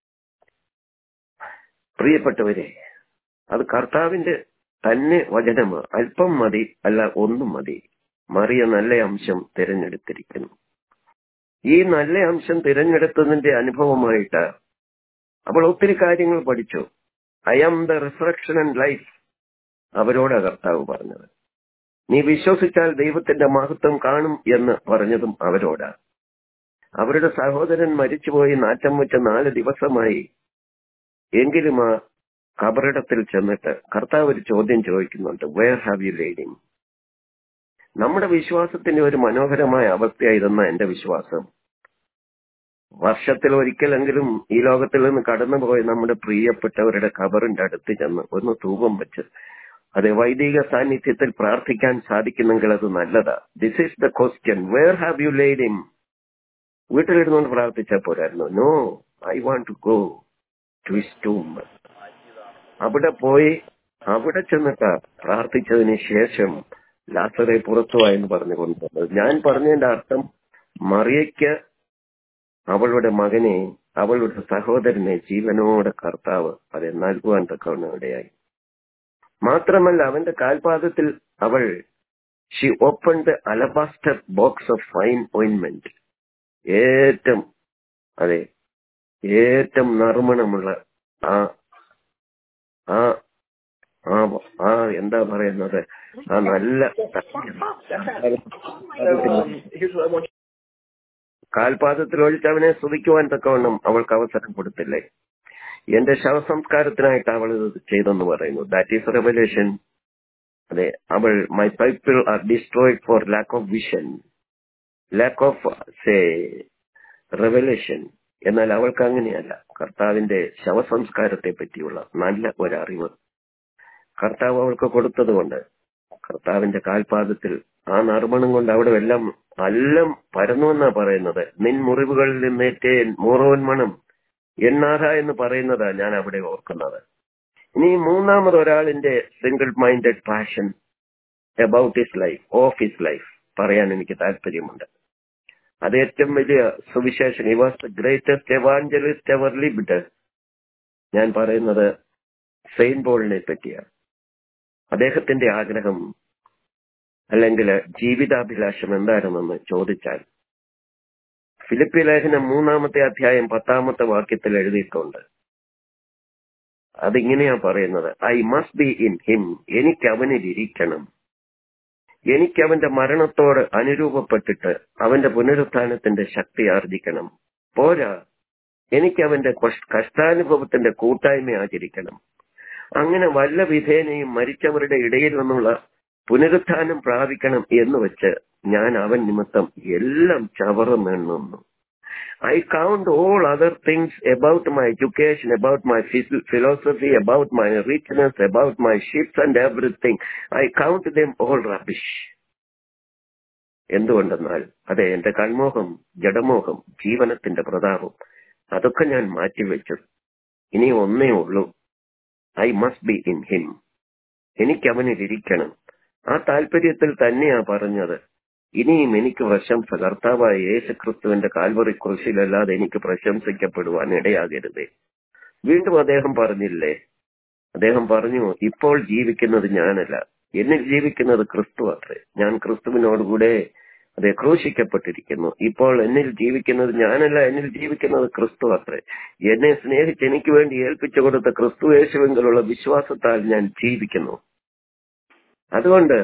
പ്രിയപ്പെട്ടവരെ, അത് കർത്താവിന്റെ തന്നെ വചനമാണ്. അല്പം മതി, അല്ല ഒന്നും മതി. മറിയ നല്ല അംശം തിരഞ്ഞെടുത്തിരിക്കുന്നു. ഈ നല്ല അംശം തിരഞ്ഞെടുത്തതിന്റെ അനുഭവമായിട്ട് അവൾ ഒത്തിരി കാര്യങ്ങൾ പഠിച്ചു. I am the resurrection and life, അവരോടാ കർത്താവ് പറഞ്ഞത്. നീ വിശ്വസിച്ചാൽ ദൈവത്തിന്റെ മഹത്വം കാണും എന്ന് പറഞ്ഞതും അവരോടാ. അവരുടെ സഹോദരൻ മരിച്ചുപോയി നാറ്റം വെച്ച നാല് ദിവസമായി. എങ്കിലും ആ കബറിടത്തിൽ ചെന്നിട്ട് കർത്താവ് ഒരു ചോദ്യം ചോദിക്കുന്നുണ്ട്, where have you laid him? നമ്മുടെ വിശ്വാസത്തിന്റെ ഒരു മനോഹരമായ അവസ്ഥയായിരുന്ന എന്റെ വിശ്വാസം, വർഷത്തിൽ ഒരിക്കലെങ്കിലും ഈ ലോകത്തിൽ നിന്ന് കടന്നുപോയി നമ്മുടെ പ്രിയപ്പെട്ടവരുടെ കബറിന്റെ അടുത്ത് ചെന്ന് ഒന്ന് ധൂപം വെച്ച് അതെ വൈദിക സാന്നിധ്യത്തിൽ പ്രാർത്ഥിക്കാൻ സാധിക്കുന്നെങ്കിൽ അത് നല്ലതാ. This is the question, where have you laid him? വീട്ടിലിരുന്നുകൊണ്ട് പ്രാർത്ഥിച്ചാൽ പോരായിരുന്നു. No, I want to go to his tomb. അവിടെ പോയി അവിടെ ചെന്നിട്ട് പ്രാർത്ഥിച്ചതിന് ശേഷം ലാസറെ പുറത്തു വായെന്ന് പറഞ്ഞു കൊണ്ടുവന്നത്. ഞാൻ പറഞ്ഞതിന്റെ അർത്ഥം, മറിയയ്ക്ക് അവളുടെ മകനെ, അവളുടെ സഹോദരനെ ജീവനോടെ കർത്താവ് അത് നൽകുവാൻ തക്കവണ്ണം ഇടയായി. മാത്രമല്ല അവന്റെ കാൽപാദത്തിൽ അവൾ she open the alabaster box of fine ഓയിൻമെന്റ്, ഏറ്റവും അതെ ഏറ്റവും നറുമണമുള്ള ആ ആ ആ എന്താ പറയുന്നത്, ആ നല്ല കാൽപാദത്തിൽ ഒഴിച്ചവനെ സ്തുതിക്കുവാൻ തക്കവണ്ണം അവൾക്ക് അവസരം കൊടുത്തില്ലേ? എന്റെ ശവസംസ്കാരത്തിനായിട്ട് അവൾ ഇത് ചെയ്തെന്ന് പറയുന്നു. That is revelation. അതെ, അവൾ my people are destroyed for lack of vision, lack of say revelation. എന്നാൽ അവൾക്ക് അങ്ങനെയല്ല. കർത്താവിന്റെ ശവസംസ്കാരത്തെ പറ്റിയുള്ള നല്ല ഒരറിവ് കർത്താവ് അവൾക്ക് കൊടുത്തത് കൊണ്ട് കർത്താവിന്റെ കാൽപാദത്തിൽ ആ നറുമണം കൊണ്ട് അവിടെ എല്ലാം എല്ലാം പരന്നു എന്നാ പറയുന്നത്. നിൻ മുറിവുകളിൽ നിന്നേറ്റേൻ മോറോൻ മണം എണ്ണാഥ എന്ന് പറയുന്നതാ ഞാൻ അവിടെ ഓർക്കുന്നത്. ഇനി മൂന്നാമത് ഒരാളിന്റെ single minded passion about his life, of his life പറയാൻ എനിക്ക് താല്പര്യമുണ്ട്. അത് ഏറ്റവും വലിയ സുവിശേഷൻ. He was the greatest evangelist ever lived. ഞാൻ പറയുന്നത് സെയിന്റ് പോളിനെ പറ്റിയാണ്. അദ്ദേഹത്തിന്റെ ആഗ്രഹം അല്ലെങ്കിൽ ജീവിതാഭിലാഷം എന്തായിരുന്നെന്ന് ചോദിച്ചാൽ, ഫിലിപ്പി ലേഖനം മൂന്നാമത്തെ അധ്യായം പത്താമത്തെ വാക്യത്തിൽ എഴുതിയിട്ടുണ്ട്. അതിങ്ങനെയാ പറയുന്നത്, I must be in him, എനിക്ക് അവനിൽ ഇരിക്കണം. എനിക്ക് അവന്റെ മരണത്തോട് അനുരൂപപ്പെട്ടിട്ട് അവന്റെ പുനരുത്ഥാനത്തിന്റെ ശക്തി ആർജിക്കണം. പോരാ, എനിക്ക് അവന്റെ കഷ്ടാനുഭവത്തിന്റെ കൂട്ടായ്മ ആചരിക്കണം. അങ്ങനെ വല്ല വിധേനയും മരിച്ചവരുടെ ഇടയിൽ നിന്നുള്ള പുനരുത്ഥാനം പ്രാപിക്കണം എന്ന് വെച്ച് ഞാൻ അവൻ നിമിത്തം എല്ലാം ചവറുന്നെണ്ണുന്നു. I count all other things about my education, about my philosophy, about my richness, about my ships and everything. I count them all rubbish. എന്തുകൊണ്ടെന്നാൽ അതെ എന്റെ കൺമോഹം, ജഡമോഹം, ജീവനത്തിന്റെ പ്രതാപം അതൊക്കെ ഞാൻ മാറ്റിവെച്ചു. ഇനി ഒന്നേ ഉള്ളൂ, I must be in him. എനിക്ക് അവനിൽ ഇരിക്കണം. ആ താല്പര്യത്തിൽ തന്നെയാ പറഞ്ഞത്, ഇനിയും എനിക്ക് പ്രശംസ കർത്താവായ യേശു ക്രിസ്തുവിന്റെ കാൽവറി കുരിശിലല്ലാതെ എനിക്ക് പ്രശംസിക്കപ്പെടുവാൻ ഇടയാകരുതേ. വീണ്ടും അദ്ദേഹം പറഞ്ഞില്ലേ, അദ്ദേഹം പറഞ്ഞു, ഇപ്പോൾ ജീവിക്കുന്നത് ഞാനല്ല, എന്നിൽ ജീവിക്കുന്നത് ക്രിസ്തു അത്രേ. ഞാൻ ക്രിസ്തുവിനോടുകൂടെ അതെ ക്രൂശിക്കപ്പെട്ടിരിക്കുന്നു. ഇപ്പോൾ എന്നിൽ ജീവിക്കുന്നത് ഞാനല്ല, എന്നിൽ ജീവിക്കുന്നത് ക്രിസ്തു അത്രേ. എന്നെ സ്നേഹിച്ച് എനിക്ക് വേണ്ടി ഏൽപ്പിച്ചു കൊടുത്ത ക്രിസ്തു യേശുവിലുള്ള വിശ്വാസത്താൽ ഞാൻ ജീവിക്കുന്നു. അതുകൊണ്ട്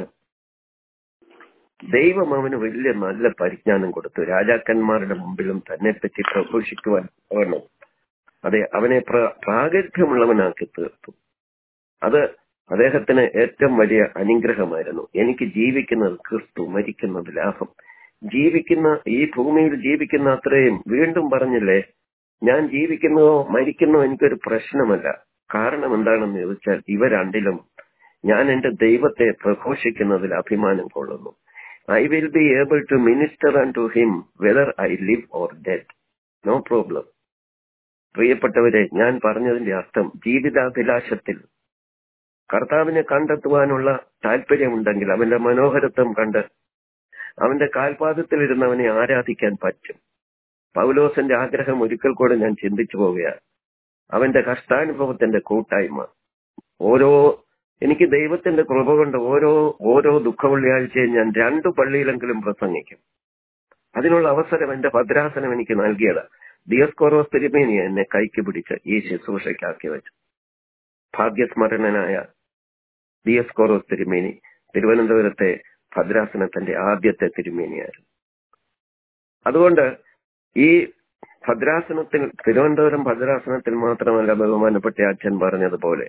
ദൈവം അവന് വലിയ നല്ല പരിജ്ഞാനം കൊടുത്തു. രാജാക്കന്മാരുടെ മുമ്പിലും തന്നെ പറ്റി പ്രഘോഷിക്കുവാൻ വേണം. അതെ, അവനെ പ്രാഗൽഭ്യമുള്ളവനാക്കി തീർത്തു. അത് അദ്ദേഹത്തിന് ഏറ്റവും വലിയ അനുഗ്രഹമായിരുന്നു. എനിക്ക് ജീവിക്കുന്നത് ക്രിസ്തു, മരിക്കുന്നത് ലാഭം. ജീവിക്കുന്ന ഈ ഭൂമിയിൽ ജീവിക്കുന്ന അത്രയും, വീണ്ടും പറഞ്ഞില്ലേ, ഞാൻ ജീവിക്കുന്നതോ മരിക്കുന്നതോ എനിക്കൊരു പ്രശ്നമല്ല. കാരണം എന്താണെന്ന് ചോദിച്ചാൽ ഇവ രണ്ടിലും ഞാൻ എന്റെ ദൈവത്തെ പ്രഘോഷിക്കുന്നതിൽ അഭിമാനം കൊള്ളുന്നു. I will be able to minister and to him whether I live or dead. No problem. പ്രിയപ്പെട്ടവരെ, ഞാൻ പറഞ്ഞതിന്റെ അർത്ഥം ജീവിതാഭിലാഷത്തിൽ കർത്താവിനെ കണ്ടെത്തുവാനുള്ള താല്പര്യമുണ്ടെങ്കിൽ അവന്റെ മനോഹരത്വം കണ്ട് അവന്റെ കാൽപാദത്തിലിരുന്നവനെ ആരാധിക്കാൻ പറ്റും. പൗലോസിന്റെ ആഗ്രഹം ഒരിക്കൽ കൂടെ ഞാൻ ചിന്തിച്ചു പോവുകയാണ്. അവന്റെ കഷ്ടാനുഭവത്തിന്റെ കൂട്ടായ്മ. ഓരോ എനിക്ക് ദൈവത്തിന്റെ കൃപ കൊണ്ട് ഓരോ ഓരോ ദുഃഖവെള്ളിയാഴ്ചയും ഞാൻ രണ്ടു പള്ളിയിലെങ്കിലും പ്രസംഗിക്കും. അതിനുള്ള അവസരം എന്റെ ഭദ്രാസനം എനിക്ക് നൽകിയത്. ദിയോസ്കോറോസ് തിരുമേനി എന്നെ കൈക്ക് പിടിച്ച് ഈ ശുശ്രൂഷയ്ക്കാക്കി വെച്ചു. ഭാഗ്യസ്മരണനായ ദിയോസ്കോറോസ് തിരുമേനി തിരുവനന്തപുരത്തെ ഭദ്രാസനത്തിന്റെ ആദ്യത്തെ തിരുമേനിയായിരുന്നു. അതുകൊണ്ട് ഈ ഭദ്രാസനത്തിൽ, തിരുവനന്തപുരം ഭദ്രാസനത്തിൽ മാത്രമല്ല, ബഹുമാനപ്പെട്ട അച്ഛൻ പറഞ്ഞതുപോലെ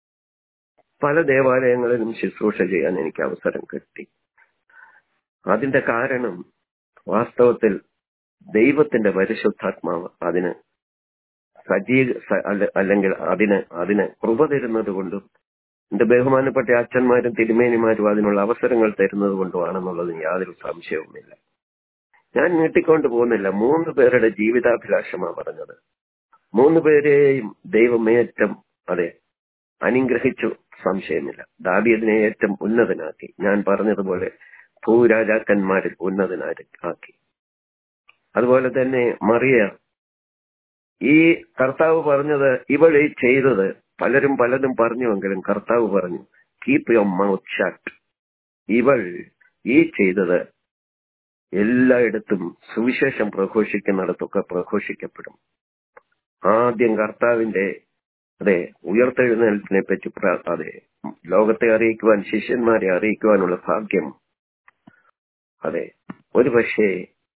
പല ദേവാലയങ്ങളിലും ശുശ്രൂഷ ചെയ്യാൻ എനിക്ക് അവസരം കിട്ടി. അതിന്റെ കാരണം വാസ്തവത്തിൽ ദൈവത്തിന്റെ പരിശുദ്ധാത്മാവ് അതിന് സജീ അല്ലെങ്കിൽ അതിന് അതിന് കൃപ തരുന്നത് കൊണ്ടും എന്റെ ബഹുമാനപ്പെട്ട അച്ഛന്മാരും തിരുമേനിമാരും അതിനുള്ള അവസരങ്ങൾ തരുന്നത് കൊണ്ടുമാണെന്നുള്ളതിന് യാതൊരു സംശയവുമില്ല. ഞാൻ നീട്ടിക്കൊണ്ട് പോകുന്നില്ല. മൂന്ന് പേരുടെ ജീവിതാഭിലാഷമാണ് പറഞ്ഞത്. മൂന്ന് പേരെയും ദൈവമേറ്റം അതെ അനുഗ്രഹിച്ചു, സംശയമില്ല. ദാവീദിനെ ഏറ്റവും ഉന്നതനാക്കി. ഞാൻ പറഞ്ഞതുപോലെ ഭൂരാജാക്കന്മാരിൽ ഉന്നതനാക്കി. അതുപോലെ തന്നെ മറിയ, ഈ കർത്താവ് പറഞ്ഞത്, ഇവൾ ഈ ചെയ്തത്, പലരും പലതും പറഞ്ഞുവെങ്കിലും കർത്താവ് പറഞ്ഞു കീപ് യുവർ മൗത്ത് ഷട്ട്. ഇവൾ ഈ ചെയ്തത് എല്ലായിടത്തും സുവിശേഷം പ്രഘോഷിക്കുന്നിടത്തൊക്കെ പ്രഘോഷിക്കപ്പെടും. ആദ്യം കർത്താവിന്റെ അതെ ഉയർത്തെഴുന്നേൽപ്പിനെ പറ്റി അതെ ലോകത്തെ അറിയിക്കുവാൻ, ശിഷ്യന്മാരെ അറിയിക്കുവാനുള്ള ഭാഗ്യം അതെ ഒരുപക്ഷെ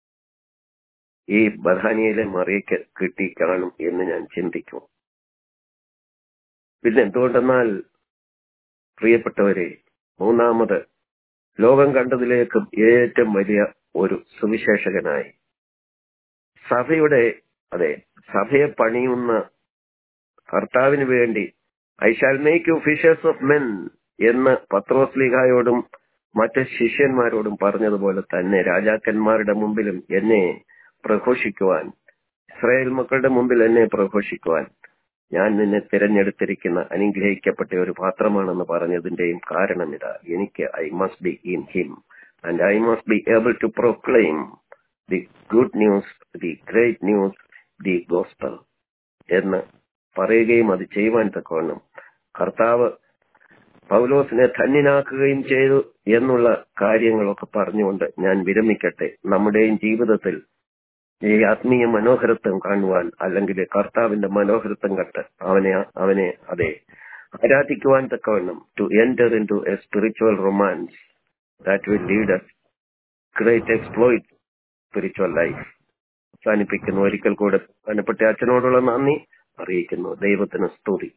ഈ ബഥാനിയയിലെ മറിയയ്ക്ക് കിട്ടി കാണും എന്ന് ഞാൻ ചിന്തിക്കും. പിന്നെ എന്തുകൊണ്ടെന്നാൽ പ്രിയപ്പെട്ടവരെ, മൂന്നാമത് ലോകം കണ്ടതിലേക്കും ഏറ്റവും വലിയ ഒരു സുവിശേഷകനായി സഭയുടെ അതെ സഭയെ പണിയുന്ന കർത്താവിന് വേണ്ടി I shall make you fishers of men എന്ന് പത്രോസ്ലീഹായോടും മറ്റ് ശിഷ്യന്മാരോടും പറഞ്ഞതുപോലെ തന്നെ രാജാക്കന്മാരുടെ മുമ്പിലും എന്നെ പ്രഘോഷിക്കുവാൻ, ഇസ്രായേൽ മക്കളുടെ മുമ്പിൽ എന്നെ പ്രഘോഷിക്കുവാൻ ഞാൻ നിന്നെ തിരഞ്ഞെടുത്തിരിക്കുന്ന അനുഗ്രഹിക്കപ്പെട്ട ഒരു പാത്രമാണെന്ന് പറഞ്ഞതിന്റെയും കാരണം ഇതാ. എനിക്ക് I must be in him and I must be able to proclaim the good news, the great news, the gospel എന്ന് പറയുകയും അത് ചെയ്യുവാൻ തക്കവണ്ണം കർത്താവ് പൗലോസിനെ ധന്യനാക്കുകയും ചെയ്തു എന്നുള്ള കാര്യങ്ങളൊക്കെ പറഞ്ഞുകൊണ്ട് ഞാൻ വിരമിക്കട്ടെ. നമ്മുടെയും ജീവിതത്തിൽ ഈ ആത്മീയ മനോഹരത്വം കാണുവാൻ, അല്ലെങ്കിൽ കർത്താവിന്റെ മനോഹരത്വം കണ്ട് അവനെ അവനെ അതെ ആരാധിക്കുവാൻ തക്കവണ്ണം to enter into a spiritual romance that will lead us great exploit spiritual life. അവസാനിപ്പിക്കുന്നു. ഒരിക്കൽ കൂടെ ബഹുമാനപ്പെട്ട അച്ഛനോടുള്ള നന്ദി അറിയിക്കുന്നു. ദൈവത്തിന് സ്തുതി.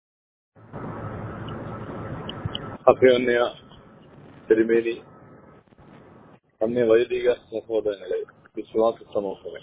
അഭിമന്യ തിരുമേനി, അന്യ വൈദിക സഹോദരങ്ങളെ, വിശ്വാസ സമൂഹമേ,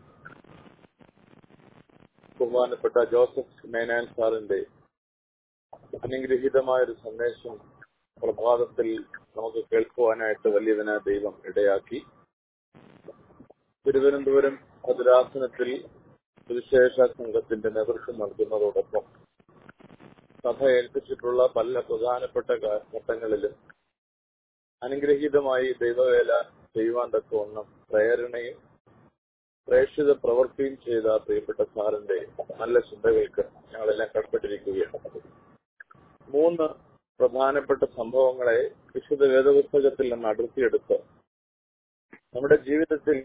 ബഹുമാനപ്പെട്ട ജോസഫ് മേനാൻ സാറിന്റെ അനുഗ്രഹീതമായൊരു സന്ദേശം പ്രഭാതത്തിൽ നമുക്ക് കേൾക്കുവാനായിട്ട് വലിയവനായ ദൈവം ഇടയാക്കി. തിരുവനന്തപുരം ഭദ്രാസനത്തിൽ സുവിശേഷ സംഘത്തിന്റെ നേതൃത്വം നൽകുന്നതോടൊപ്പം സഭ ഏൽപ്പിച്ചിട്ടുള്ള പല പ്രധാനപ്പെട്ട ഘട്ടങ്ങളിലും അനുഗ്രഹീതമായി ദൈവവേല ചെയ്യുവാൻ തക്കവണ്ണം പ്രേരണയും പ്രേക്ഷിത പ്രവൃത്തിയും ചെയ്ത പ്രിയപ്പെട്ട സാറിന്റെ നല്ല ചിന്തകൾക്ക് ഞങ്ങളെല്ലാം കടപ്പെട്ടിരിക്കുകയാണ്. മൂന്ന് പ്രധാനപ്പെട്ട സംഭവങ്ങളെ വിശുദ്ധ വേദപുസ്തകത്തിൽ നിന്ന് അടർത്തിയെടുത്ത് നമ്മുടെ ജീവിതത്തിൽ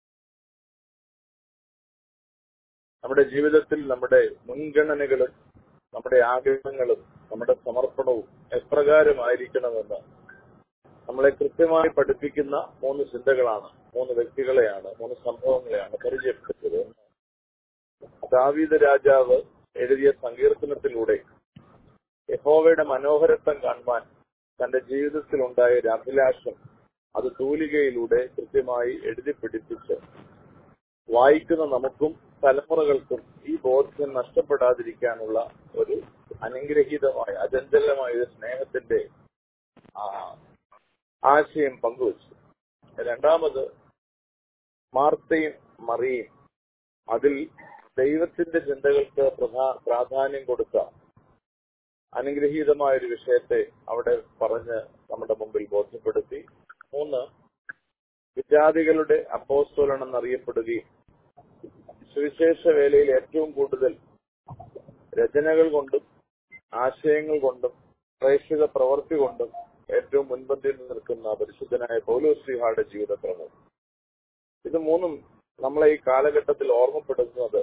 നമ്മുടെ ജീവിതത്തിൽ നമ്മുടെ മുൻഗണനകളും നമ്മുടെ ആഗ്രഹങ്ങളും നമ്മുടെ സമർപ്പണവും എപ്രകാരമായിരിക്കണമെന്ന് നമ്മളെ കൃത്യമായി പഠിപ്പിക്കുന്ന മൂന്ന് ചിന്തകളാണ്, മൂന്ന് വ്യക്തികളെയാണ്, മൂന്ന് സംഭവങ്ങളെയാണ് പരിചയപ്പെടുത്തിയത്. ദാവീദ് രാജാവ് എഴുതിയ സങ്കീർത്തനത്തിലൂടെ യഹോവയുടെ മനോഹരത്വം കാണുവാൻ തന്റെ ജീവിതത്തിൽ ഉണ്ടായ ഒരു അഭിലാഷം അത് തൂലികയിലൂടെ കൃത്യമായി എഴുതി പിടിപ്പിച്ച് വായിക്കുന്ന നമുക്കും തലമുറകൾക്കും ഈ ബോധ്യം നഷ്ടപ്പെടാതിരിക്കാനുള്ള ഒരു അനുഗ്രഹീതമായ അചഞ്ചലമായ ഒരു സ്നേഹത്തിന്റെ ആശയം പങ്കുവച്ചു. രണ്ടാമത് മാർത്തയും മറിയും അതിൽ ദൈവത്തിന്റെ ചിന്തകൾക്ക് പ്രാധാന്യം കൊടുത്ത അനുഗ്രഹീതമായ ഒരു വിഷയത്തെ അവിടെ പറഞ്ഞ് നമ്മുടെ മുമ്പിൽ ബോധ്യപ്പെടുത്തി. മൂന്ന്, വിജാതികളുടെ അപ്പോസ്തലൻ എന്നറിയപ്പെടുകയും സുവിശേഷ വേലയിൽ ഏറ്റവും കൂടുതൽ രചനകൾ കൊണ്ടും ആശയങ്ങൾ കൊണ്ടും പ്രേക്ഷിത പ്രവൃത്തി കൊണ്ടും ഏറ്റവും മുൻപന്തിയിൽ നിൽക്കുന്ന പരിശുദ്ധനായ പൗലോസ്ലീഹായുടെ ജീവിതക്രമം. ഇത് മൂന്നും നമ്മളെ ഈ കാലഘട്ടത്തിൽ ഓർമ്മപ്പെടുത്തുന്നത്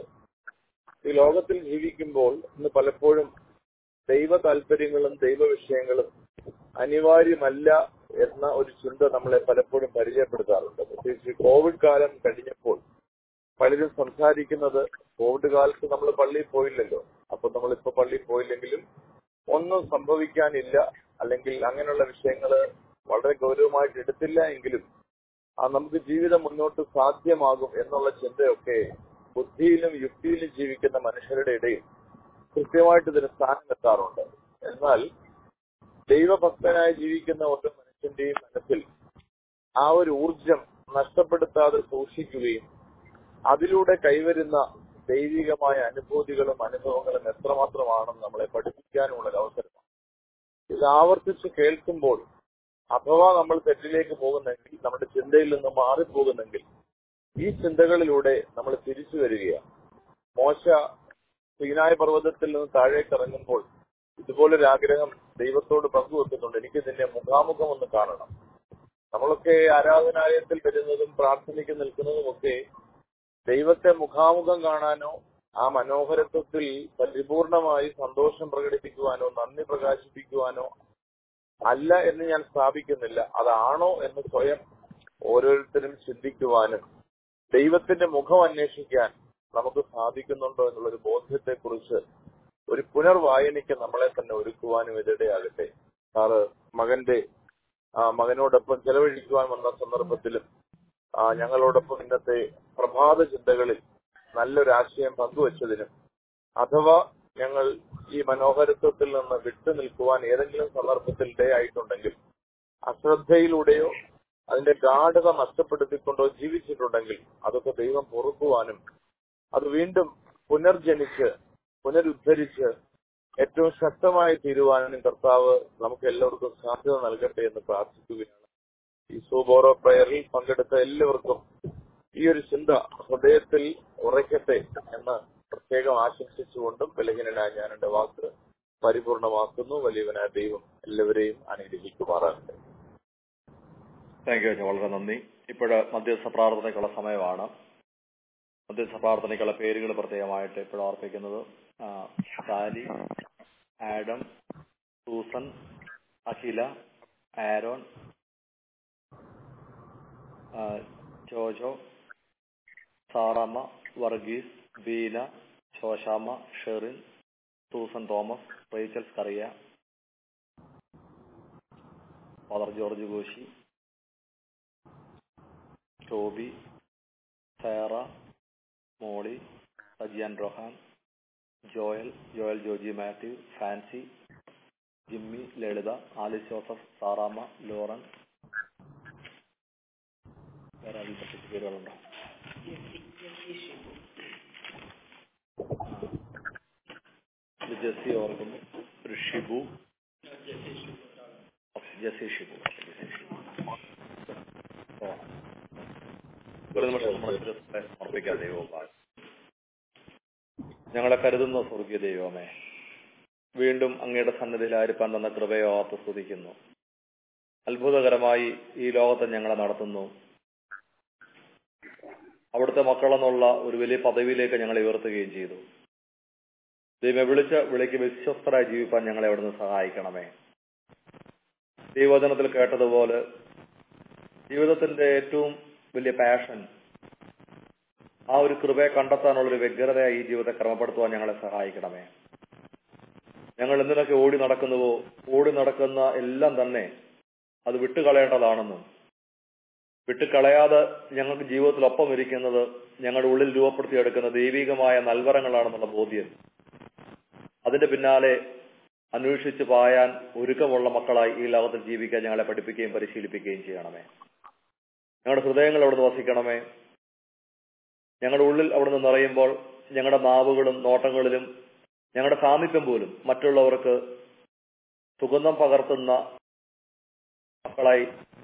ഈ ലോകത്തിൽ ജീവിക്കുമ്പോൾ ഇന്ന് പലപ്പോഴും ദൈവ താല്പര്യങ്ങളും ദൈവ വിഷയങ്ങളും അനിവാര്യമല്ല എന്ന ഒരു ചിന്ത നമ്മളെ പലപ്പോഴും പരിചയപ്പെടുത്താറുണ്ട്. പ്രത്യേകിച്ച് കോവിഡ് കാലം കഴിഞ്ഞപ്പോൾ പലരും സംസാരിക്കുന്നത് കോവിഡ് കാലത്ത് നമ്മൾ പള്ളിയിൽ പോയില്ലല്ലോ, അപ്പൊ നമ്മളിപ്പോ പള്ളിയിൽ പോയില്ലെങ്കിലും ഒന്നും സംഭവിക്കാനില്ല, അല്ലെങ്കിൽ അങ്ങനെയുള്ള വിഷയങ്ങൾ വളരെ ഗൗരവമായിട്ട് എടുത്തില്ല എങ്കിലും നമുക്ക് ജീവിതം മുന്നോട്ട് സാധ്യമാകും എന്നുള്ള ചിന്തയൊക്കെ ബുദ്ധിയിലും യുക്തിയിലും ജീവിക്കുന്ന മനുഷ്യരുടെ ഇടയിൽ കൃത്യമായിട്ട് ഇതിന് സ്ഥാനം എത്താറുണ്ട്. എന്നാൽ ദൈവഭക്തനായി ജീവിക്കുന്ന ഓരോ മനുഷ്യന്റെയും മനസ്സിൽ ആ ഒരു ഊർജം നഷ്ടപ്പെടുത്താതെ സൂക്ഷിക്കുകയും അതിലൂടെ കൈവരുന്ന ദൈവികമായ അനുഭൂതികളും അനുഭവങ്ങളും എത്രമാത്രമാണെന്ന് നമ്മളെ പഠിപ്പിക്കാനുമുള്ള ഒരു അവസരമാണ്. ഇത് ആവർത്തിച്ച് കേൾക്കുമ്പോൾ അഥവാ നമ്മൾ തെറ്റിലേക്ക് പോകുന്നെങ്കിൽ, നമ്മുടെ ചിന്തയിൽ നിന്ന് മാറിപ്പോകുന്നെങ്കിൽ ഈ ചിന്തകളിലൂടെ നമ്മൾ തിരിച്ചു വരികയാണ്. മോശ സീനായ് പർവ്വതത്തിൽ നിന്ന് താഴേക്ക് ഇറങ്ങുമ്പോൾ ഇതുപോലൊരു ആഗ്രഹം ദൈവത്തോട് പങ്കുവെക്കുന്നുണ്ട്, എനിക്ക് നിന്നെ മുഖാമുഖം ഒന്ന് കാണണം. നമ്മളൊക്കെ ആരാധനാലയത്തിൽ വരുന്നതും പ്രാർത്ഥനയ്ക്ക് നിൽക്കുന്നതുമൊക്കെ ദൈവത്തെ മുഖാമുഖം കാണാനോ ആ മനോഹരത്വത്തിൽ പരിപൂർണമായി സന്തോഷം പ്രകടിപ്പിക്കുവാനോ നന്ദി പ്രകാശിപ്പിക്കുവാനോ അല്ല എന്ന് ഞാൻ സ്ഥാപിക്കുന്നില്ല. അതാണോ എന്ന് സ്വയം ഓരോരുത്തരും ചിന്തിക്കുവാനും ദൈവത്തിന്റെ മുഖം അന്വേഷിക്കാൻ നമുക്ക് സാധിക്കുന്നുണ്ടോ എന്നുള്ളൊരു ബോധ്യത്തെക്കുറിച്ച് ഒരു പുനർവായനയ്ക്ക് നമ്മളെ തന്നെ ഒരുക്കുവാനും ഇതിടയാകട്ടെ. സാറ് മകന്റെ മകനോടൊപ്പം ചെലവഴിക്കുവാൻ വന്ന സന്ദർഭത്തിലും ഞങ്ങളോടൊപ്പം ഇന്നത്തെ പ്രഭാത ചിന്തകളിൽ നല്ലൊരു ആശയം പങ്കുവച്ചതിനും, അഥവാ ഞങ്ങൾ ഈ മനോഹരത്വത്തിൽ നിന്ന് വിട്ടു നിൽക്കുവാൻ ഏതെങ്കിലും സന്ദർഭത്തിൽ ഇടയായിട്ടുണ്ടെങ്കിൽ, അശ്രദ്ധയിലൂടെയോ അതിന്റെ ഗാഠത നഷ്ടപ്പെടുത്തിക്കൊണ്ടോ ജീവിച്ചിട്ടുണ്ടെങ്കിൽ അതൊക്കെ ദൈവം പൊറുക്കുവാനും അത് വീണ്ടും പുനർജനിച്ച് പുനരുദ്ധരിച്ച് ഏറ്റവും ശക്തമായി തീരുവാനും കർത്താവ് നമുക്ക് എല്ലാവർക്കും സാധ്യത നൽകട്ടെ എന്ന് പ്രാർത്ഥിക്കുകയാണ്. ഈ സൂബോറോ പ്രയറിൽ പങ്കെടുത്ത എല്ലാവർക്കും ഈ ഒരു ചിന്ത ഹൃദയത്തിൽ ഉറയ്ക്കട്ടെ എന്ന് പ്രത്യേകം ആശംസിച്ചുകൊണ്ടും ബലഹീനനായ ഞാൻ എന്റെ വാക്ക് പരിപൂർണമാക്കുന്നു. വലിയവനായ ദൈവം എല്ലാവരെയും അനുഗ്രഹിക്കുമാറാകട്ടെ. Thank you. വളരെ നന്ദി. ഇപ്പോഴ് മധ്യസ്ഥ പ്രാർത്ഥനയ്ക്കുള്ള സമയമാണ്. മധ്യസ്ഥ പ്രാർത്ഥനയ്ക്കുള്ള പേരുകൾ പ്രത്യേകമായിട്ട് ഇപ്പോഴും ഓർപ്പിക്കുന്നത് Sally, Adam, Susan, Akhila, Aaron, Jojo, Saramma, Varghese, Beena, Shoshamma, Sherin, Susan Thomas, Rachel Skaria, father George Koshy, Toby, Sara, Molly, Sajiyan Rohan, Joel, Joel Joji Matthew, Fancy, Jimmy, Lalitha, Alice Joseph, Saramma, Lauren. വേറെ അതിൽ പ്രത്യേകിച്ച് പേരുകളുണ്ടോ? ജെസ്സി ഓർക്കുന്നു, ഷിബു, ജെസ്സി ഷിബു. ഒരു നിമിഷം നമ്മളെ സമർപ്പിക്കാം. ദൈവം ഞങ്ങളെ കരുതുന്ന സ്വർഗീയ ദൈവമേ, വീണ്ടും അങ്ങയുടെ സന്നിധിയിലായിരിക്കാൻ തന്ന കൃപയെ ഓർത്ത് സ്തുതിക്കുന്നു. അത്ഭുതകരമായി ഈ ലോകത്തെ ഞങ്ങളെ നടത്തുന്നു. അവിടുത്തെ മക്കളെന്നുള്ള ഒരു വലിയ പദവിയിലേക്ക് ഞങ്ങളെ ഉയർത്തുകയും ചെയ്തു. ദൈവം വിളിച്ച വിളിക്ക് വിശ്വസ്തരായി ജീവിക്കാൻ ഞങ്ങളെ അവിടുന്ന് സഹായിക്കണമേ. ദൈവവചനത്തിൽ കേട്ടതുപോലെ ജീവിതത്തിന്റെ ഏറ്റവും വലിയ പാഷൻ, ആ ഒരു കൃപയെ കണ്ടെത്താനുള്ളൊരു വ്യഗ്രതയായി ഈ ജീവിതത്തെ ക്രമപ്പെടുത്തുവാൻ ഞങ്ങളെ സഹായിക്കണമേ. ഞങ്ങൾ എന്തിനൊക്കെ ഓടി നടക്കുന്നുവോ ഓടി നടക്കുന്ന എല്ലാം തന്നെ അത് വിട്ടുകളയേണ്ടതാണെന്നും വിട്ടുകളയാതെ ഞങ്ങൾക്ക് ജീവിതത്തിലൊപ്പം ഇരിക്കുന്നത് ഞങ്ങളുടെ ഉള്ളിൽ രൂപപ്പെടുത്തിയെടുക്കുന്ന ദൈവികമായ നൽവരങ്ങളാണെന്നുള്ള ബോധ്യം അതിന്റെ പിന്നാലെ അന്വേഷിച്ച് പായാൻ ഒരുക്കമുള്ള മക്കളായി ഈ ലോകത്തിൽ ജീവിക്കാൻ ഞങ്ങളെ പഠിപ്പിക്കുകയും പരിശീലിപ്പിക്കുകയും ചെയ്യണമേ. ഞങ്ങളുടെ ഹൃദയങ്ങൾ അവിടുന്ന് വസിക്കണമേ. ഞങ്ങളുടെ ഉള്ളിൽ അവിടുന്ന് നിറയുമ്പോൾ ഞങ്ങളുടെ നാവുകളും നോട്ടങ്ങളിലും ഞങ്ങളുടെ സാമീപ്യം പോലും മറ്റുള്ളവർക്ക് സുഗന്ധം പകർത്തുന്ന മക്കളായി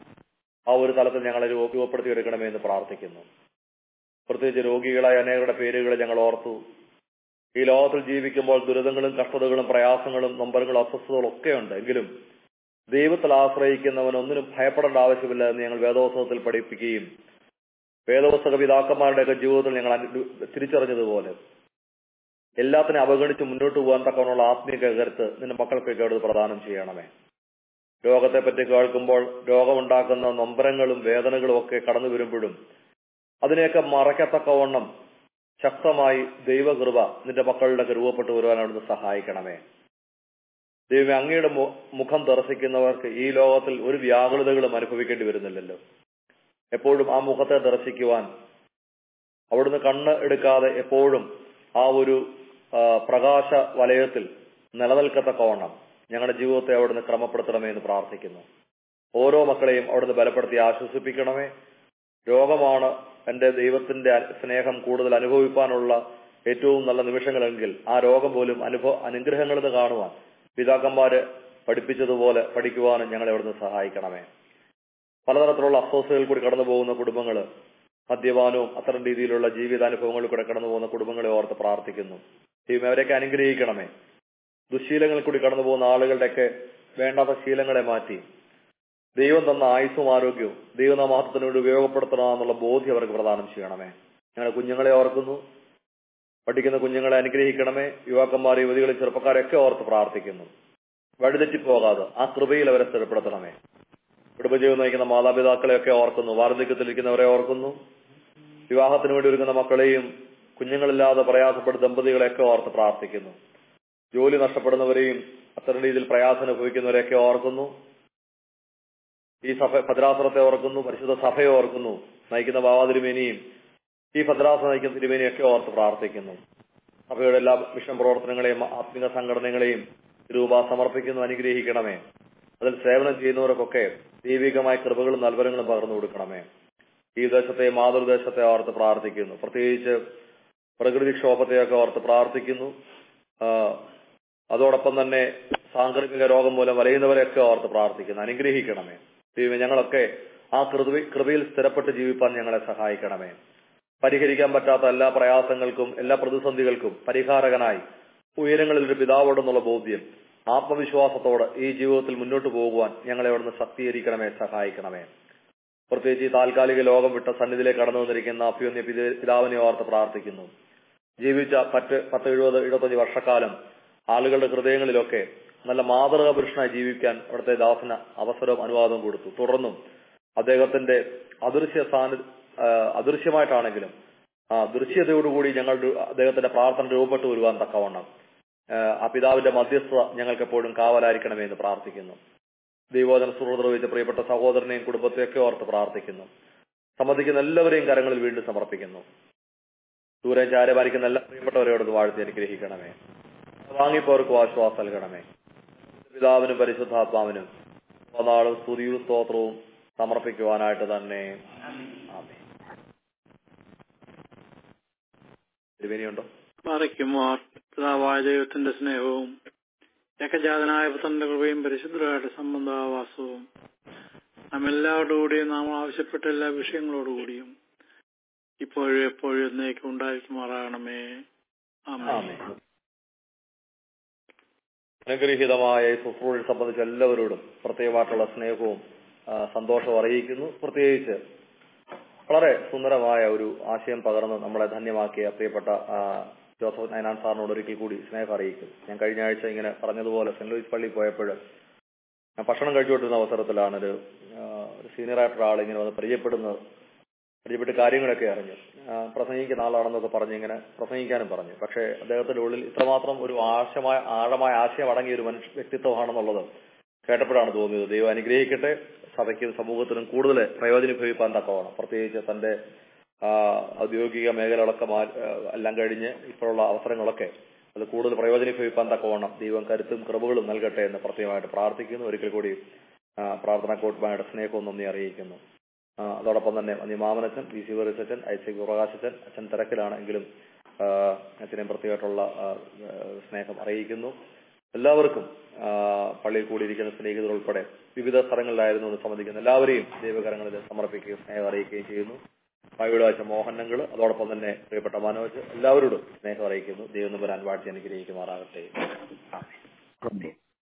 ആ ഒരു തലത്തിൽ ഞങ്ങളെ രൂപപ്പെടുത്തിയെടുക്കണമേ എന്ന് പ്രാർത്ഥിക്കുന്നു. പ്രത്യേകിച്ച് രോഗികളായ അനേകരുടെ പേരുകൾ ഞങ്ങൾ ഓർത്തു. ഈ ലോകത്തിൽ ജീവിക്കുമ്പോൾ ദുരിതങ്ങളും കഷ്ടതകളും പ്രയാസങ്ങളും നൊമ്പരങ്ങളും അസ്വസ്ഥതകളും ഒക്കെ ഉണ്ട്. എങ്കിലും ദൈവത്തിൽ ആശ്രയിക്കുന്നവൻ ഒന്നിനും ഭയപ്പെടേണ്ട ആവശ്യമില്ല എന്ന് ഞങ്ങൾ വേദോത്സവത്തിൽ പഠിപ്പിക്കുകയും വേദോത്സവ പിതാക്കന്മാരുടെയൊക്കെ ജീവിതത്തിൽ ഞങ്ങൾ തിരിച്ചറിഞ്ഞതുപോലെ എല്ലാത്തിനും അവഗണിച്ച് മുന്നോട്ട് പോകാൻ തക്കവണ്ണുള്ള ആത്മീയ കരുത്ത് നിന്റെ മക്കൾക്കൊക്കെ അവിടെ പ്രദാനം ചെയ്യണമേ. രോഗത്തെ പറ്റി കേൾക്കുമ്പോൾ രോഗമുണ്ടാക്കുന്ന നൊമ്പരങ്ങളും വേദനകളും ഒക്കെ കടന്നു വരുമ്പോഴും അതിനെയൊക്കെ മറയ്ക്കത്തക്കവണ്ണം ശക്തമായി ദൈവകൃപ നിന്റെ മക്കളുടെ രൂപപ്പെട്ടു വരുവാൻ അവിടുന്ന് സഹായിക്കണമേ. ദൈവമേ, അങ്ങയുടെ മുഖം ദർശിക്കുന്നവർക്ക് ഈ ലോകത്തിൽ ഒരു വ്യാകുലതകളും അനുഭവിക്കേണ്ടി വരുന്നില്ലല്ലോ. എപ്പോഴും ആ മുഖത്തെ ദർശിക്കുവാൻ അവിടുന്ന് കണ്ണ് എടുക്കാതെ എപ്പോഴും ആ ഒരു പ്രകാശ വലയത്തിൽ നിലനിൽക്കത്തക്കവണ്ണം ഞങ്ങളുടെ ജീവിതത്തെ അവിടുന്ന് ക്രമപ്പെടുത്തണമേ എന്ന് പ്രാർത്ഥിക്കുന്നു. ഓരോ മക്കളെയും അവിടുന്ന് ബലപ്പെടുത്തി ആശ്വസിപ്പിക്കണമേ. രോഗമാണ് എന്റെ ദൈവത്തിന്റെ സ്നേഹം കൂടുതൽ അനുഭവിക്കാനുള്ള ഏറ്റവും നല്ല നിമിഷങ്ങളെങ്കിൽ ആ രോഗം പോലും അനുഭവ അനുഗ്രഹങ്ങളെന്ന് കാണുവാൻ പിതാക്കന്മാര് പഠിപ്പിച്ചതുപോലെ പഠിക്കുവാനും ഞങ്ങളെ അവിടുന്ന് സഹായിക്കണമേ. പലതരത്തിലുള്ള അസ്വസ്ഥതകൾ കൂടി കടന്നു പോകുന്ന കുടുംബങ്ങള്, മദ്യപാനവും അത്തരം രീതിയിലുള്ള ജീവിതാനുഭവങ്ങളിൽ കൂടെ കടന്നു പോകുന്ന കുടുംബങ്ങളെ ഓർത്ത് പ്രാർത്ഥിക്കുന്നു. ദൈവമേ, അവരെയൊക്കെ അനുഗ്രഹിക്കണമേ. ദുശീലങ്ങളിൽ കൂടി കടന്നു പോകുന്ന ആളുകളുടെയൊക്കെ വേണ്ടാത്ത ശീലങ്ങളെ മാറ്റി ദൈവം തന്ന ആയുസ്സും ആരോഗ്യവും ദൈവനാമത്തിന് വേണ്ടി ഉപയോഗപ്പെടുത്തണമെന്നുള്ള ബോധ്യം അവർക്ക് പ്രദാനം ചെയ്യണമേ. ഞങ്ങളുടെ കുഞ്ഞുങ്ങളെ ഓർക്കുന്നു. പഠിക്കുന്ന കുഞ്ഞുങ്ങളെ അനുഗ്രഹിക്കണമേ. യുവാക്കന്മാർ, യുവതികളെ, ചെറുപ്പക്കാരെയൊക്കെ ഓർത്ത് പ്രാർത്ഥിക്കുന്നു. വഴിതെറ്റിപ്പോകാതെ ആ കൃപയിൽ അവരെ സ്ഥിരപ്പെടുത്തണമേ. കുടുംബജീവൻ നയിക്കുന്ന മാതാപിതാക്കളെയൊക്കെ ഓർക്കുന്നു. വാർദ്ധക്യത്തിലിരിക്കുന്നവരെ ഓർക്കുന്നു. വിവാഹത്തിന് വേണ്ടി ഒരുങ്ങുന്ന മക്കളെയും കുഞ്ഞുങ്ങളില്ലാതെ പ്രയാസപ്പെടുന്ന ദമ്പതികളെയൊക്കെ ഓർത്ത് പ്രാർത്ഥിക്കുന്നു. ജോലി നഷ്ടപ്പെടുന്നവരെയും അത്തരം രീതിയിൽ പ്രയാസം അനുഭവിക്കുന്നവരെയൊക്കെ ഓർക്കുന്നു. ഈ സഭ ഭദ്രാസനത്തെ ഓർക്കുന്നു. പരിശുദ്ധ സഭയെ ഓർക്കുന്നു. നയിക്കുന്ന ബാബാ തിരുമേനിയും ഈ ഭദ്രാസനം നയിക്കുന്ന തിരുമേനിയൊക്കെ ഓർത്ത് പ്രാർത്ഥിക്കുന്നു. സഭയുടെ എല്ലാ മിഷൻ പ്രവർത്തനങ്ങളെയും ആത്മീയ സംഘടനകളെയും രൂപ സമർപ്പിക്കുന്നു. അനുഗ്രഹിക്കണമേ. അതിൽ സേവനം ചെയ്യുന്നവർക്കൊക്കെ ദൈവികമായ കൃപകളും നൽവരങ്ങളും പകർന്നു കൊടുക്കണമേ. ഈ ദേശത്തെ മാതൃദേശത്തെ ഓർത്ത് പ്രാർത്ഥിക്കുന്നു. പ്രത്യേകിച്ച് പ്രകൃതിക്ഷോഭത്തെയൊക്കെ ഓർത്ത് പ്രാർത്ഥിക്കുന്നു. അതോടൊപ്പം തന്നെ സാംക്രമിക രോഗം മൂലം വലയുന്നവരെയൊക്കെ ഓർത്ത് പ്രാർത്ഥിക്കുന്നു. അനുഗ്രഹിക്കണമേ. ദൈവമേ, ഞങ്ങളൊക്കെ ആ കൃപ കൃപയിൽ സ്ഥിരപ്പെട്ട് ജീവിപ്പാൻ ഞങ്ങളെ സഹായിക്കണമേ. പരിഹരിക്കാൻ പറ്റാത്ത എല്ലാ പ്രയാസങ്ങൾക്കും എല്ലാ പ്രതിസന്ധികൾക്കും പരിഹാരകനായി ഉയരങ്ങളിൽ ഒരു പിതാവോടെന്നുള്ള ബോധ്യം ആത്മവിശ്വാസത്തോടെ ഈ ജീവിതത്തിൽ മുന്നോട്ട് പോകുവാൻ ഞങ്ങളെ അവിടുന്ന് ശക്തീകരിക്കണമേ, സഹായിക്കണമേ. പ്രത്യേകിച്ച് ഈ താൽക്കാലിക ലോകം വിട്ട സന്നിധിയിലേക്ക് കടന്നു വന്നിരിക്കുന്ന അഭ്യുന്നയ പിതാവിനെ ഓർത്ത് പ്രാർത്ഥിക്കുന്നു. ജീവിച്ച പത്ത് പത്ത് എഴുപത് എഴുപത്തഞ്ച് വർഷക്കാലം ആളുകളുടെ ഹൃദയങ്ങളിലൊക്കെ നല്ല മാതൃകാ പുരുഷനായി ജീവിക്കാൻ അവിടുത്തെ ദാസന അവസരവും അനുവാദവും കൊടുത്തു. തുടർന്നും അദ്ദേഹത്തിന്റെ അദൃശ്യ സ്ഥാന അദൃശ്യമായിട്ടാണെങ്കിലും ആ ദൃശ്യതയോടുകൂടി ഞങ്ങളുടെ അദ്ദേഹത്തിന്റെ പ്രാർത്ഥന രൂപപ്പെട്ടു വരുവാൻ തക്കവണ്ണം ആ പിതാവിന്റെ മധ്യസ്ഥത ഞങ്ങൾക്ക് എപ്പോഴും കാവലായിരിക്കണമേ എന്ന് പ്രാർത്ഥിക്കുന്നു. ദൈവോധന സുഹൃത്ത് വഹിച്ച പ്രിയപ്പെട്ട സഹോദരനെയും കുടുംബത്തെയൊക്കെ ഓർത്ത് പ്രാർത്ഥിക്കുന്നു. സംബന്ധിക്കുന്ന എല്ലാവരെയും കരങ്ങളിൽ വീണ്ടും സമർപ്പിക്കുന്നു. ദൂരെ ചാരപാലിക്കുന്ന എല്ലാ പ്രിയപ്പെട്ടവരോട് വാഴ്ത്തി അനുഗ്രഹിക്കണമേ. വാങ്ങിപ്പോർക്കും ആശ്വാസം നൽകണമേ. പിതാവിനും പരിശുദ്ധാത്മാവിനും നാളും സ്തുതിയും സ്തോത്രവും സമർപ്പിക്കുവാനായിട്ട് തന്നെ. ആമേൻ. തിരുമേനിയുണ്ടോ? മറിക്കുമാർ പിതാവായ ദൈവത്തിന്റെ സ്നേഹവും ഏകജാതനായ പുത്രന്റെ കൃപയും പരിശുദ്ധരായിട്ട് സംബന്ധാവാസവും നാം എല്ലാവരുടെ കൂടിയും നാം ആവശ്യപ്പെട്ട എല്ലാ വിഷയങ്ങളോടുകൂടിയും ഇപ്പോഴും എപ്പോഴും എന്നേക്കും ഉണ്ടായിരിക്കുമാറാകണമേ. ആമേൻ. അനുഗ്രഹീതമായ ഈ ശുശ്രൂഷ സംബന്ധിച്ച എല്ലാവരോടും പ്രത്യേകമായിട്ടുള്ള സ്നേഹവും സന്തോഷവും അറിയിക്കുന്നു. പ്രത്യേകിച്ച് വളരെ സുന്ദരമായ ഒരു ആശയം പകർന്ന് നമ്മളെ ധന്യമാക്കിയ പ്രിയപ്പെട്ട ജോസഫ് നയനാൻ സാറിനോട് ഒരിക്കൽ കൂടി സ്നേഹം അറിയിക്കും. ഞാൻ കഴിഞ്ഞ ആഴ്ച ഇങ്ങനെ പറഞ്ഞതുപോലെ സെന്റ് ലൂയിസ് പള്ളി പോയപ്പോൾ ഞാൻ ഭക്ഷണം കഴിച്ചുകൊണ്ടിരുന്ന അവസരത്തിലാണ് ഒരു സീനിയറായിട്ടുള്ള ആൾ ഇങ്ങനെ വന്ന് പരിചയപ്പെടുന്നത് പരിചയപ്പെട്ട് കാര്യങ്ങളൊക്കെ അറിഞ്ഞു. പ്രസംഗിക്കുന്ന ആളാണെന്നൊക്കെ പറഞ്ഞ് ഇങ്ങനെ പ്രസംഗിക്കാനും പറഞ്ഞു. പക്ഷേ അദ്ദേഹത്തിന്റെ ഉള്ളിൽ ഇത്രമാത്രം ഒരു ആശമായ ആഴമായ ആശയം അടങ്ങിയ ഒരു മനുഷ്യ വ്യക്തിത്വമാണെന്നുള്ളത് കേട്ടപ്പോഴാണ് തോന്നിയത്. ദൈവം അനുഗ്രഹിക്കട്ടെ. സഭയ്ക്കും സമൂഹത്തിനും കൂടുതൽ പ്രയോജനഭവിക്കാൻ തക്കവണ്ണം പ്രത്യേകിച്ച് തന്റെ ഔദ്യോഗിക മേഖലകളൊക്കെ എല്ലാം കഴിഞ്ഞ് ഇപ്പോഴുള്ള അവസരങ്ങളൊക്കെ അത് കൂടുതൽ പ്രയോജനഭവിക്കാൻ തക്കവണ്ണം ദൈവം കരുത്തും കൃപകളും നൽകട്ടെ എന്ന് പ്രത്യേകമായിട്ട് പ്രാർത്ഥിക്കുന്നു. ഒരിക്കൽ കൂടി പ്രാർത്ഥനാ കൂട്ടായ്മയുടെ സ്നേഹവും നന്ദി അറിയിക്കുന്നു. അതോടൊപ്പം തന്നെ Mamanachan, V C Varichan, Isaac Prakashachan, അച്ഛൻ തിരക്കിലാണ് എങ്കിലും അച്ഛനെ പ്രത്യേകമായിട്ടുള്ള സ്നേഹം അറിയിക്കുന്നു. എല്ലാവർക്കും പള്ളിയിൽ കൂടിയിരിക്കുന്ന സ്നേഹിതർ ഉൾപ്പെടെ വിവിധ സ്ഥലങ്ങളിലായിരുന്നു എന്ന് സംബന്ധിക്കുന്ന എല്ലാവരെയും ദൈവകരങ്ങളിൽ സമർപ്പിക്കുകയും സ്നേഹം അറിയിക്കുകയും ചെയ്യുന്നു. പായുടെ അച്ഛൻ മോഹനങ്ങൾ, അതോടൊപ്പം തന്നെ പ്രിയപ്പെട്ട മനോജ്, എല്ലാവരോടും സ്നേഹം അറിയിക്കുന്നു. ദൈവം നമ്പരാൻ വാഴ്ത്തി അനുഗ്രഹിക്കുമാറാകട്ടെ.